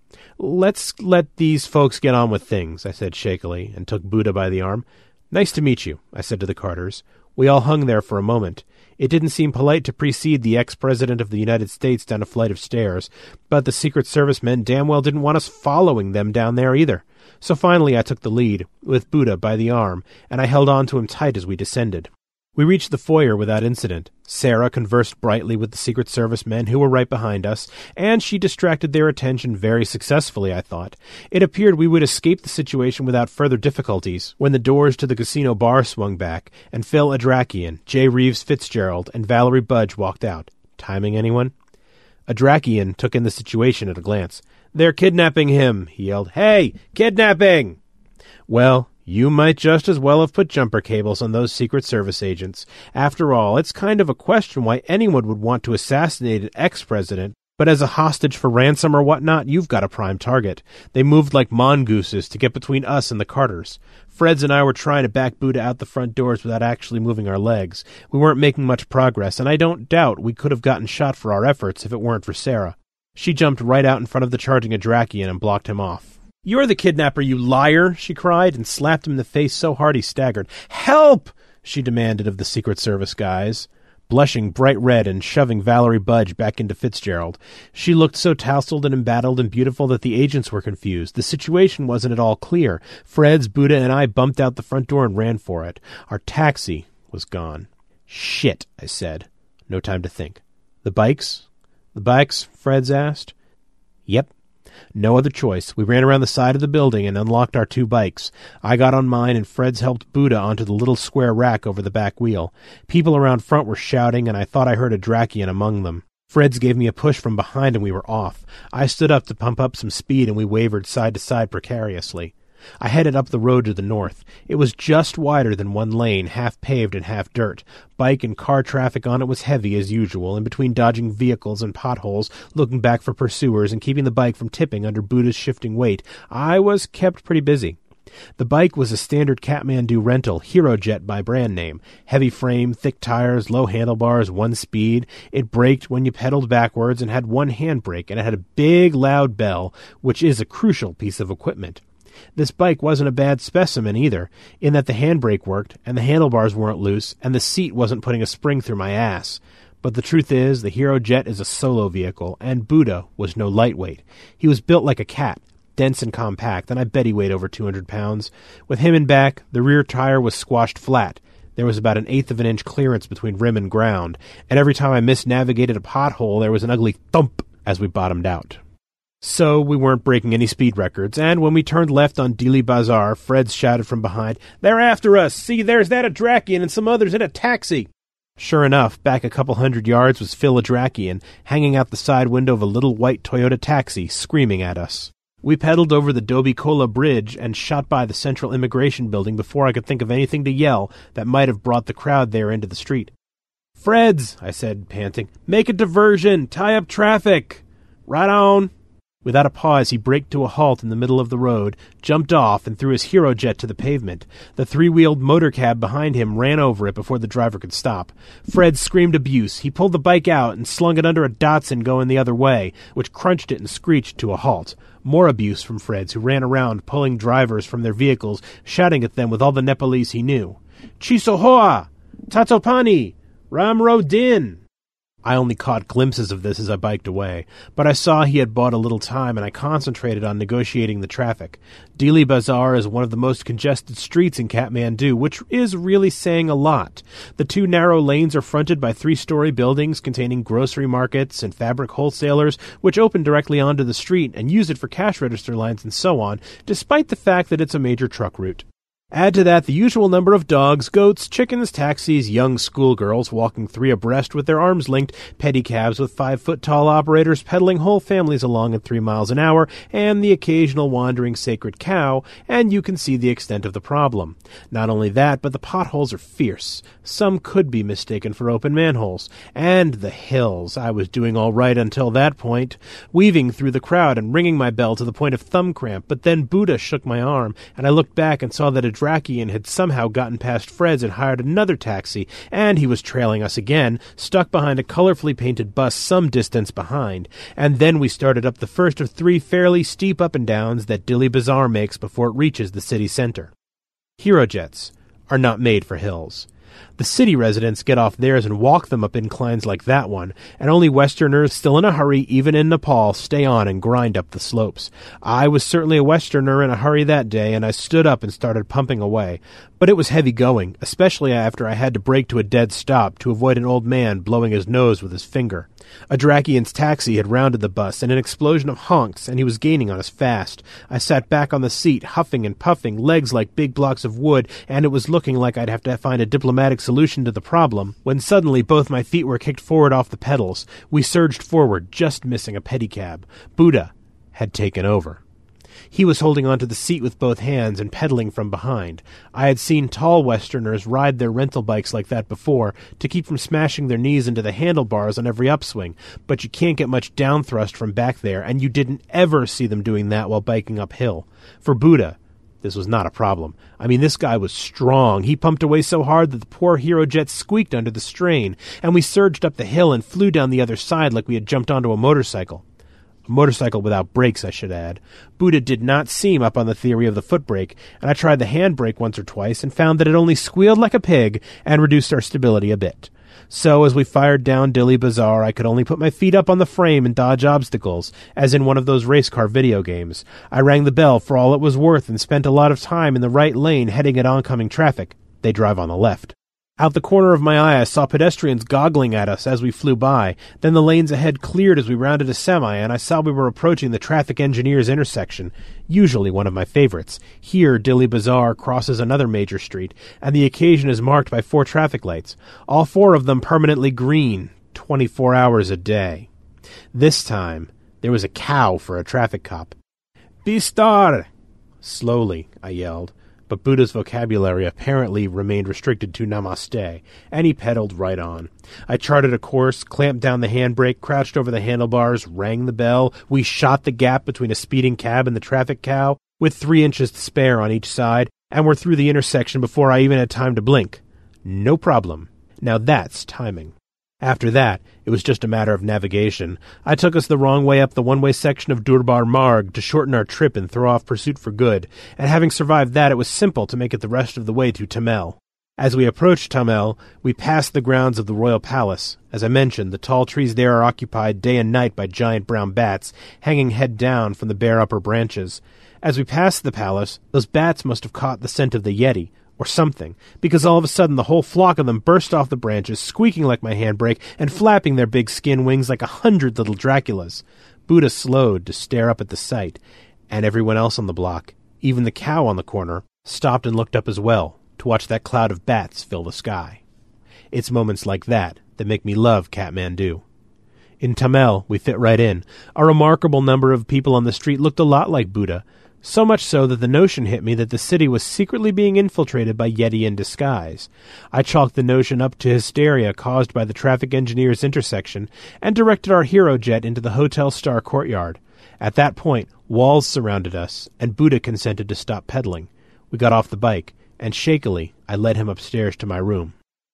"Let's let these folks get on with things," I said shakily, and took Buddha by the arm. "Nice to meet you," I said to the Carters. We all hung there for a moment. It didn't seem polite to precede the ex-president of the United States down a flight of stairs, but the Secret Service men damn well didn't want us following them down there either. So finally I took the lead, with Buddha by the arm, and I held on to him tight as we descended. We reached the foyer without incident. Sarah conversed brightly with the Secret Service men who were right behind us, and she distracted their attention very successfully, I thought. It appeared we would escape the situation without further difficulties when the doors to the casino bar swung back, and Phil Adrakian, J. Reeves Fitzgerald, and Valerie Budge walked out. Timing anyone? Adrakian took in the situation at a glance. "They're kidnapping him," he yelled. "Hey, kidnapping!" Well, you might just as well have put jumper cables on those Secret Service agents. After all, it's kind of a question why anyone would want to assassinate an ex-president, but as a hostage for ransom or whatnot, you've got a prime target. They moved like mongooses to get between us and the Carters. Freds and I were trying to back Buddha out the front doors without actually moving our legs. We weren't making much progress, and I don't doubt we could have gotten shot for our efforts if it weren't for Sarah. She jumped right out in front of the charging Adrakian and blocked him off. "You're the kidnapper, you liar!" she cried, and slapped him in the face so hard he staggered. "Help!" she demanded of the Secret Service guys, blushing bright red and shoving Valerie Budge back into Fitzgerald. She looked so tousled and embattled and beautiful that the agents were confused. The situation wasn't at all clear. Freds, Buddha, and I bumped out the front door and ran for it. Our taxi was gone. "Shit," I said. No time to think. "The bikes?" "The bikes?" Freds asked. "Yep. No other choice. We ran around the side of the building and unlocked our two bikes. I got on mine, and Freds helped Buddha onto the little square rack over the back wheel. People around front were shouting, and I thought I heard Adrakian among them. Freds gave me a push from behind, and we were off. I stood up to pump up some speed, and we wavered side to side precariously. I headed up the road to the north. It was just wider than one lane, half paved and half dirt. Bike and car traffic on it was heavy as usual, in between dodging vehicles and potholes, looking back for pursuers, and keeping the bike from tipping under Buddha's shifting weight. I was kept pretty busy. The bike was a standard Kathmandu rental, HeroJet by brand name. Heavy frame, thick tires, low handlebars, one speed. It braked when you pedaled backwards and had one handbrake, and it had a big loud bell, which is a crucial piece of equipment. This bike wasn't a bad specimen either, in that the handbrake worked, and the handlebars weren't loose, and the seat wasn't putting a spring through my ass. But the truth is, the HeroJet is a solo vehicle, and Buddha was no lightweight. He was built like a cat, dense and compact, and I bet he weighed over two hundred pounds. With him in back, the rear tire was squashed flat. There was about an eighth of an inch clearance between rim and ground, and every time I misnavigated a pothole, there was an ugly thump as we bottomed out. So we weren't breaking any speed records, and when we turned left on Dili Bazaar, Fred shouted from behind, "They're after us! See, there's that Adrakian and some others in a taxi!" Sure enough, back a couple hundred yards was Phil Adrakian, hanging out the side window of a little white Toyota taxi, screaming at us. We pedaled over the Dobie-Cola Bridge and shot by the Central Immigration Building before I could think of anything to yell that might have brought the crowd there into the street. "Freds," I said, panting, "make a diversion! Tie up traffic!" "Right on!" Without a pause, he braked to a halt in the middle of the road, jumped off, and threw his HeroJet to the pavement. The three-wheeled motor cab behind him ran over it before the driver could stop. Fred screamed abuse. He pulled the bike out and slung it under a Datsun going the other way, which crunched it and screeched to a halt. More abuse from Freds, who ran around, pulling drivers from their vehicles, shouting at them with all the Nepalese he knew. "Chisohoa! Tatopani! Ramro Din!" I only caught glimpses of this as I biked away, but I saw he had bought a little time, and I concentrated on negotiating the traffic. Dili Bazaar is one of the most congested streets in Kathmandu, which is really saying a lot. The two narrow lanes are fronted by three-story buildings containing grocery markets and fabric wholesalers, which open directly onto the street and use it for cash register lines and so on, despite the fact that it's a major truck route. Add to that the usual number of dogs, goats, chickens, taxis, young schoolgirls walking three abreast with their arms linked, pedicabs with five-foot-tall operators pedaling whole families along at three miles an hour, and the occasional wandering sacred cow, and you can see the extent of the problem. Not only that, but the potholes are fierce. Some could be mistaken for open manholes. And the hills. I was doing all right until that point, weaving through the crowd and ringing my bell to the point of thumb cramp, but then Buddha shook my arm, and I looked back and saw that a Adrakian had somehow gotten past Fred's and hired another taxi, and he was trailing us again, stuck behind a colorfully painted bus some distance behind. And then we started up the first of three fairly steep up-and-downs that Dili Bazaar makes before it reaches the city center. HeroJets are not made for hills. The city residents get off theirs and walk them up inclines like that one, and only Westerners still in a hurry, even in Nepal, stay on and grind up the slopes. I was certainly a Westerner in a hurry that day, and I stood up and started pumping away. But it was heavy going, especially after I had to brake to a dead stop to avoid an old man blowing his nose with his finger. Adrakian's taxi had rounded the bus in an explosion of honks, and he was gaining on us fast. I sat back on the seat, huffing and puffing, legs like big blocks of wood, and it was looking like I'd have to find a diplomatic solution to the problem, when suddenly both my feet were kicked forward off the pedals. We surged forward, just missing a pedicab. Buddha had taken over. He was holding onto the seat with both hands and pedaling from behind. I had seen tall Westerners ride their rental bikes like that before to keep from smashing their knees into the handlebars on every upswing, but you can't get much down thrust from back there, and you didn't ever see them doing that while biking uphill. For Buddha, this was not a problem. I mean, this guy was strong. He pumped away so hard that the poor HeroJet squeaked under the strain, and we surged up the hill and flew down the other side like we had jumped onto a motorcycle. A motorcycle without brakes, I should add. Buddha did not seem up on the theory of the foot brake, and I tried the handbrake once or twice and found that it only squealed like a pig and reduced our stability a bit. So as we fired down Dili Bazaar, I could only put my feet up on the frame and dodge obstacles, as in one of those race car video games. I rang the bell for all it was worth and spent a lot of time in the right lane heading at oncoming traffic. They drive on the left. Out the corner of my eye, I saw pedestrians goggling at us as we flew by. Then the lanes ahead cleared as we rounded a semi, and I saw we were approaching the traffic engineers intersection, usually one of my favorites. Here, Dili Bazaar crosses another major street, and the occasion is marked by four traffic lights, all four of them permanently green, twenty-four hours a day. This time, there was a cow for a traffic cop. "Bistar!" Slowly, I yelled. But Buddha's vocabulary apparently remained restricted to namaste, and he pedaled right on. I charted a course, clamped down the handbrake, crouched over the handlebars, rang the bell. We shot the gap between a speeding cab and the traffic cow. with three inches to spare on each side, and we're through the intersection before I even had time to blink. No problem. Now that's timing. After that, it was just a matter of navigation. I took us the wrong way up the one-way section of Durbar Marg to shorten our trip and throw off pursuit for good, and having survived that, it was simple to make it the rest of the way to Tamel. As we approached Tamel, we passed the grounds of the royal palace. As I mentioned, the tall trees there are occupied day and night by giant brown bats, hanging head down from the bare upper branches. As we passed the palace, those bats must have caught the scent of the Yeti, or something, because all of a sudden the whole flock of them burst off the branches, squeaking like my handbrake, and flapping their big skin wings like a hundred little Draculas. Buddha slowed to stare up at the sight, and everyone else on the block, even the cow on the corner, stopped and looked up as well, to watch that cloud of bats fill the sky. It's moments like that that make me love Kathmandu. In Tamel, we fit right in. A remarkable number of people on the street looked a lot like Buddha, so much so that the notion hit me that the city was secretly being infiltrated by Yeti in disguise. I chalked the notion up to hysteria caused by the traffic engineer's intersection and directed our hero jet into the Hotel Star courtyard. At that point, walls surrounded us, and Buddha consented to stop pedaling. We got off the bike, and shakily I led him upstairs to my room.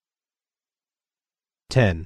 ten.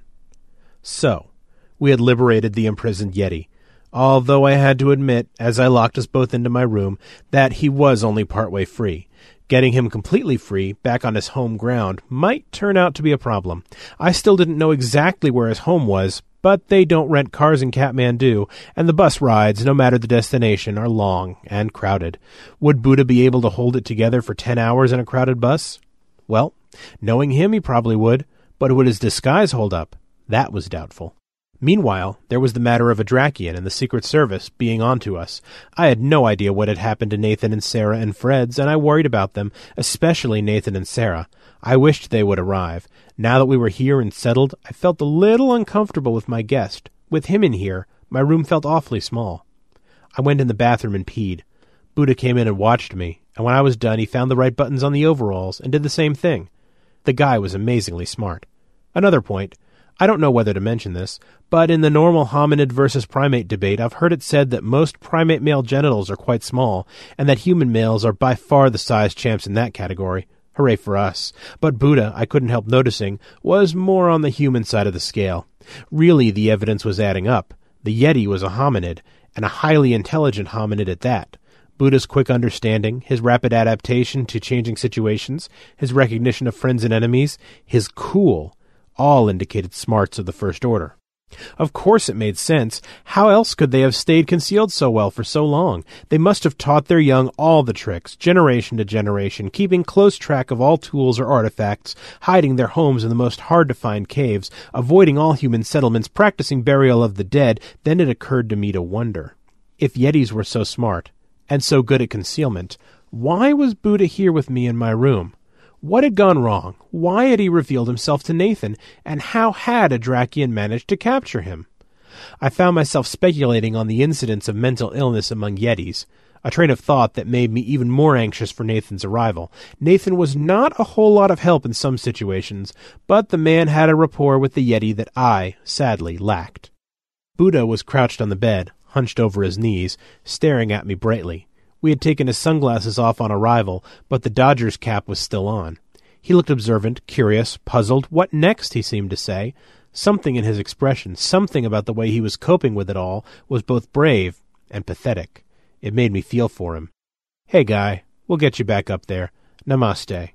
So, we had liberated the imprisoned Yeti, although I had to admit, as I locked us both into my room, that he was only partway free. Getting him completely free, back on his home ground, might turn out to be a problem. I still didn't know exactly where his home was, but they don't rent cars in Kathmandu, and the bus rides, no matter the destination, are long and crowded. Would Buddha be able to hold it together for ten hours in a crowded bus? Well, knowing him, he probably would, but would his disguise hold up? That was doubtful. Meanwhile, there was the matter of Adrakian and the Secret Service being onto us. I had no idea what had happened to Nathan and Sarah and Fred's, and I worried about them, especially Nathan and Sarah. I wished they would arrive. Now that we were here and settled, I felt a little uncomfortable with my guest. With him in here, my room felt awfully small. I went in the bathroom and peed. Buddha came in and watched me, and when I was done, he found the right buttons on the overalls and did the same thing. The guy was amazingly smart. Another point. I don't know whether to mention this, but in the normal hominid versus primate debate, I've heard it said that most primate male genitals are quite small, and that human males are by far the size champs in that category. Hooray for us. But Buddha, I couldn't help noticing, was more on the human side of the scale. Really, the evidence was adding up. The Yeti was a hominid, and a highly intelligent hominid at that. Buddha's quick understanding, his rapid adaptation to changing situations, his recognition of friends and enemies, his cool, all indicated smarts of the first order. Of course it made sense. How else could they have stayed concealed so well for so long? They must have taught their young all the tricks, generation to generation, keeping close track of all tools or artifacts, hiding their homes in the most hard-to-find caves, avoiding all human settlements, practicing burial of the dead. Then it occurred to me to wonder, if Yetis were so smart, and so good at concealment, why was Buddha here with me in my room? What had gone wrong? Why had he revealed himself to Nathan? And how had Adrakian managed to capture him? I found myself speculating on the incidence of mental illness among Yetis, a train of thought that made me even more anxious for Nathan's arrival. Nathan was not a whole lot of help in some situations, but the man had a rapport with the Yeti that I, sadly, lacked. Buddha was crouched on the bed, hunched over his knees, staring at me brightly. We had taken his sunglasses off on arrival, but the Dodger's cap was still on. He looked observant, curious, puzzled. What next, he seemed to say. Something in his expression, something about the way he was coping with it all, was both brave and pathetic. It made me feel for him. "Hey, guy, we'll get you back up there. Namaste."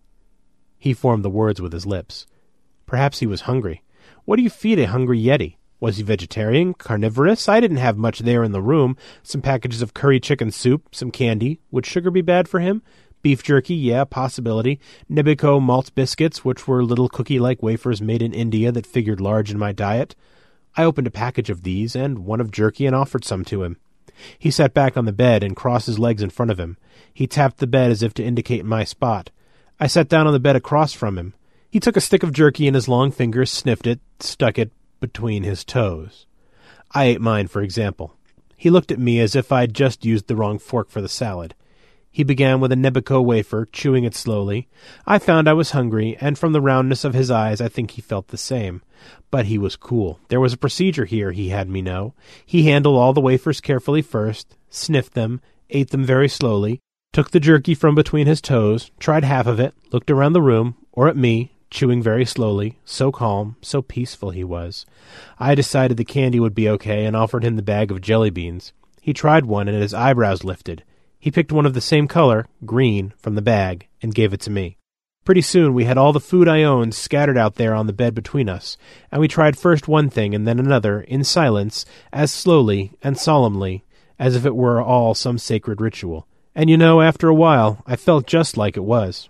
He formed the words with his lips. Perhaps he was hungry. What do you feed a hungry Yeti? Was he vegetarian, carnivorous? I didn't have much there in the room. Some packages of curry chicken soup, some candy. Would sugar be bad for him? Beef jerky, yeah, possibility. Nebico malt biscuits, which were little cookie-like wafers made in India that figured large in my diet. I opened a package of these and one of jerky and offered some to him. He sat back on the bed and crossed his legs in front of him. He tapped the bed as if to indicate my spot. I sat down on the bed across from him. He took a stick of jerky in his long fingers, sniffed it, stuck it between his toes. I ate mine, for example. He looked at me as if I'd just used the wrong fork for the salad. He began with a Nebico wafer, chewing it slowly. I found I was hungry, and from the roundness of his eyes I think he felt the same. But he was cool. There was a procedure here, he had me know. He handled all the wafers carefully first, sniffed them, ate them very slowly, took the jerky from between his toes, tried half of it, looked around the room, or at me, chewing very slowly, so calm, so peaceful he was. I decided the candy would be okay and offered him the bag of jelly beans. He tried one and his eyebrows lifted. He picked one of the same color, green, from the bag and gave it to me. Pretty soon we had all the food I owned scattered out there on the bed between us, and we tried first one thing and then another, in silence, as slowly and solemnly as if it were all some sacred ritual. And you know, after a while, I felt just like it was.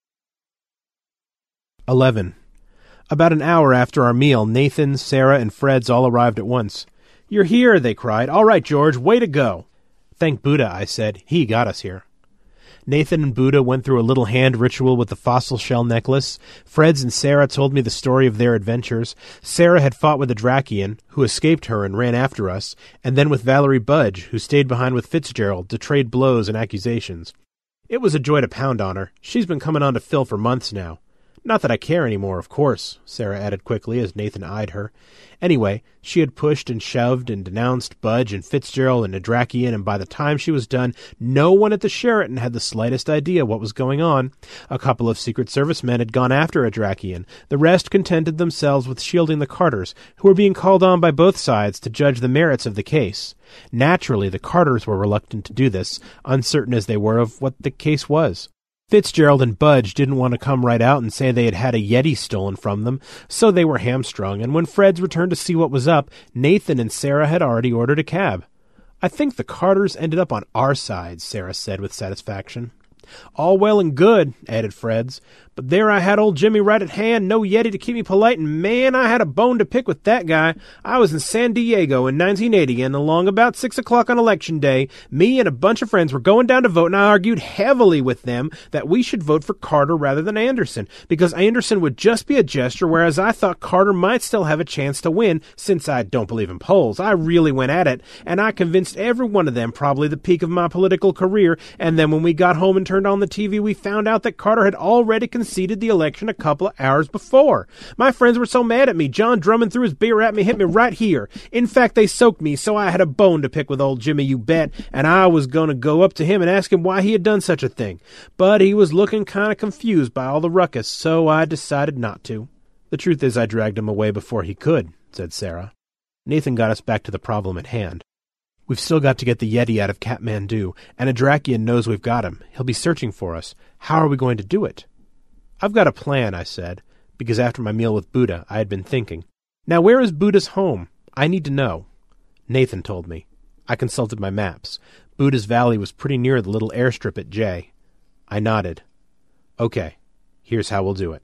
Eleven. About an hour after our meal, Nathan, Sarah, and Fred's all arrived at once. "You're here," they cried. "All right, George, way to go." "Thank Buddha," I said. "He got us here." Nathan and Buddha went through a little hand ritual with the fossil shell necklace. Fred's and Sarah told me the story of their adventures. Sarah had fought with a Drakian, who escaped her and ran after us, and then with Valerie Budge, who stayed behind with Fitzgerald to trade blows and accusations. It was a joy to pound on her. She's been coming on to Phil for months now. "Not that I care any more, of course," Sarah added quickly as Nathan eyed her. Anyway, she had pushed and shoved and denounced Budge and Fitzgerald and Nadrakian, and by the time she was done, no one at the Sheraton had the slightest idea what was going on. A couple of Secret Service men had gone after Nadrakian. The rest contented themselves with shielding the Carters, who were being called on by both sides to judge the merits of the case. Naturally, the Carters were reluctant to do this, uncertain as they were of what the case was. Fitzgerald and Budge didn't want to come right out and say they had had a Yeti stolen from them, so they were hamstrung, and when Fred's returned to see what was up, Nathan and Sarah had already ordered a cab. "I think the Carters ended up on our side," Sarah said with satisfaction. "All well and good," added Fred's, "but there I had old Jimmy right at hand, no Yeti to keep me polite, and man, I had a bone to pick with that guy. I was in San Diego in nineteen eighty, and along about six o'clock on Election Day, me and a bunch of friends were going down to vote, and I argued heavily with them that we should vote for Carter rather than Anderson, because Anderson would just be a gesture, whereas I thought Carter might still have a chance to win, since I don't believe in polls. I really went at it, and I convinced every one of them, probably the peak of my political career, and then when we got home and turned on the T V, we found out that Carter had already conceded the election a couple of hours before. My friends were so mad at me, John Drummond threw his beer at me, hit me right here. In fact, they soaked me, so I had a bone to pick with old Jimmy, you bet, and I was going to go up to him and ask him why he had done such a thing. But he was looking kind of confused by all the ruckus, so I decided not to." "The truth is I dragged him away before he could," said Sarah. Nathan got us back to the problem at hand. "We've still got to get the Yeti out of Kathmandu, and Nadrakian knows we've got him. He'll be searching for us. How are we going to do it?" "I've got a plan," I said, because after my meal with Buddha, I had been thinking. "Now where is Buddha's home? I need to know." Nathan told me. I consulted my maps. Buddha's Valley was pretty near the little airstrip at J. I nodded. "Okay, here's how we'll do it."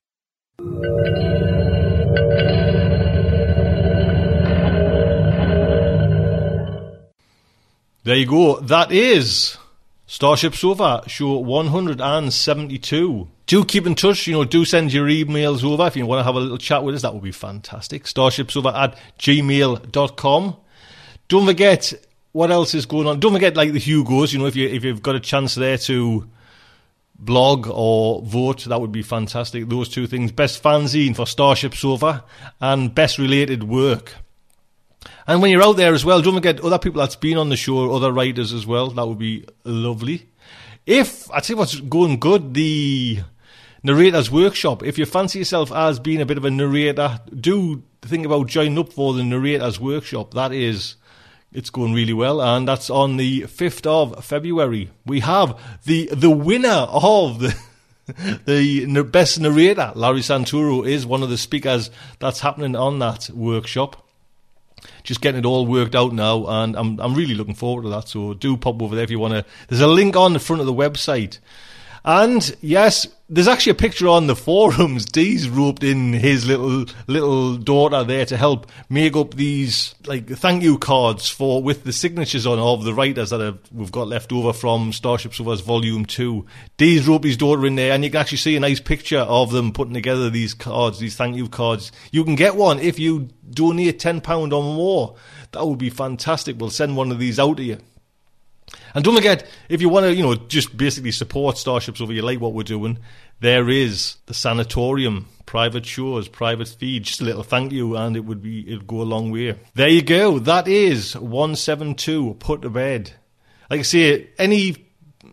There you go. That is Starship Sofa, show one hundred seventy-two. Do keep in touch. You know, do send your emails over if you want to have a little chat with us. That would be fantastic. Starship Sofa at gmail dot com. Don't forget what else is going on. Don't forget, like the Hugos. You know, if you if you've got a chance there to blog or vote, that would be fantastic. Those two things: best fanzine for Starship Sofa and best related work. And when you're out there as well, don't forget other people that's been on the show, other writers as well. That would be lovely. If, I tell you what's going good, the Narrator's Workshop. If you fancy yourself as being a bit of a narrator, do think about joining up for the Narrator's Workshop. That is, it's going really well. And that's on the fifth of February. We have the the winner of the... the best narrator. Larry Santoro is one of the speakers that's happening on that workshop. Just getting it all worked out now, and I'm I'm really looking forward to that. So do pop over there if you want to. There's a link on the front of the website. And yes, there's actually a picture on the forums. Dee's roped in his little little daughter there to help make up these like thank you cards for with the signatures on of the writers that have, we've got left over from Starship Sofa's Volume Two. Dee's roped his daughter in there, and you can actually see a nice picture of them putting together these cards, these thank you cards. You can get one if you donate ten pounds or more. That would be fantastic. We'll send one of these out to you. And don't forget, if you want to, you know, just basically support Starship Sofa, you like what we're doing, there is the Sanatorium, private shows, private feed, just a little thank you, and it would be, it'd go a long way. There you go. That is one seventy-two put to bed. Like I say, any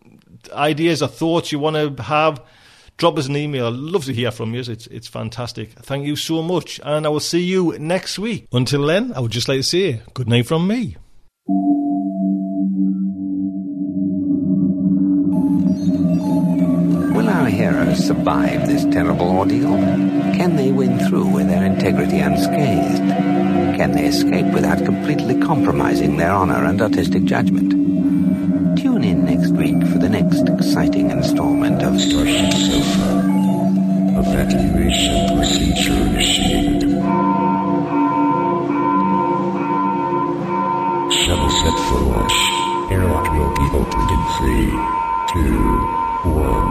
ideas or thoughts you want to have, drop us an email. I'd love to hear from you. It's, it's fantastic. Thank you so much. And I will see you next week. Until then, I would just like to say good night from me. Will our heroes survive this terrible ordeal? Can they win through with their integrity unscathed? Can they escape without completely compromising their honor and artistic judgment? Tune in next week for the next exciting installment of Starship Sofa. Evacuation procedure initiated. Shuttle set for launch. Airlock will be opened in three, two, one.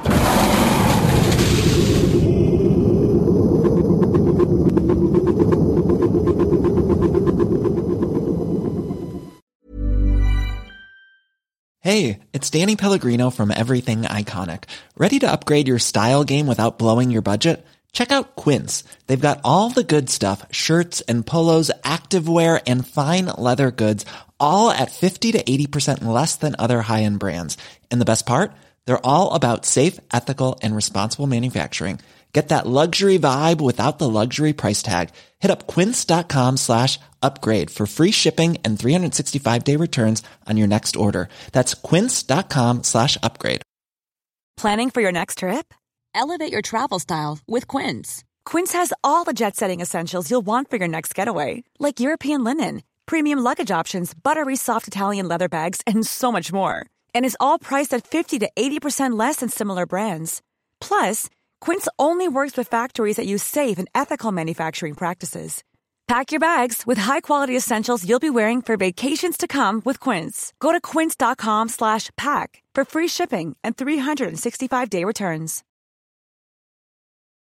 Hey, it's Danny Pellegrino from Everything Iconic. Ready to upgrade your style game without blowing your budget? Check out Quince. They've got all the good stuff, shirts and polos, activewear, and fine leather goods, all at fifty to eighty percent less than other high-end brands. And the best part? They're all about safe, ethical, and responsible manufacturing. Get that luxury vibe without the luxury price tag. Hit up quince.com slash upgrade for free shipping and three sixty-five day returns on your next order. That's quince.com slash upgrade. Planning for your next trip? Elevate your travel style with Quince. Quince has all the jet-setting essentials you'll want for your next getaway, like European linen, premium luggage options, buttery soft Italian leather bags, and so much more. And is all priced at fifty to eighty percent less than similar brands. Plus, Quince only works with factories that use safe and ethical manufacturing practices. Pack your bags with high-quality essentials you'll be wearing for vacations to come with Quince. Go to quince.com slash pack for free shipping and three sixty-five day returns.